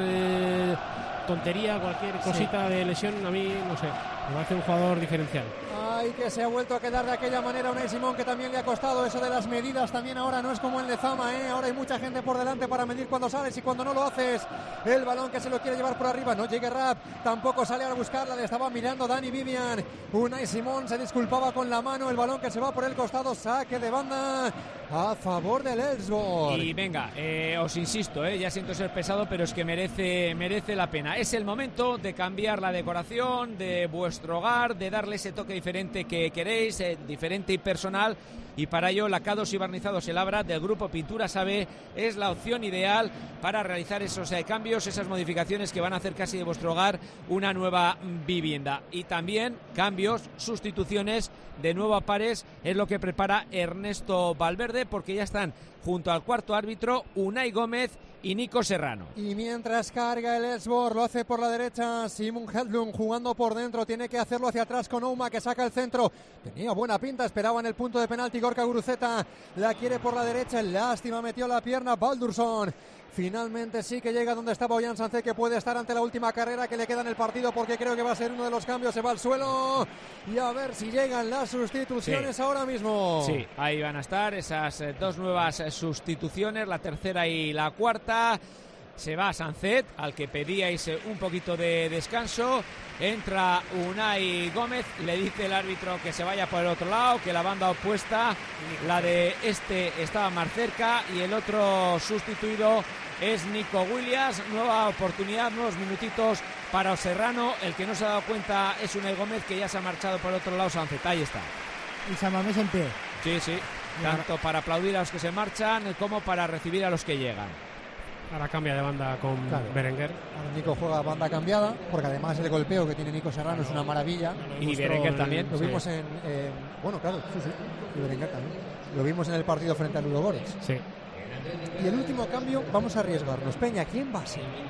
tontería, cualquier cosita de lesión, a mí, no sé, me va a hacer un jugador diferencial. Ay, que se ha vuelto a quedar de aquella manera Unai Simón, que también le ha costado eso de las medidas. También ahora no es como en Lezama, ahora hay mucha gente por delante para medir cuando sales y cuando no lo haces. El balón que se lo quiere llevar por arriba, no llegue Rap, tampoco sale a buscarla, le estaba mirando Dani Vivian. Unai Simón se disculpaba con la mano, el balón que se va por el costado, saque de banda a favor del Elfsborg. Y venga, os insisto, ya siento ser pesado, pero es que merece la pena. Es el momento de cambiar la decoración de vuestro hogar, de darle ese toque diferente que queréis, diferente y personal, y para ello Lacados y Barnizados El Abra del grupo Pintura Sabe es la opción ideal para realizar esos cambios, esas modificaciones que van a hacer casi de vuestro hogar una nueva vivienda. Y también cambios, sustituciones de nuevo a pares es lo que prepara Ernesto Valverde, porque ya están junto al cuarto árbitro Unai Gómez y Nico Serrano. Y mientras carga el Elfsborg, lo hace por la derecha Simon Hedlund jugando por dentro, tiene que hacerlo hacia atrás con Ouma, que saca el centro, tenía buena pinta, esperaba en el punto de penalti Gorka Guruceta, la quiere por la derecha, lástima, metió la pierna Baldursson. Finalmente sí que llega donde estaba Ollán Sancet, que puede estar ante la última carrera que le queda en el partido, porque creo que va a ser uno de los cambios, se va al suelo y a ver si llegan las sustituciones ahora mismo. Sí, ahí van a estar esas dos nuevas sustituciones, la tercera y la cuarta. Se va Sancet, al que pedíais un poquito de descanso. Entra Unai Gómez, le dice el árbitro que se vaya por el otro lado, que la banda opuesta, la de estaba más cerca, y el otro sustituido es Nico Williams. Nueva oportunidad, nuevos minutitos para Serrano. El que no se ha dado cuenta es Unai Gómez, que ya se ha marchado por el otro lado. Sancet, ahí está. Y Samamés en pie. Sí, tanto para aplaudir a los que se marchan como para recibir a los que llegan. Ahora cambia de banda con Berenguer. Ahora Nico juega banda cambiada, porque además el golpeo que tiene Nico Serrano es una maravilla. Y Berenguer también. Lo vimos bueno, claro, sí. Y Berenguer también. Lo vimos en el partido frente a Ludogorets. Sí. Y el último cambio, vamos a arriesgarnos. Peña, ¿quién va a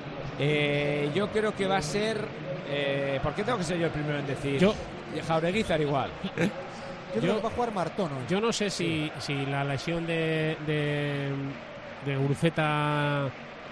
ser? Yo creo que va a ser... ¿por qué tengo que ser yo el primero en decir? Jaureguizar igual. Yo creo que va a jugar Martón hoy. Yo no sé si la lesión de Guruceta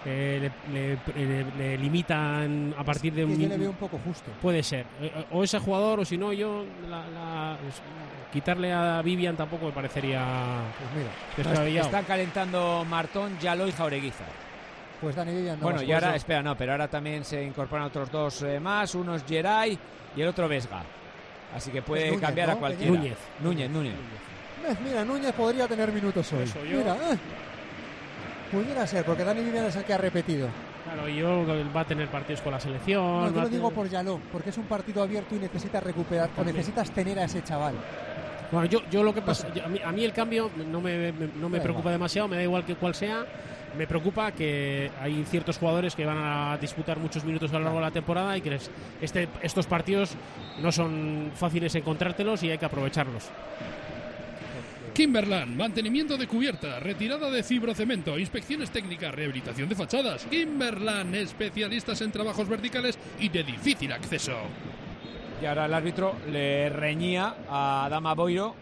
le limitan a partir de yo le veo un poco justo. Puede ser, o ese jugador, o si no, yo quitarle a Vivian tampoco me parecería descabellado. Están calentando Martón, Yaló y Jaureguizar. Pues Dani Vivian no. Bueno, y ahora, pero ahora también se incorporan otros dos más, uno es Geray y el otro Vesga. Así que puede Núñez, cambiar a cualquiera. Núñez. Mira, Núñez podría tener minutos hoy. Mira, pudiera ser, porque Dani Vivian es el que ha repetido. Claro, y va a tener partidos con la selección. No, yo lo digo por Yaló, porque es un partido abierto y necesitas recuperar, o necesitas tener a ese chaval. Bueno, yo lo que pasa, a mí el cambio no me preocupa demasiado, me da igual que cuál sea. Me preocupa que hay ciertos jugadores que van a disputar muchos minutos a lo largo de la temporada y que estos partidos no son fáciles encontrártelos y hay que aprovecharlos. Kimberland, mantenimiento de cubierta, retirada de fibrocemento, inspecciones técnicas, rehabilitación de fachadas. Kimberland, especialistas en trabajos verticales y de difícil acceso. Y ahora el árbitro le reñía a Adama Boiro,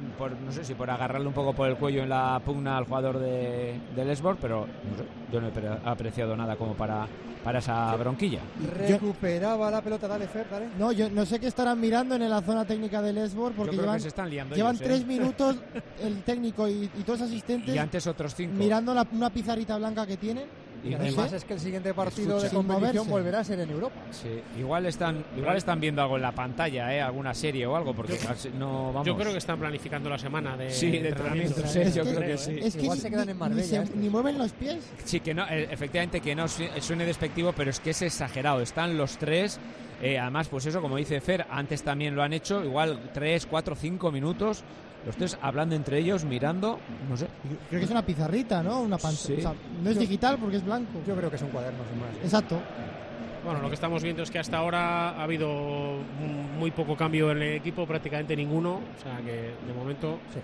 no sé si por agarrarle un poco por el cuello en la pugna al jugador del Elfsborg, pero no sé, yo no he apreciado nada como para esa bronquilla. Recuperaba la pelota, dale Fer, dale. No, yo no sé qué estarán mirando en la zona técnica del Elfsborg, porque se están liando llevan ellos, 3 minutos el técnico y todos los asistentes. Y antes otros 5. Mirando una pizarrita blanca que tienen. Y además es que el siguiente partido de competición volverá a ser en Europa. Sí, igual están viendo algo en la pantalla, alguna serie o algo, porque no vamos. Yo creo que están planificando la semana de entrenamiento. Yo creo que sí. Es que igual se quedan en Marbella. Ni mueven los pies. Sí, que no, efectivamente que no suene despectivo, pero es que es exagerado. Están los 3, además, pues eso, como dice Fer, antes también lo han hecho, igual 3, 4, 5 minutos. Los 3 hablando entre ellos, mirando, no sé. Creo que es una pizarrita, ¿no? Una pantalla. Sí. O sea, no es digital porque es blanco. Yo creo que son cuadernos más. Exacto. Bueno, lo que estamos viendo es que hasta ahora ha habido muy poco cambio en el equipo, prácticamente ninguno. O sea que de momento. Sí.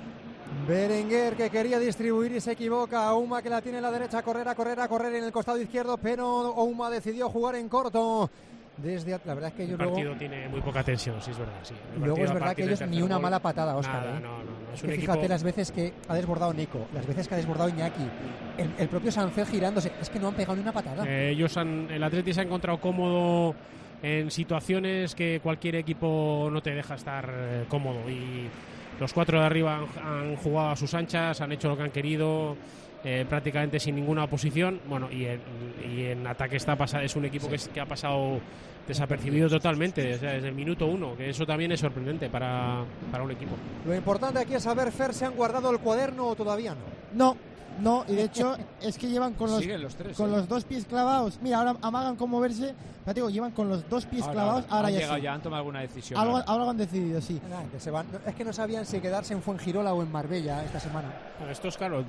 Berenguer, que quería distribuir y se equivoca. Ouma, que la tiene en la derecha, a correr en el costado izquierdo, pero Ouma decidió jugar en corto. La verdad es que el partido tiene muy poca tensión, sí, es verdad. Sí. Luego es verdad que ellos ni una mala patada, Óscar. No. Es que un fíjate equipo... las veces que ha desbordado Nico, las veces que ha desbordado Iñaki, el propio Sancel girándose, es que no han pegado ni una patada. El Atleti se ha encontrado cómodo en situaciones que cualquier equipo no te deja estar cómodo, y los 4 de arriba han jugado a sus anchas, han hecho lo que han querido. Prácticamente sin ninguna oposición. Bueno, y en ataque es un equipo que ha pasado desapercibido totalmente, o sea, desde el minuto 1, que eso también es sorprendente para un equipo. Lo importante aquí es saber, Fer, ¿se han guardado el cuaderno o todavía no? No, y de hecho es que llevan con los 2 pies clavados. Mira, ahora amagan con moverse, pero digo, llevan con los 2 pies clavados. Ahora ya han tomado alguna decisión. Algo han decidido, sí. Es que no sabían si quedarse en Fuengirola o en Marbella esta semana. Bueno, esto es claro,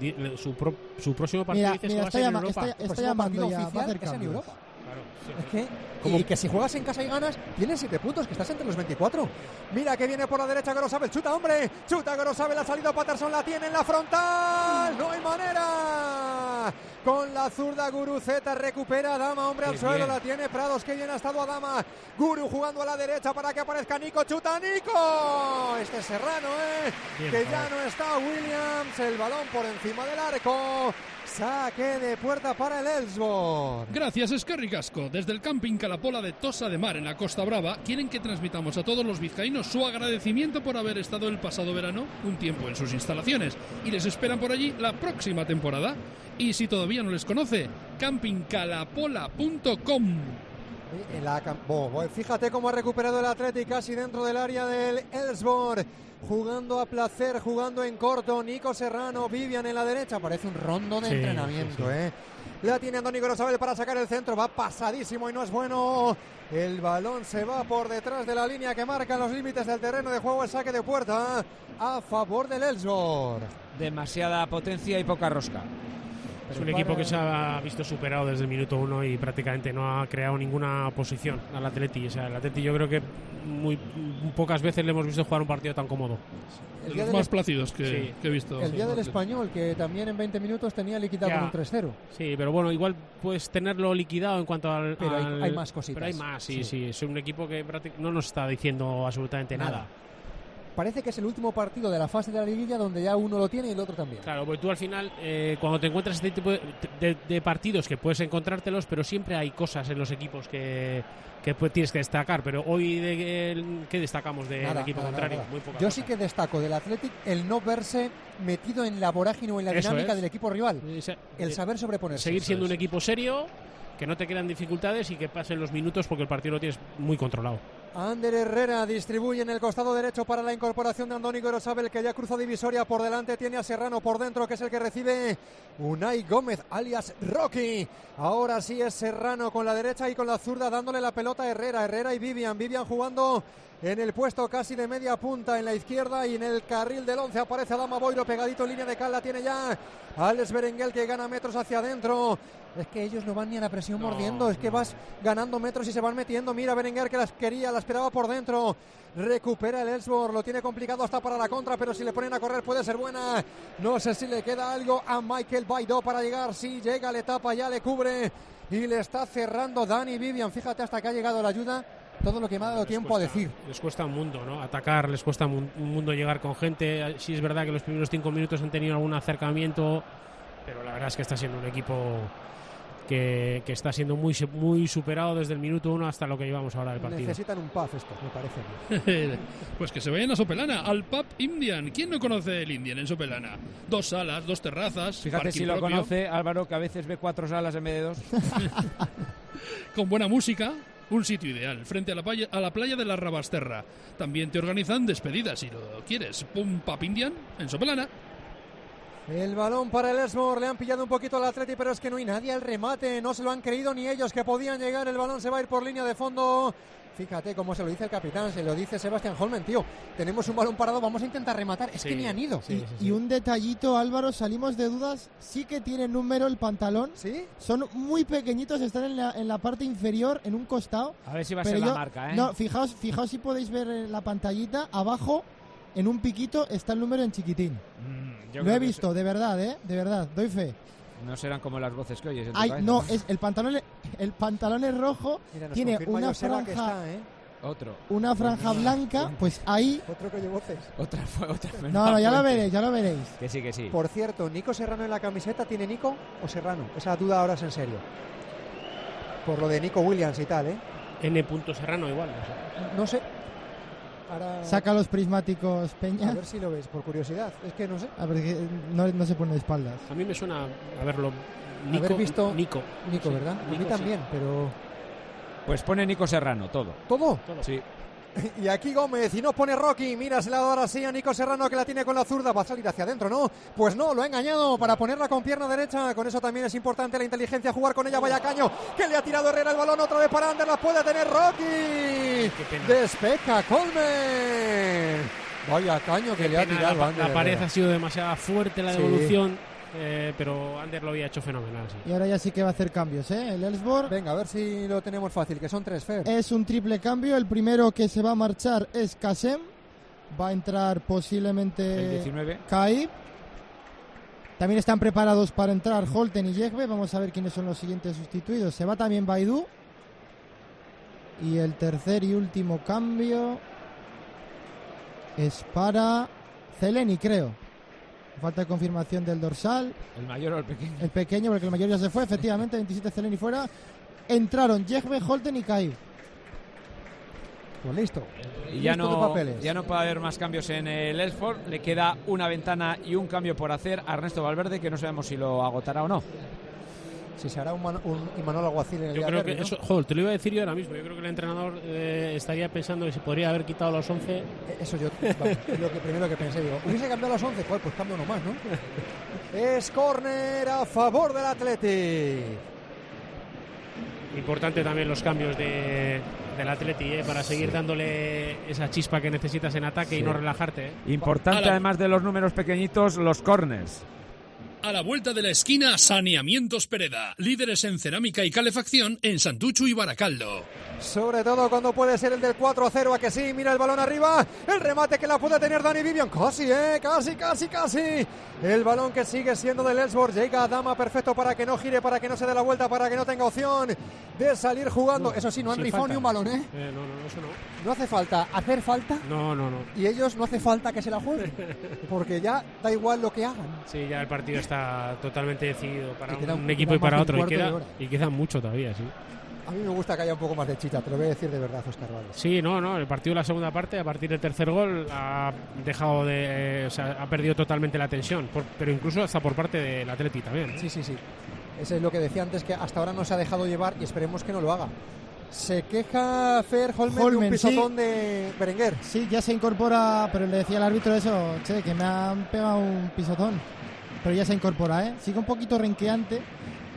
su próximo partido está llamando ya, va a hacer cambios. En Europa. Claro, sí. Es que, y que si juegas en casa y ganas, tienes 7 puntos, que estás entre los 24. Mira que viene por la derecha Gorosabel, chuta, hombre, Gorosabel, ha salido Patterson, la tiene en la frontal, no hay manera. Con la zurda Guruceta, recupera Adama, hombre, al suelo, la tiene Prados, que bien ha estado Adama. Guru jugando a la derecha para que aparezca Nico, chuta Nico. Este es Serrano, que ya no está Williams, el balón por encima del arco. Saque de puerta para el Elfsborg. Gracias, Esquerri Casco. Desde el camping Calapola de Tossa de Mar en la Costa Brava quieren que transmitamos a todos los vizcaínos su agradecimiento por haber estado el pasado verano un tiempo en sus instalaciones, y les esperan por allí la próxima temporada. Y si todavía no les conoce, campingcalapola.com. Fíjate cómo ha recuperado el Athletic casi dentro del área del Elfsborg. Jugando a placer, jugando en corto. Nico Serrano, Vivian en la derecha. Parece un rondo de entrenamiento, sí. La tiene Andoni Gorosabel para sacar el centro. Va pasadísimo y no es bueno. El balón se va por detrás de la línea que marca los límites del terreno de juego. El saque de puerta a favor del Elfsborg. Demasiada potencia y poca rosca. Es un equipo que se ha visto superado desde el minuto 1 y prácticamente no ha creado ninguna oposición al Atleti. O sea, el Atleti yo creo que muy pocas veces le hemos visto jugar un partido tan cómodo. Los más plácidos que he visto. El día del Español, que también en 20 minutos tenía liquidado con un 3-0. Sí, pero bueno, igual puedes tenerlo liquidado en cuanto al... Pero hay más cositas. Pero hay más, sí. Es un equipo que no nos está diciendo absolutamente nada. Parece que es el último partido de la fase de la liguilla donde ya uno lo tiene y el otro también. Claro, porque tú al final, cuando te encuentras este tipo de partidos, que puedes encontrártelos, pero siempre hay cosas en los equipos que tienes que destacar. Pero hoy, ¿qué destacamos del equipo contrario? Nada. Muy poca Yo cosa. Sí que destaco del Athletic el no verse metido en la vorágine o en la dinámica del equipo rival. El saber sobreponerse. Seguir siendo un equipo serio, que no te quedan dificultades y que pasen los minutos porque el partido lo tienes muy controlado. Ander Herrera distribuye en el costado derecho para la incorporación de Andoni Gorosabel, que ya cruza divisoria. Por delante tiene a Serrano, por dentro, que es el que recibe Unai Gómez, alias Rocky. Ahora sí es Serrano con la derecha y con la zurda dándole la pelota a Herrera y Vivian jugando en el puesto casi de media punta en la izquierda, y en el carril del 11 aparece Adama Boiro pegadito en línea de cal, la tiene ya Alex Berenguer, que gana metros hacia adentro. Es que ellos no van ni a la presión mordiendo, es que vas ganando metros y se van metiendo. Mira Berenguer, que las quería, la esperaba por dentro. Recupera el Ellsworth, lo tiene complicado hasta para la contra, pero si le ponen a correr puede ser buena. No sé si le queda algo a Michael Baidó para llegar. Sí, llega, le tapa, ya le cubre y le está cerrando Dani Vivian. Fíjate hasta que ha llegado la ayuda, todo lo que me ha dado tiempo a decir. Les cuesta un mundo, ¿no? Atacar, les cuesta un mundo llegar con gente. Sí es verdad que los primeros 5 minutos han tenido algún acercamiento, pero la verdad es que está siendo un equipo que está siendo muy superado desde el minuto 1 hasta lo que llevamos ahora del partido. Necesitan un pub esto, me parece. Pues que se vayan a Sopelana, al pub Indian. ¿Quién no conoce el Indian en Sopelana? 2 salas, 2 terrazas. Fíjate si lo conoce Álvaro, que a veces ve 4 salas en vez de 2. Con buena música. Un sitio ideal, frente a la playa de la Rabasterra. También te organizan despedidas, si lo quieres. Un pub Indian en Sopelana. El balón para el Ellsworth, le han pillado un poquito al Atleti, pero es que no hay nadie al remate, no se lo han creído ni ellos que podían llegar. El balón se va a ir por línea de fondo. Fíjate cómo se lo dice el capitán, se lo dice Sebastián Holmen, tío. Tenemos un balón parado, vamos a intentar rematar. Es que ni han ido. Y un detallito, Álvaro, salimos de dudas. Sí que tiene número el pantalón. ¿Sí? Son muy pequeñitos, están en la parte inferior, en un costado. A ver si va a ser la marca, ¿eh? No, fijaos si podéis ver en la pantallita, abajo, en un piquito, está el número en chiquitín. Lo he visto, de verdad, de verdad, doy fe. No serán como las voces que oyes en tu cabeza. No, es el pantalón es rojo. Mira, tiene una franja que está, una franja blanca, pues ahí. Otro que oye voces. Otra. No, ya lo veréis. Que sí. Por cierto, ¿Nico Serrano en la camiseta tiene Nico o Serrano? Esa duda ahora es en serio. Por lo de Nico Williams y tal, N. Serrano igual. No sé. Ahora... Saca los prismáticos, Peña. A ver si lo ves, por curiosidad. Es que no sé. A ver, no se pone de espaldas. A mí me suena haberlo haber visto Nico, ¿verdad? A mí también, pero... Pues pone Nico Serrano, todo. ¿Todo? Sí. Y aquí Gómez, y no pone Rocky. Mira, se la da ahora sí a Nico Serrano, que la tiene con la zurda. Va a salir hacia adentro, ¿no? Pues no, lo ha engañado para ponerla con pierna derecha. Con eso también es importante la inteligencia, jugar con ella. Vaya caño, que le ha tirado Herrera el balón otra vez para Ander. La puede tener Rocky. Despeja Colmen. Vaya caño que le ha tirado Ander. La pared ha sido demasiado fuerte, la devolución. Pero Ander lo había hecho fenomenal. Sí. Y ahora ya sí que va a hacer cambios, el Ellsworth. Venga, a ver si lo tenemos fácil, que son 3, Fer. Es un triple cambio. El primero que se va a marchar es Kasem. Va a entrar posiblemente el 19. Kai. También están preparados para entrar Holten y Yegbe. Vamos a ver quiénes son los siguientes sustituidos. Se va también Baidú. Y el tercer y último cambio es para Zeleni, creo. Falta de confirmación del dorsal. ¿El mayor o el pequeño? El pequeño, porque el mayor ya se fue, efectivamente. 27 Zeleni fuera. Entraron Yegbe, Holten y Kai. Pues listo. Y ya no puede haber más cambios en el Ellsworth. Le queda una ventana y un cambio por hacer a Ernesto Valverde, que no sabemos si lo agotará o no. Si se hará un Imanol Alguacil en el Yo creo derbi, que eso, joder, te lo iba a decir yo ahora mismo. Yo creo que el entrenador estaría pensando que se podría haber quitado los 11. Eso yo, lo que primero que pensé, digo, ¿hubiese cambiado los 11? Pues cambio uno más, ¿no? Es córner a favor del Atleti. Importante también los cambios del Atleti, para seguir dándole esa chispa que necesitas en ataque y no relajarte. Importante, además de los números pequeñitos, los córners. A la vuelta de la esquina, Saneamientos Pereda, líderes en cerámica y calefacción en Santuchu y Baracaldo. Sobre todo cuando puede ser el del 4-0, a que sí, mira el balón arriba, el remate que la puede tener Dani Vivian, casi. El balón que sigue siendo del Ellsworth, llega a Dama, perfecto para que no gire, para que no se dé la vuelta, para que no tenga opción de salir jugando. Eso sí, no han rifado ni un balón, No, eso no. No hace falta hacer falta. No. Y ellos no hace falta que se la jueguen, porque ya da igual lo que hagan. Sí, ya el partido está totalmente decidido para un equipo y para otro, y queda mucho todavía, sí. A mí me gusta que haya un poco más de chicha, te lo voy a decir de verdad, Óscar Valles. Sí, no, el partido de la segunda parte, a partir del tercer gol, ha perdido totalmente la tensión, pero incluso hasta por parte del Atleti también. Sí. Ese es lo que decía antes, que hasta ahora no se ha dejado llevar y esperemos que no lo haga. Se queja Fer Holmen de un pisotón de Berenguer. Sí, ya se incorpora, pero le decía al árbitro eso, que me han pegado un pisotón. Pero ya se incorpora, Sigue un poquito renqueante.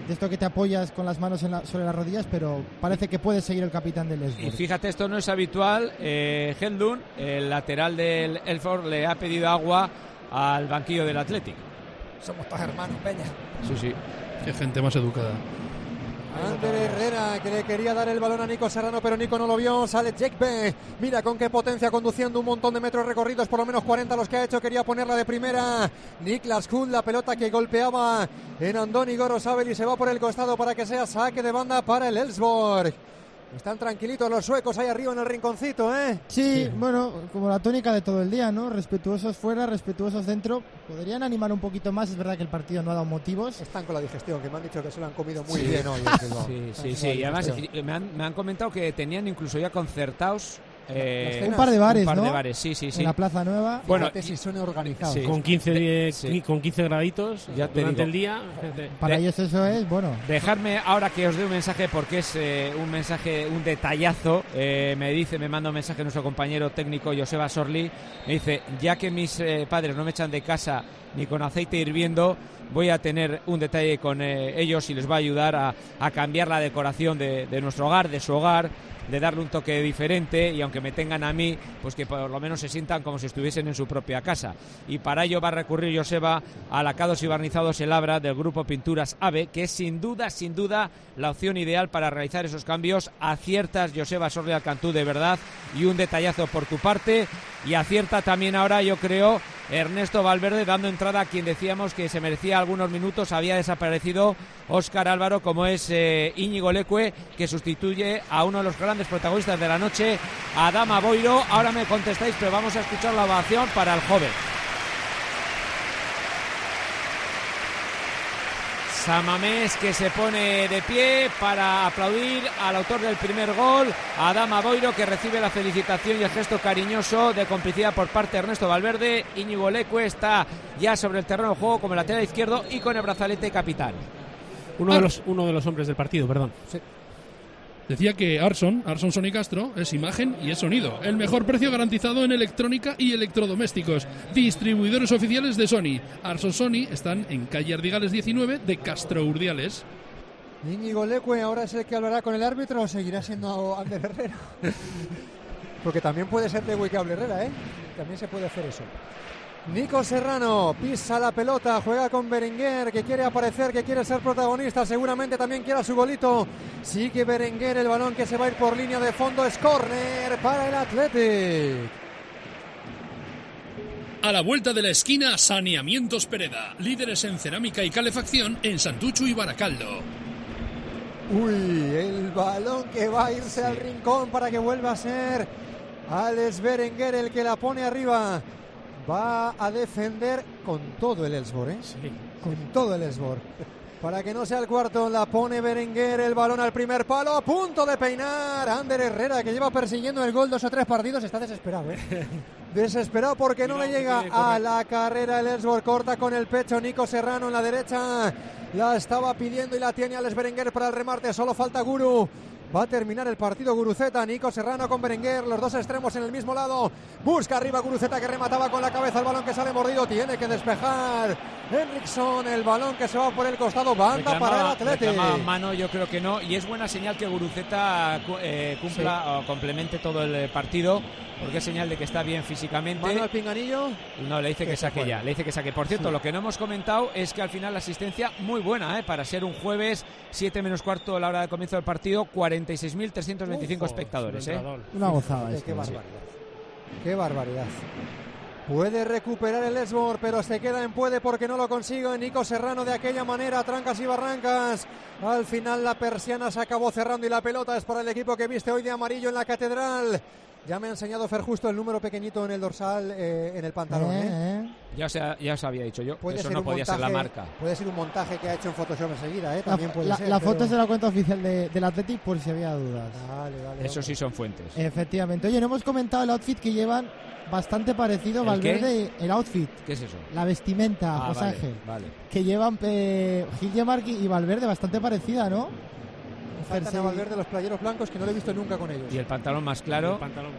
de esto que te apoyas con las manos sobre las rodillas, pero parece que puede seguir el capitán del Elfsborg. Y fíjate, esto no es habitual. Heldun, el lateral del Elfsborg, le ha pedido agua al banquillo del Athletic. Somos todos hermanos, Peña. Sí. Qué gente más educada. Ander Herrera, que le quería dar el balón a Nico Serrano, pero Nico no lo vio. Sale Jekbe, mira con qué potencia, conduciendo un montón de metros recorridos, por lo menos 40 los que ha hecho. Quería ponerla de primera Niklas Hund, la pelota que golpeaba en Andoni Gorosabel, y se va por el costado para que sea saque de banda para el Elfsborg. Están tranquilitos los suecos ahí arriba en el rinconcito, ¿eh? Sí, bueno, como la tónica de todo el día, ¿no? Respetuosos fuera, respetuosos dentro. Podrían animar un poquito más, es verdad que el partido no ha dado motivos. Están con la digestión, que me han dicho que se lo han comido muy bien hoy. Sí. Y además me han comentado que tenían incluso ya concertados un par de bares, un par ¿no? de bares, sí. En la Plaza Nueva. Bueno, si son organizados. Sí. Con 15 graditos ya durante el día. Para ellos eso es, bueno. Dejadme ahora que os dé un mensaje, porque es un detallazo. Me manda un mensaje nuestro compañero técnico Joseba Sorli. Me dice, ya que mis padres no me echan de casa ni con aceite hirviendo, voy a tener un detalle con ellos y les va a ayudar a cambiar la decoración de nuestro hogar, de su hogar, de darle un toque diferente, y aunque me tengan a mí, pues que por lo menos se sientan como si estuviesen en su propia casa. Y para ello va a recurrir Joseba a lacados y barnizados El Abra del grupo Pinturas AVE, que es sin duda la opción ideal para realizar esos cambios. Aciertas, Joseba Sorli Alcantú, de verdad, y un detallazo por tu parte. Y acierta también ahora, yo creo, Ernesto Valverde, dando entrada a quien decíamos que se merecía algunos minutos. Había desaparecido Óscar Álvaro, como es Íñigo Leque, que sustituye a uno de los grandes protagonistas de la noche, Adama Boiro. Ahora me contestáis, pero vamos a escuchar la ovación para el joven. Samamés, que se pone de pie para aplaudir al autor del primer gol, Adama Boiro, que recibe la felicitación y el gesto cariñoso de complicidad por parte de Ernesto Valverde. Íñigo Leque está ya sobre el terreno de juego como lateral izquierdo y con el brazalete capitán. Uno de los hombres del partido, perdón. Sí. Decía que Arson Sony Castro es imagen y es sonido. El mejor precio garantizado en electrónica y electrodomésticos. Distribuidores oficiales de Sony. Arson Sony están en calle Ardigales 19 de Castro Urdiales. Íñigo Leque ahora es el que hablará con el árbitro, o seguirá siendo Ander Herrera. Porque también puede ser de que hable Herrera, ¿eh? También se puede hacer eso. Nico Serrano pisa la pelota, juega con Berenguer, que quiere aparecer, que quiere ser protagonista, seguramente también quiera su golito. Sigue Berenguer, el balón que se va a ir por línea de fondo, es córner para el Athletic. A la vuelta de la esquina, Saneamientos Pereda, líderes en cerámica y calefacción en Santucho y Baracaldo. Uy, el balón que va a irse al rincón para que vuelva a ser Alex Berenguer el que la pone arriba. Va a defender con todo el Elfsborg, ¿eh? Sí. Con todo el Elfsborg. Para que no sea el cuarto, la pone Berenguer, el balón al primer palo, a punto de peinar. Ander Herrera, que lleva persiguiendo el gol 2 o 3 partidos, está desesperado, ¿eh? Desesperado porque no le llega a la carrera el Elfsborg. Corta con el pecho Nico Serrano en la derecha. La estaba pidiendo y la tiene Alex Berenguer para el remate. Solo falta Guru. Va a terminar el partido Guruceta, Nico Serrano con Berenguer, los dos extremos en el mismo lado. Busca arriba Guruceta, que remataba con la cabeza, el balón que sale mordido, tiene que despejar Henriksson, el balón que se va por el costado, banda para el Athletic. Mano, yo creo que no, y es buena señal que Guruceta cumpla o complemente todo el partido, porque es señal de que está bien físicamente. ¿Mano al pinganillo? No, le dice que saque ya, le dice que saque. Por cierto, lo que no hemos comentado es que al final la asistencia muy buena, para ser un jueves, 7 menos cuarto a la hora de comienzo del partido, 46.325 espectadores. Una gozada. Qué barbaridad. Qué barbaridad. Puede recuperar el Elfsborg, pero se queda en puede porque no lo consigue Nico Serrano de aquella manera, trancas y barrancas. Al final la persiana se acabó cerrando y la pelota es para el equipo que viste hoy de amarillo en la Catedral. Ya me ha enseñado Fer justo el número pequeñito en el dorsal, en el pantalón. Ya os había dicho yo, puede eso ser no podía ser la marca. Puede ser un montaje que ha hecho en Photoshop enseguida, también puede ser. La foto es de la cuenta oficial del Athletic, por si había dudas. Vale, eso sí son fuentes. Efectivamente. Oye, no hemos comentado el outfit que llevan, bastante parecido, Valverde. ¿Qué? El outfit. ¿Qué es eso? La vestimenta, José Ángel. Vale. Que llevan Giljemark y Valverde, bastante parecida, ¿no? Faltan a Valverde los playeros blancos, que no lo he visto nunca con ellos. Y el pantalón más claro.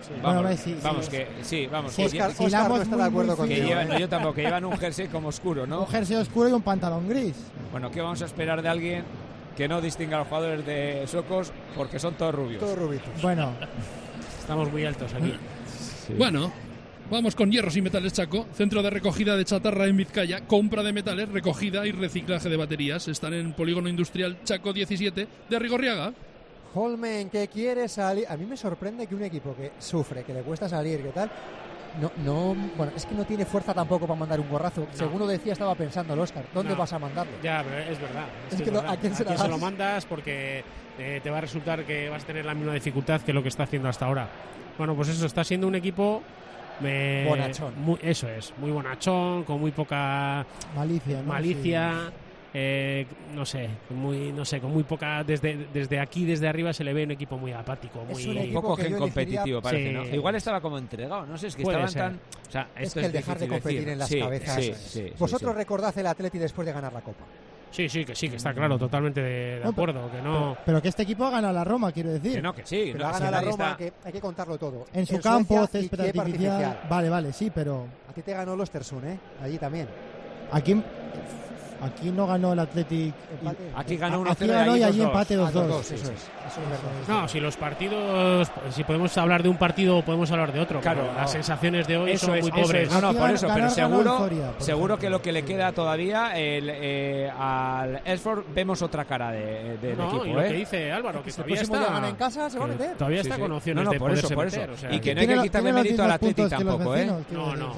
Vamos. Oscar no está de acuerdo con yo tampoco, que llevan un jersey como oscuro, ¿no? Un jersey oscuro y un pantalón gris. Bueno, ¿qué vamos a esperar de alguien que no distinga a los jugadores de suecos porque son todos rubios. Todos rubitos. Bueno, estamos muy altos aquí. Sí. Bueno, vamos con Hierros y Metales Chaco, centro de recogida de chatarra en Vizcaya, compra de metales, recogida y reciclaje de baterías. Están en Polígono Industrial Chaco 17 de Rigorriaga. Holmen, que quiere salir. A mí me sorprende que un equipo que sufre, que le cuesta salir, que tal, bueno, es que no tiene fuerza tampoco para mandar un gorrazo. No. Según lo decía, estaba pensando el Óscar, ¿dónde vas a mandarlo? Ya, pero es verdad. Es que ¿a quién se lo mandas? Porque te va a resultar que vas a tener la misma dificultad que lo que está haciendo hasta ahora. Bueno, pues eso, está siendo un equipo bonachón. Eso es, muy bonachón, con muy poca malicia. Sí. Con muy poca. Desde aquí, desde arriba, se le ve un equipo muy apático, muy poco gen competitivo, parece, ¿no? Igual estaba como entregado, no sé, es que estaban tan. O sea, es que el dejar de competir en las cabezas. Vosotros recordad el Atleti después de ganar la Copa. Sí, que está claro, totalmente de acuerdo, que no. Pero que este equipo ha ganado la Roma, quiero decir. Que sí. Pero ha ganado la Roma, que hay que contarlo todo. En su campo, césped artificial. Vale, sí, pero. A ti te ganó los Östersund, Allí también. Aquí no ganó el Athletic. Aquí ganó 1-0 aquí ganó y allí empate 2-2. Eso es verdad. No, si los partidos, si podemos hablar de un partido, podemos hablar de otro. Claro, las sensaciones de hoy son muy pobres. No, por eso, pero seguro que lo que le queda todavía al Elfsborg vemos otra cara del equipo. Y lo que dice Álvaro, que todavía está en casa, se va a meter. Todavía está con opciones de poderse meter. Y que no hay que quitarle mérito al Athletic tampoco, No.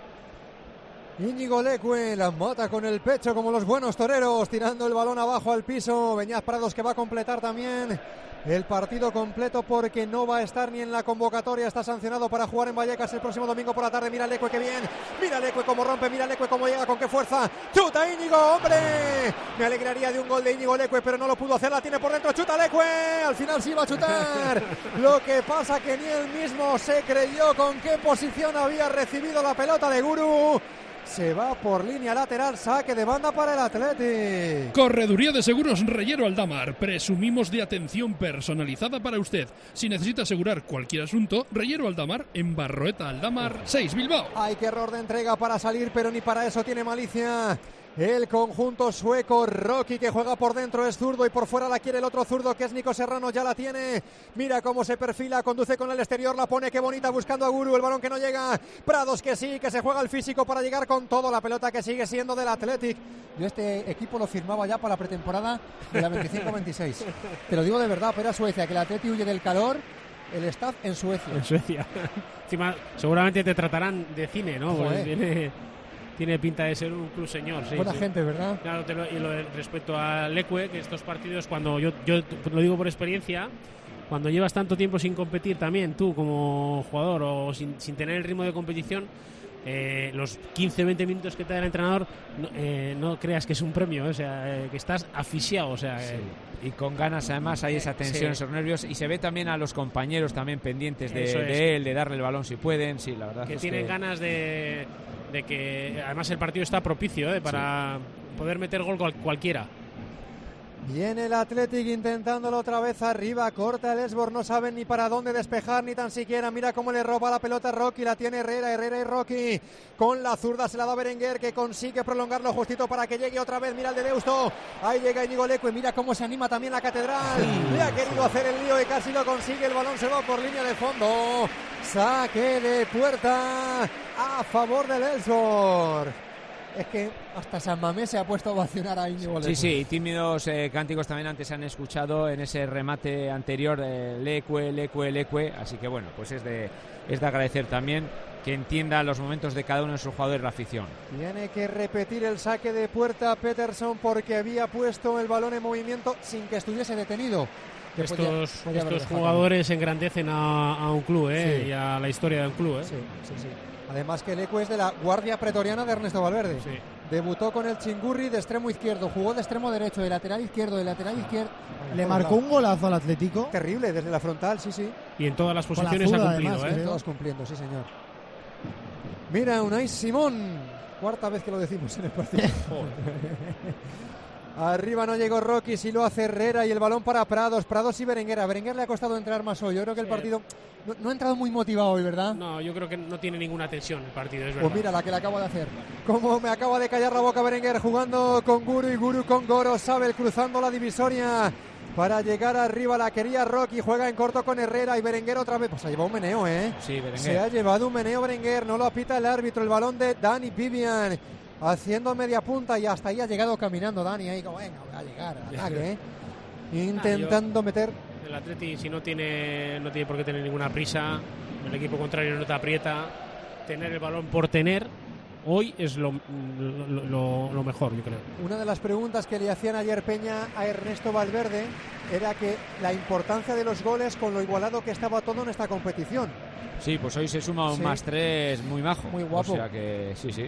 Íñigo Leque las mata con el pecho como los buenos toreros, tirando el balón abajo al piso. Beñat Prados, que va a completar también el partido completo porque no va a estar ni en la convocatoria. Está sancionado para jugar en Vallecas el próximo domingo por la tarde. Mira Leque, que bien. Mira Leque cómo rompe, mira Leque cómo llega, con qué fuerza. ¡Chuta Íñigo, hombre! Me alegraría de un gol de Íñigo Leque, pero no lo pudo hacer. La tiene por dentro, chuta Leque. Al final sí va a chutar. Lo que pasa que ni él mismo se creyó con qué posición había recibido la pelota de Guru. Se va por línea lateral, saque de banda para el Athletic. Correduría de Seguros Reyero Aldamar. Presumimos de atención personalizada para usted. Si necesita asegurar cualquier asunto, Reyero Aldamar en Barroeta Aldamar 6 Bilbao. Ay, qué error de entrega para salir, pero ni para eso tiene malicia el conjunto sueco. Rocky, que juega por dentro, es zurdo y por fuera la quiere el otro zurdo, que es Nico Serrano, ya la tiene. Mira cómo se perfila, conduce con el exterior, la pone, qué bonita, buscando a Guru, el balón que no llega. Prados, que sí, que se juega el físico para llegar con todo, la pelota que sigue siendo del Athletic. Yo este equipo lo firmaba ya para la pretemporada de la 25-26. Te lo digo de verdad, pero a Suecia, que el Athletic huye del calor. El staff en Suecia. Encima, seguramente te tratarán de cine, ¿no? Tiene pinta de ser un club señor. Sí, buena gente, ¿verdad? Claro, respecto a Leque, que estos partidos, cuando yo lo digo por experiencia, cuando llevas tanto tiempo sin competir también, tú como jugador, o sin tener el ritmo de competición, los 15-20 minutos que te da el entrenador, no creas que es un premio, o sea, que estás asfixiado, o sea... Y con ganas, además, hay esa tensión, esos nervios, y se ve también a los compañeros también pendientes de él, de darle el balón si pueden, sí, la verdad. Que tienen ganas de que, además, el partido está propicio para poder meter gol cualquiera. Viene el Athletic intentándolo otra vez arriba, corta el Elfsborg, no saben ni para dónde despejar ni tan siquiera. Mira cómo le roba la pelota a Rocky, la tiene Herrera y Rocky con la zurda se la da Berenguer, que consigue prolongarlo justito para que llegue otra vez. Mira el de Deusto, ahí llega Íñigo Leque, mira cómo se anima también la Catedral. Le ha querido hacer el lío y casi lo consigue, el balón se va por línea de fondo. Saque de puerta a favor del Elfsborg. Es que hasta San Mamés se ha puesto a ovacionar a Íñigo Leque. Sí, y tímidos cánticos también antes se han escuchado en ese remate anterior, Leque, así que bueno, pues es de agradecer también que entienda los momentos de cada uno de sus jugadores la afición. Tiene que repetir el saque de puerta Peterson porque había puesto el balón en movimiento sin que estuviese detenido. Estos jugadores engrandecen a un club, y a la historia del club. Sí. Además que Leque es de la guardia pretoriana de Ernesto Valverde. Sí. Debutó con el Chingurri de extremo izquierdo, jugó de extremo derecho, de lateral izquierdo. Le marcó un golazo al Atlético. Terrible, desde la frontal, sí. Y en todas las posiciones ha cumplido, además, todas cumpliendo, sí señor. Mira, Unai Simón, cuarta vez que lo decimos en el partido. Arriba no llegó Rocky, sí lo hace Herrera y el balón para Prados. Prados y Berenguer. A Berenguer le ha costado entrar más hoy. Yo creo que el partido no ha entrado muy motivado hoy, ¿verdad? No, yo creo que no tiene ninguna tensión el partido, es verdad. Pues mira la que le acabo de hacer. Como me acaba de callar la boca Berenguer, jugando con Guru y Guru con Goro. Sabel cruzando la divisoria para llegar arriba. La quería Rocky, juega en corto con Herrera y Berenguer otra vez. Pues se ha llevado un meneo, ¿eh? Sí, Berenguer. Se ha llevado un meneo Berenguer, no lo apita el árbitro. El balón de Dani Vivian haciendo media punta y hasta ahí ha llegado caminando Dani. Ahí como, venga, voy a llegar al ataque, ¿eh? Intentando meter. El Atleti, si no tiene por qué tener ninguna prisa, el equipo contrario no te aprieta. Tener el balón por tener, hoy es lo mejor, yo creo. Una de las preguntas que le hacían ayer Peña a Ernesto Valverde era que la importancia de los goles con lo igualado que estaba todo en esta competición. Sí, pues hoy se suma un +3 muy majo. Muy guapo. O sea que sí.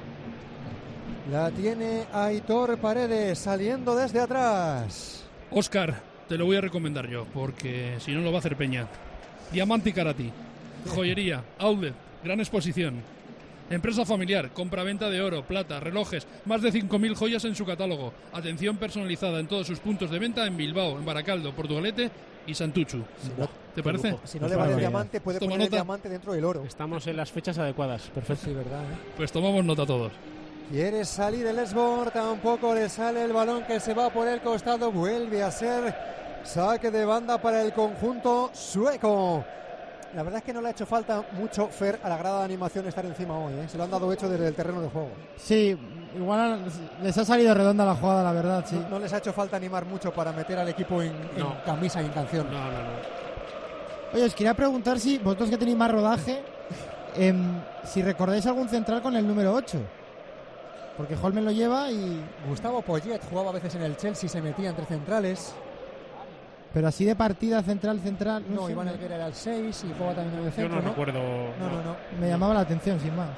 La tiene Aitor Paredes saliendo desde atrás. Óscar, te lo voy a recomendar yo, porque si no lo va a hacer Peña. Diamante y Karati, joyería, outlet, gran exposición. Empresa familiar, compraventa de oro, plata, relojes, más de 5.000 joyas en su catálogo. Atención personalizada en todos sus puntos de venta en Bilbao, en Baracaldo, Portugalete y Santuchu. ¿Te parece? Si no le vale diamante, puede poner el diamante dentro del oro. Estamos en las fechas adecuadas, perfecto. Sí, verdad, ¿eh? Pues tomamos nota todos. Quiere salir el Esbor, tampoco le sale el balón que se va por el costado. Vuelve a ser saque de banda para el conjunto sueco. La verdad es que no le ha hecho falta mucho, Fer, a la grada de animación estar encima hoy, ¿eh? Se lo han dado hecho desde el terreno de juego. Sí, igual les ha salido redonda la jugada, la verdad, sí. No les ha hecho falta animar mucho para meter al equipo en camisa y en canción. No. Oye, os quería preguntar si vosotros que tenéis más rodaje, si recordáis algún central con el número 8. Porque Holmen lo lleva y... Gustavo Poyet jugaba a veces en el Chelsea, se metía entre centrales. Pero así de partida central... No, Iván Helguera era el 6 y jugaba también en el centro, Yo no recuerdo... No. Me llamaba la atención, sin más.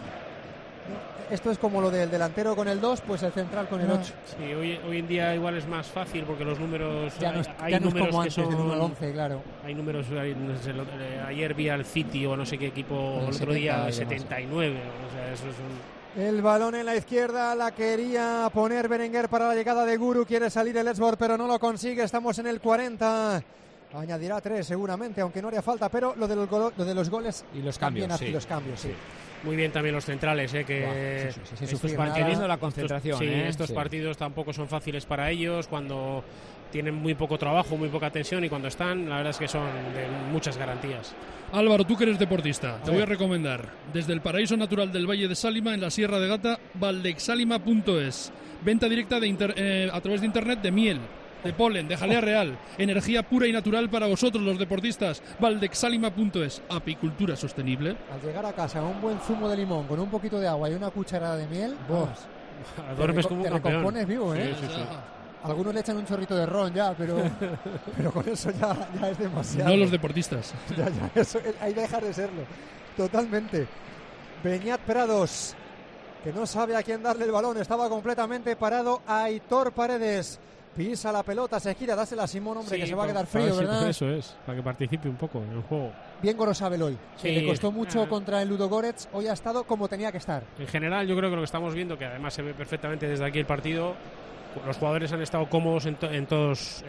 Esto es como lo del delantero con el 2, pues el central con el 8. Sí, hoy en día igual es más fácil porque los números... hay números como antes, del 1 al 11, claro. Hay números... ayer vi al City o no sé qué equipo el otro día, 79. O sea, eso es un... El balón en la izquierda, la quería poner Berenguer para la llegada de Guru, quiere salir el Esbor, pero no lo consigue, estamos en el 40. Añadirá 3 seguramente, aunque no haría falta, pero lo de los goles y los cambios, sí. Muy bien también los centrales, que manteniendo la concentración. Estos partidos tampoco son fáciles para ellos, cuando tienen muy poco trabajo, muy poca tensión, y cuando están, la verdad es que son de muchas garantías. Álvaro, tú que eres deportista, te voy a recomendar desde el paraíso natural del Valle de Sálima, en la Sierra de Gata, valdexalima.es. Venta directa a través de internet de miel, de polen, de jalea real, energía pura y natural para vosotros los deportistas. Valdexalima.es, apicultura sostenible. Al llegar a casa, un buen zumo de limón con un poquito de agua y una cucharada de miel, duermes como un campeón. Te recompones vivo, ¿eh? Sí. Algunos le echan un chorrito de ron ya, pero con eso ya es demasiado. No los deportistas. Ya, eso hay que dejar de serlo. Totalmente. Beñat Prados, que no sabe a quién darle el balón, estaba completamente parado. Aitor Paredes pisa la pelota, se gira, dásela a Simón, hombre, que se va a quedar frío, ¿verdad? Eso es, para que participe un poco en el juego. Bien Gorosabel hoy, sí, le costó mucho contra el Ludogorets, hoy ha estado como tenía que estar. En general yo creo que lo que estamos viendo, que además se ve perfectamente desde aquí el partido, los jugadores han estado cómodos en todos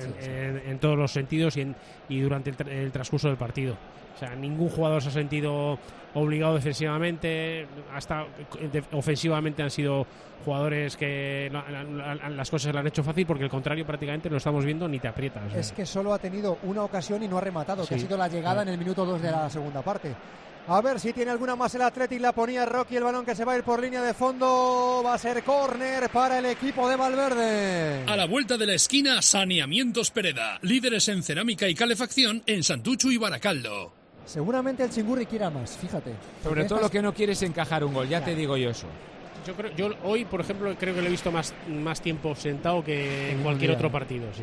los sentidos y durante el transcurso del partido. O sea, ningún jugador se ha sentido obligado defensivamente, hasta ofensivamente han sido jugadores que las cosas le han hecho fácil, porque al contrario prácticamente lo estamos viendo, ni te aprietas. O sea. Es que solo ha tenido una ocasión y no ha rematado, que ha sido la llegada en el minuto 2 de la segunda parte. A ver si tiene alguna más el Athletic, la ponía Rocky, el balón que se va a ir por línea de fondo, va a ser córner para el equipo de Valverde. A la vuelta de la esquina, Saneamientos Pereda, líderes en cerámica y calefacción en Santuchu y Baracaldo. Seguramente el Chingurri quiera más, fíjate. Sobre todo lo que no quiere es encajar un gol, ya te digo yo eso. Yo hoy, por ejemplo, creo que lo he visto más tiempo sentado que en cualquier otro partido. Sí.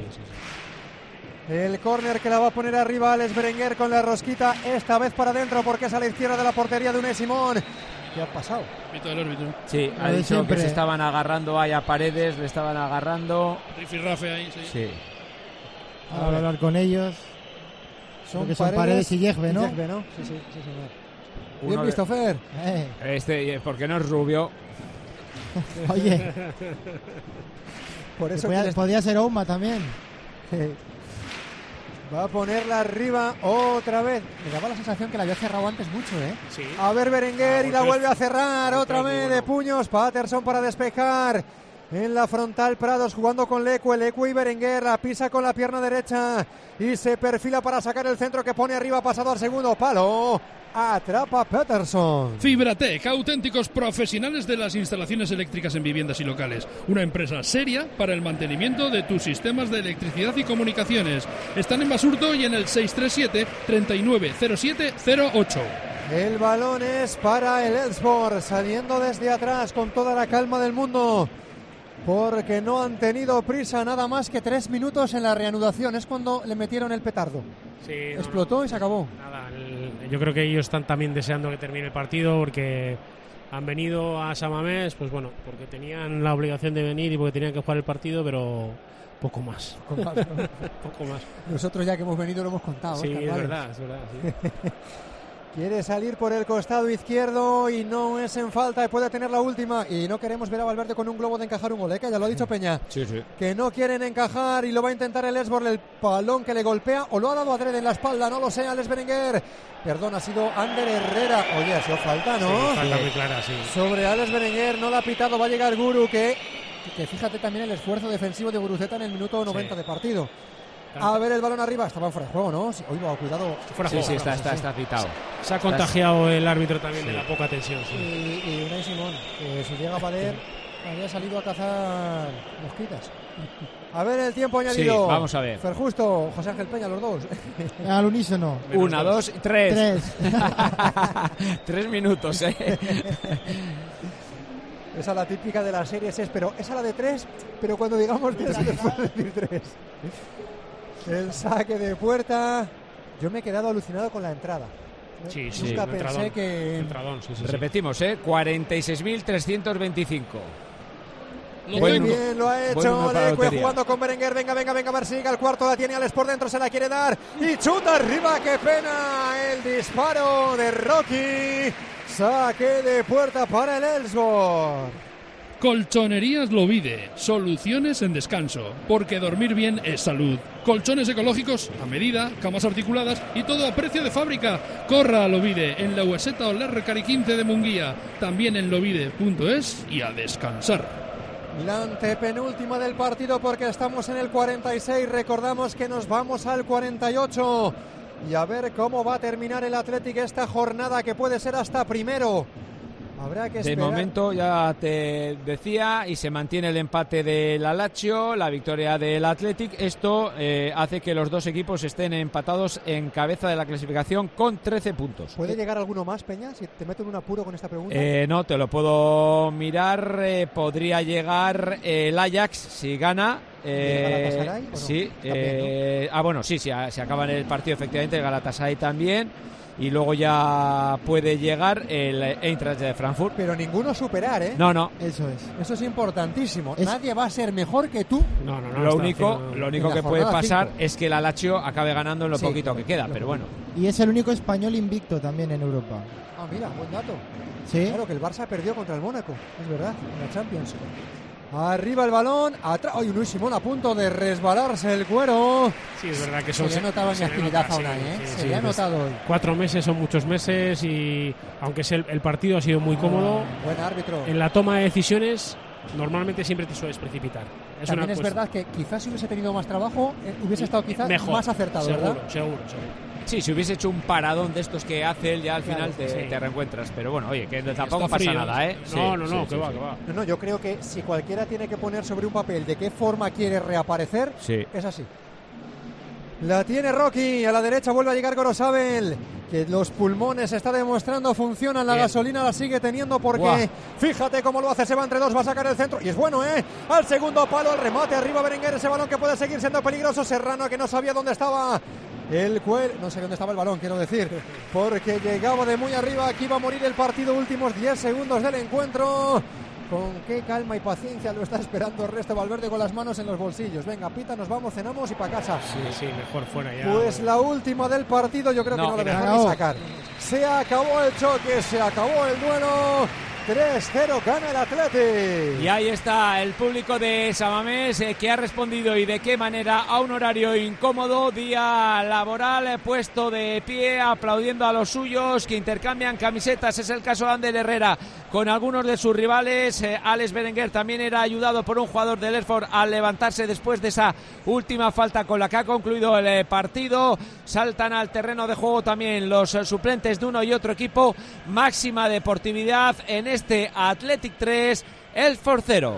El córner que la va a poner arriba Alex Berenguer con la rosquita, esta vez para adentro porque es a la izquierda de la portería de Unai Simón. ¿Qué ha pasado? Sí, ha dicho que se estaban agarrando ahí a Paredes, le estaban agarrando. Rifirrafe ahí, sí. A hablar con ellos. Son Paredes y Yegbe, ¿no? Sí, señor. Bien visto, Fer. Porque no es rubio. Oye. Por eso podía ser Ouma también. Va a ponerla arriba otra vez. Me daba la sensación que la había cerrado antes mucho, ¿eh? Sí. A ver Berenguer y la vuelve a cerrar otra vez de puños. Patterson para despejar. En la frontal Prados jugando con Leque y Berenguer, la pisa con la pierna derecha y se perfila para sacar el centro que pone arriba, pasado al segundo palo. Atrapa Patterson. Fibratec, auténticos profesionales de las instalaciones eléctricas en viviendas y locales. Una empresa seria para el mantenimiento de tus sistemas de electricidad y comunicaciones. Están en Basurto y en el 637 390708. El balón es para el Elfsborg, saliendo desde atrás con toda la calma del mundo. Porque no han tenido prisa, nada más que 3 minutos en la reanudación. Es cuando le metieron el petardo. Sí, explotó y se acabó. Nada, yo creo que ellos están también deseando que termine el partido porque han venido a San Mamés, pues bueno, porque tenían la obligación de venir y porque tenían que jugar el partido, pero poco más. Poco más, ¿no? Poco más. Nosotros ya que hemos venido lo hemos contado. Sí, es verdad, sí. Quiere salir por el costado izquierdo y no es en falta y puede tener la última. Y no queremos ver a Valverde con un globo de encajar un gol, que ya lo ha dicho Peña. Sí. Que no quieren encajar y lo va a intentar el Elfsborg. El balón que le golpea o lo ha dado adrede en la espalda, no lo sé, Alex Berenguer. Perdón, ha sido Ander Herrera. Oye, ha sido falta, ¿no? Sí, falta muy clara, sí. Sobre Alex Berenguer, no la ha pitado, va a llegar Guru, que fíjate también el esfuerzo defensivo de Guruceta en el minuto 90 de partido. A ver el balón arriba, estaba fuera de juego, ¿no? Oiga, cuidado. Sí, está pitado. Se ha contagiado el árbitro también de la poca tensión. Sí. Y Unai Simón, que si llega a valer, había salido a cazar mosquitas. A ver el tiempo añadido. Sí, vamos a ver. Ferjusto, José Ángel Peña, los dos. Al unísono. 1, 2, 3. 3 minutos, Esa es la típica de las series, pero esa la de 3, pero cuando digamos 3 se les puede decir 3. El saque de puerta. Yo me he quedado alucinado con la entrada. Sí, Nunca pensé que... Repetimos, 46.325. Muy bien, lo ha hecho Leque jugando con Berenguer. Venga, Marsiga. El cuarto la tiene Alex por dentro, se la quiere dar. Y chuta arriba, qué pena. El disparo de Rocky. Saque de puerta para el Elfsborg. Colchonerías Lovide, soluciones en descanso, porque dormir bien es salud. Colchones ecológicos a medida, camas articuladas y todo a precio de fábrica. Corra a Lovide en la Hueseta Oler Cari 15 de Munguía, también en lovide.es y a descansar. La antepenúltima del partido porque estamos en el 46, recordamos que nos vamos al 48 y a ver cómo va a terminar el Athletic esta jornada que puede ser hasta primero. Habrá que esperar. De momento ya te decía y se mantiene el empate del Lazio, la victoria del Athletic. Esto hace que los dos equipos estén empatados en cabeza de la clasificación con 13 puntos. ¿Puede llegar alguno más, Peña? Si te meto en un apuro con esta pregunta. No, te lo puedo mirar. Podría llegar el Ajax si gana. ¿Galatasaray? Sí. También, ¿no? Bueno, sí, se acaba en el partido efectivamente el Galatasaray también. Y luego ya puede llegar el Eintracht de Frankfurt. Pero ninguno superar, ¿eh? No. Eso es importantísimo. Nadie va a ser mejor que tú. No. Lo único que puede pasar es que la Lazio acabe ganando en lo poquito que queda, pero bueno. Y es el único español invicto también en Europa. Ah, mira, buen dato. Sí. Claro que el Barça perdió contra el Mónaco, es verdad, en la Champions. Arriba el balón, atrás. ¡Ay, Luis Simón a punto de resbalarse el cuero! Sí, es verdad que se le ha notado en actividad a Unai, se le ha notado hoy. 4 meses son muchos meses y aunque el partido ha sido muy cómodo, buen árbitro. En la toma de decisiones normalmente siempre te sueles precipitar. También es verdad que quizás si hubiese tenido más trabajo hubiese estado quizás mejor, más acertado, ¿verdad? Seguro. Sí, si hubiese hecho un paradón de estos que hace él, ya al final te reencuentras. Pero bueno, oye, que tampoco pasa nada, ¿eh? No, que va. No, yo creo que si cualquiera tiene que poner sobre un papel de qué forma quiere reaparecer, es así. La tiene Rocky, a la derecha vuelve a llegar Gorosabel, que los pulmones está demostrando funcionan, la gasolina la sigue teniendo porque fíjate cómo lo hace, se va entre dos, va a sacar el centro y es bueno, al segundo palo, el remate arriba Berenguer, ese balón que puede seguir siendo peligroso, Serrano que no sabía dónde estaba el no sé dónde estaba el balón, quiero decir, porque llegaba de muy arriba, aquí va a morir el partido, últimos 10 segundos del encuentro. Con qué calma y paciencia lo está esperando Ernesto Valverde con las manos en los bolsillos. Venga, pita, nos vamos, cenamos y para casa. Sí, mejor fuera ya. Pues la última del partido, yo creo que no lo dejan ni sacar. Se acabó el choque, se acabó el duelo. 3-0 gana el Athletic. Y ahí está el público de Samamés que ha respondido, y de qué manera, a un horario incómodo, día laboral, puesto de pie, aplaudiendo a los suyos que intercambian camisetas. Es el caso de Ander Herrera con algunos de sus rivales. Alex Berenguer también era ayudado por un jugador del Erfurt al levantarse después de esa última falta con la que ha concluido el partido. Saltan al terreno de juego también los suplentes de uno y otro equipo. Máxima deportividad en este Athletic 3, Erfurt 0.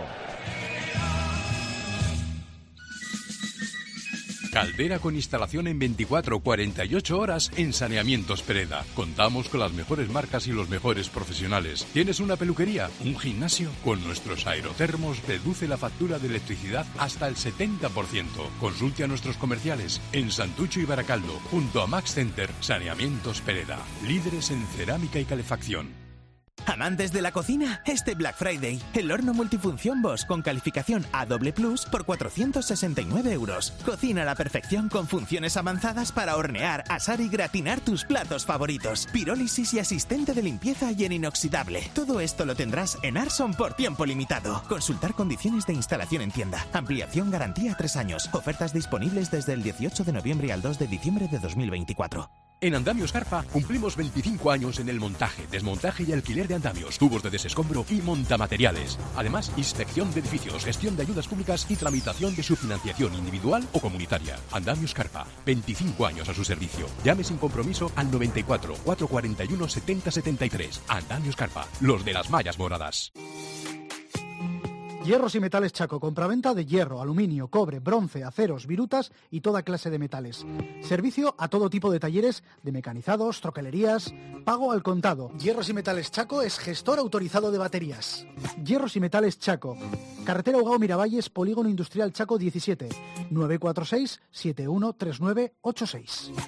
Caldera con instalación en 24 o 48 horas en Saneamientos Pereda. Contamos con las mejores marcas y los mejores profesionales. ¿Tienes una peluquería? ¿Un gimnasio? Con nuestros aerotermos reduce la factura de electricidad hasta el 70%. Consulte a nuestros comerciales en Santucho y Baracaldo, junto a Max Center. Saneamientos Pereda, líderes en cerámica y calefacción. Amantes de la cocina, este Black Friday, el horno multifunción Bosch con calificación A++ por 469 euros. Cocina a la perfección con funciones avanzadas para hornear, asar y gratinar tus platos favoritos. Pirólisis y asistente de limpieza y en inoxidable. Todo esto lo tendrás en Arson por tiempo limitado. Consultar condiciones de instalación en tienda. Ampliación garantía 3 años. Ofertas disponibles desde el 18 de noviembre al 2 de diciembre de 2024. En Andamios Carpa cumplimos 25 años en el montaje, desmontaje y alquiler de andamios, tubos de desescombro y montamateriales. Además, inspección de edificios, gestión de ayudas públicas y tramitación de su financiación individual o comunitaria. Andamios Carpa, 25 años a su servicio. Llame sin compromiso al 94 441 70 73. Andamios Carpa, los de las mallas moradas. Hierros y Metales Chaco, compraventa de hierro, aluminio, cobre, bronce, aceros, virutas y toda clase de metales. Servicio a todo tipo de talleres de mecanizados, troquelerías, pago al contado. Hierros y Metales Chaco es gestor autorizado de baterías. Hierros y Metales Chaco, carretera Ugao Miravalles, Polígono Industrial Chaco 17, 946 713986.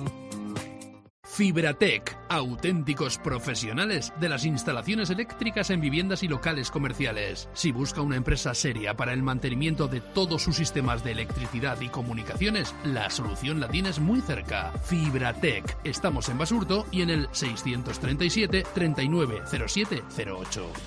Fibratec, auténticos profesionales de las instalaciones eléctricas en viviendas y locales comerciales. Si busca una empresa seria para el mantenimiento de todos sus sistemas de electricidad y comunicaciones, la solución la tienes muy cerca. Fibratec. Estamos en Basurto y en el 637 390708.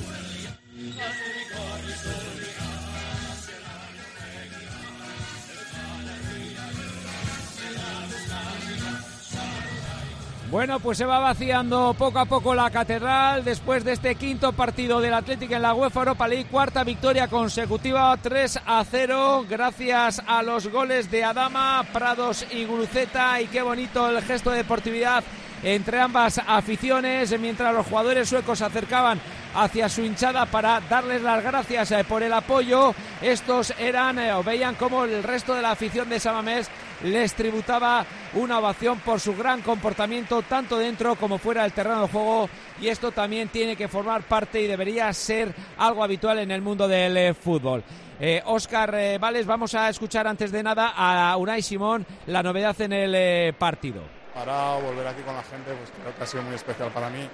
Bueno, pues se va vaciando poco a poco la catedral después de este quinto partido del Athletic en la UEFA Europa League, cuarta victoria consecutiva, 3-0, gracias a los goles de Adama, Prados y Guruceta, y qué bonito el gesto de deportividad entre ambas aficiones, mientras los jugadores suecos se acercaban hacia su hinchada para darles las gracias por el apoyo. Estos veían como el resto de la afición de Samamés les tributaba una ovación por su gran comportamiento tanto dentro como fuera del terreno de juego, y esto también tiene que formar parte y debería ser algo habitual en el mundo del fútbol. Óscar Vales, vamos a escuchar antes de nada a Unai Simón, la novedad en el partido. Para volver aquí con la gente, pues creo que ha sido muy especial para mí.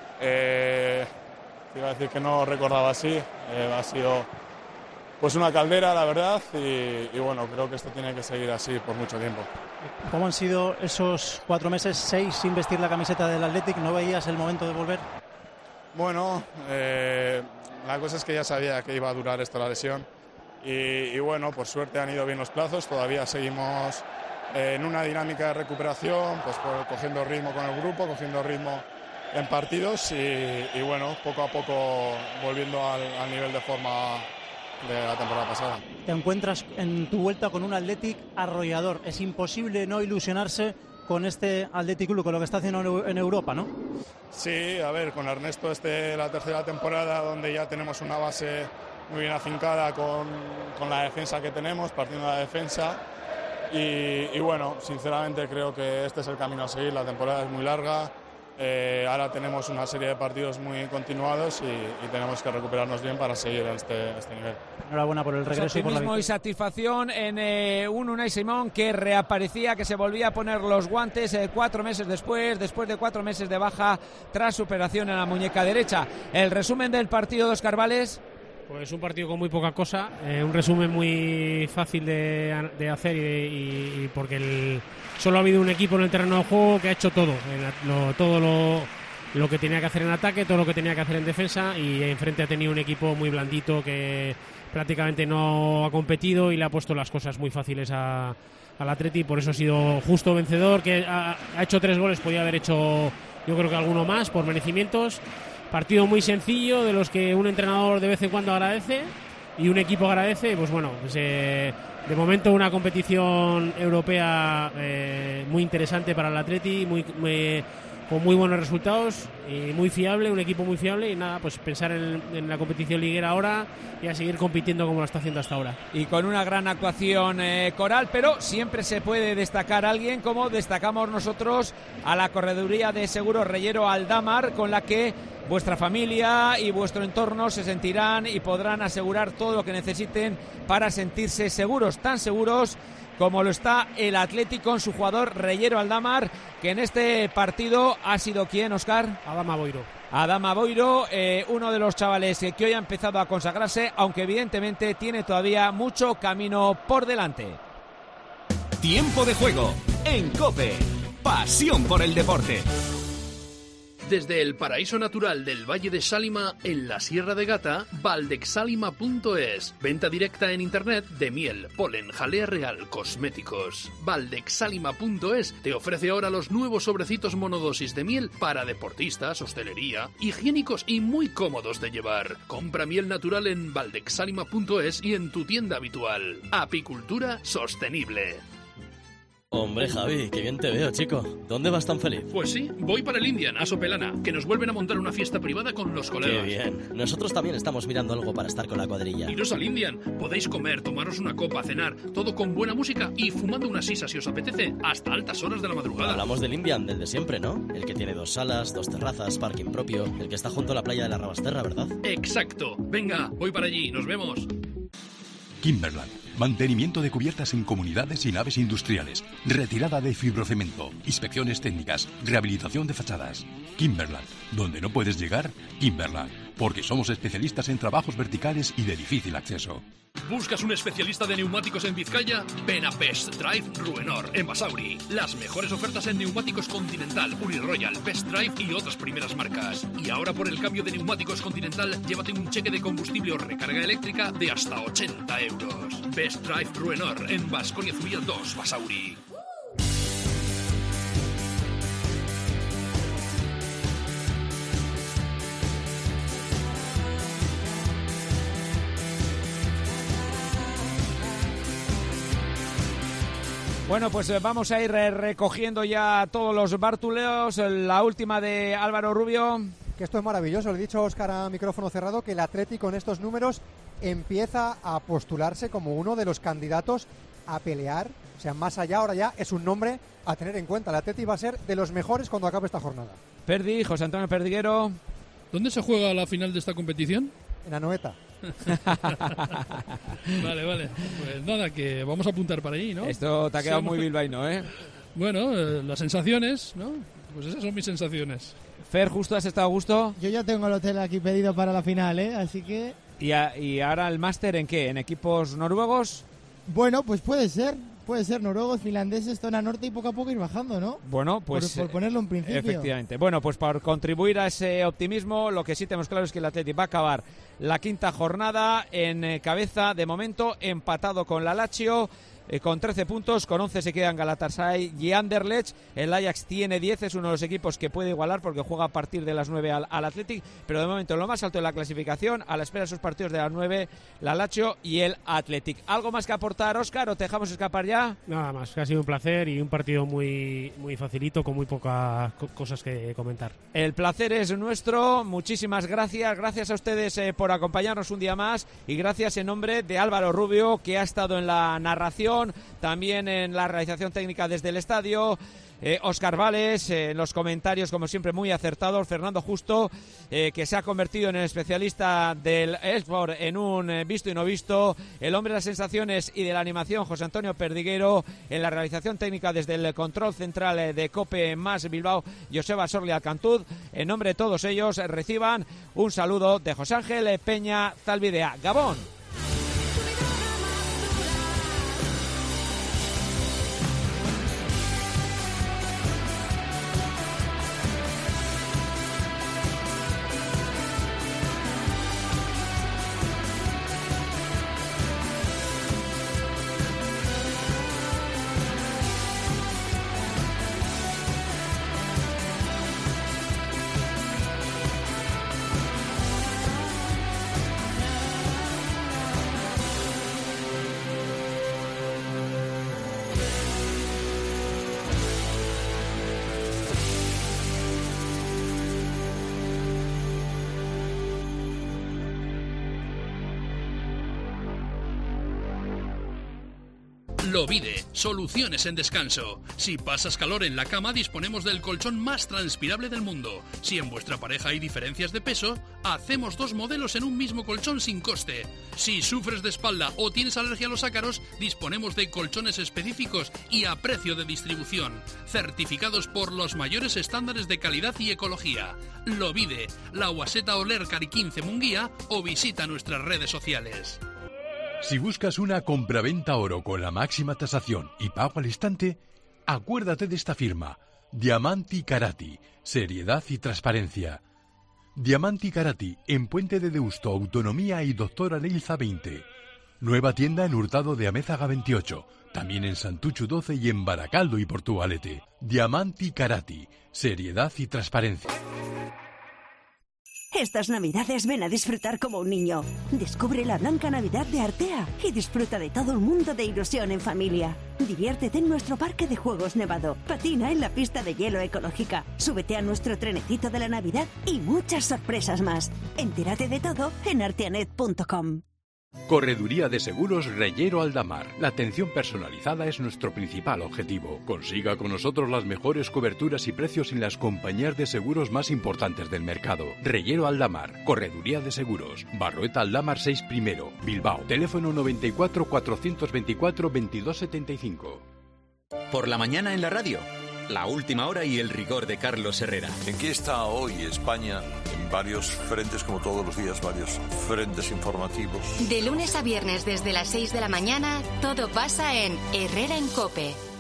Iba a decir que no recordaba así, ha sido pues una caldera, la verdad, y bueno, creo que esto tiene que seguir así por mucho tiempo. ¿Cómo han sido esos 4 meses, 6 sin vestir la camiseta del Athletic? ¿No veías el momento de volver? Bueno, la cosa es que ya sabía que iba a durar esto la lesión y bueno, por suerte han ido bien los plazos, todavía seguimos en una dinámica de recuperación, pues cogiendo ritmo con el grupo, cogiendo ritmo en partidos y bueno, poco a poco volviendo al nivel de forma de la temporada pasada. Te encuentras en tu vuelta con un Athletic arrollador. Es imposible no ilusionarse con este Athletic Club, con lo que está haciendo en Europa, ¿no? Sí, a ver, con Ernesto la tercera temporada donde ya tenemos una base muy bien afincada con la defensa que tenemos, partiendo de la defensa. Y bueno, sinceramente creo que este es el camino a seguir, la temporada es muy larga, ahora tenemos una serie de partidos muy continuados y tenemos que recuperarnos bien para seguir a este nivel. Enhorabuena por el regreso y por la victoria. Y satisfacción en un Unai Simón que reaparecía, que se volvía a poner los guantes 4 meses después de 4 meses de baja tras su operación en la muñeca derecha. El resumen del partido de Óscar Vales. Pues un partido con muy poca cosa, un resumen muy fácil de hacer y porque solo ha habido un equipo en el terreno de juego que ha hecho todo lo que tenía que hacer en ataque, todo lo que tenía que hacer en defensa, y enfrente ha tenido un equipo muy blandito que prácticamente no ha competido y le ha puesto las cosas muy fáciles al Atleti. Por eso ha sido justo vencedor, que ha hecho 3 goles, podía haber hecho yo creo que alguno más por merecimientos. Partido muy sencillo, de los que un entrenador de vez en cuando agradece y un equipo agradece. Pues bueno, pues, de momento una competición europea muy interesante para el Atleti, con muy buenos resultados y muy fiable, un equipo muy fiable, y nada, pues pensar en la competición liguera ahora y a seguir compitiendo como lo está haciendo hasta ahora. Y con una gran actuación coral, pero siempre se puede destacar a alguien, como destacamos nosotros a la correduría de Seguros Reyero Aldamar, con la que vuestra familia y vuestro entorno se sentirán y podrán asegurar todo lo que necesiten para sentirse seguros, tan seguros como lo está el Atlético con su jugador Reyero Aldamar, que en este partido ha sido ¿quién, Óscar? Adama Boiro. Adama Boiro, uno de los chavales que hoy ha empezado a consagrarse, aunque evidentemente tiene todavía mucho camino por delante. Tiempo de juego en COPE. Pasión por el deporte. Desde el paraíso natural del Valle de Sálima, en la Sierra de Gata, valdexsalima.es. Venta directa en internet de miel, polen, jalea real, cosméticos. Valdexsalima.es te ofrece ahora los nuevos sobrecitos monodosis de miel para deportistas, hostelería, higiénicos y muy cómodos de llevar. Compra miel natural en valdexsalima.es y en tu tienda habitual. Apicultura sostenible. Hombre, Javi, qué bien te veo, chico. ¿Dónde vas tan feliz? Pues sí, voy para el Indian, a Sopelana, que nos vuelven a montar una fiesta privada con los colegas. Qué bien. Nosotros también estamos mirando algo para estar con la cuadrilla. Iros al Indian. Podéis comer, tomaros una copa, cenar, todo con buena música y fumando una sisa si os apetece, hasta altas horas de la madrugada. Hablamos del Indian, del de siempre, ¿no? El que tiene 2 salas, 2 terrazas, parking propio, el que está junto a la playa de la Rabasterra, ¿verdad? Exacto. Venga, voy para allí, nos vemos. Kimberland. Mantenimiento de cubiertas en comunidades y naves industriales. Retirada de fibrocemento. Inspecciones técnicas. Rehabilitación de fachadas. Kimberland. Donde no puedes llegar, Kimberland. Porque somos especialistas en trabajos verticales y de difícil acceso. ¿Buscas un especialista de neumáticos en Vizcaya? Ven a Best Drive Ruenor, en Basauri. Las mejores ofertas en neumáticos Continental, Uniroyal, Best Drive y otras primeras marcas. Y ahora por el cambio de neumáticos Continental, llévate un cheque de combustible o recarga eléctrica de hasta 80 euros. Best Drive Ruenor, en Baskonia Zubiá 2, Basauri. Bueno, pues vamos a ir recogiendo ya todos los bártulos. La última de Álvaro Rubio. Que esto es maravilloso, le he dicho a Óscar a micrófono cerrado que el Atlético con estos números empieza a postularse como uno de los candidatos a pelear. O sea, más allá, ahora ya es un nombre a tener en cuenta. El Atlético va a ser de los mejores cuando acabe esta jornada. Perdi, José Antonio Perdiguero. ¿Dónde se juega la final de esta competición? En Anoeta. Vale. Pues nada, que vamos a apuntar para allí, ¿no? Esto te ha quedado muy bilbaíno, ¿eh? Bueno, las sensaciones, ¿no? Pues esas son mis sensaciones. Fer, ¿justo has estado a gusto? Yo ya tengo el hotel aquí pedido para la final, ¿eh? Así que... ¿Y ahora el máster en qué? ¿En equipos noruegos? Bueno, pues puede ser noruegos, finlandeses, zona norte y poco a poco ir bajando, ¿no? Bueno, pues... Por ponerlo en principio. Efectivamente. Bueno, pues por contribuir a ese optimismo, lo que sí tenemos claro es que el Atleti va a acabar la quinta jornada en cabeza, de momento, empatado con la Lazio, con 13 puntos, con 11 se quedan Galatasaray y Anderlecht. El Ajax tiene 10, es uno de los equipos que puede igualar porque juega a partir de las 9 al Athletic, pero de momento lo más alto de la clasificación, a la espera de sus partidos de las 9, la Lazio y el Athletic. ¿Algo más que aportar, Óscar, o te dejamos escapar ya? Nada más, que ha sido un placer y un partido muy, muy facilito, con muy pocas cosas que comentar. El placer es nuestro, muchísimas gracias a ustedes por acompañarnos un día más, y gracias en nombre de Álvaro Rubio, que ha estado en la narración, también en la realización técnica desde el estadio, Óscar Vales, en los comentarios como siempre muy acertados, Fernando Justo, que se ha convertido en el especialista del eSport, en un visto y no visto, el hombre de las sensaciones y de la animación, José Antonio Perdiguero, en la realización técnica desde el control central de COPE más Bilbao, Joseba Sorli Alcantud. En nombre de todos ellos reciban un saludo de José Ángel Peña Zalbidea. Gabón. Lovide, soluciones en descanso. Si pasas calor en la cama, disponemos del colchón más transpirable del mundo. Si en vuestra pareja hay diferencias de peso, hacemos 2 modelos en un mismo colchón sin coste. Si sufres de espalda o tienes alergia a los ácaros, disponemos de colchones específicos y a precio de distribución, certificados por los mayores estándares de calidad y ecología. Lovide, La Guaseta Oler Cari 15 Munguía, o visita nuestras redes sociales. Si buscas una compraventa oro con la máxima tasación y pago al instante, acuérdate de esta firma, Diamanti Karati, seriedad y transparencia. Diamanti Karati, en Puente de Deusto, Autonomía y Doctora Leilza 20. Nueva tienda en Hurtado de Amézaga 28, también en Santuchu 12 y en Baracaldo y Portugalete. Diamanti Karati, seriedad y transparencia. Estas Navidades ven a disfrutar como un niño. Descubre la Blanca Navidad de Artea y disfruta de todo un mundo de ilusión en familia. Diviértete en nuestro parque de juegos nevado, patina en la pista de hielo ecológica, súbete a nuestro trenecito de la Navidad y muchas sorpresas más. Entérate de todo en arteanet.com. Correduría de Seguros Reyero Aldamar. La atención personalizada es nuestro principal objetivo. Consiga con nosotros las mejores coberturas y precios en las compañías de seguros más importantes del mercado. Reyero Aldamar, Correduría de Seguros, Barroeta Aldamar 6 Primero, Bilbao. Teléfono 94 424 2275. Por la mañana en la radio, la última hora y el rigor de Carlos Herrera. ¿En qué está hoy España? En varios frentes, como todos los días, varios frentes informativos. De lunes a viernes desde las 6 de la mañana, todo pasa en Herrera en COPE.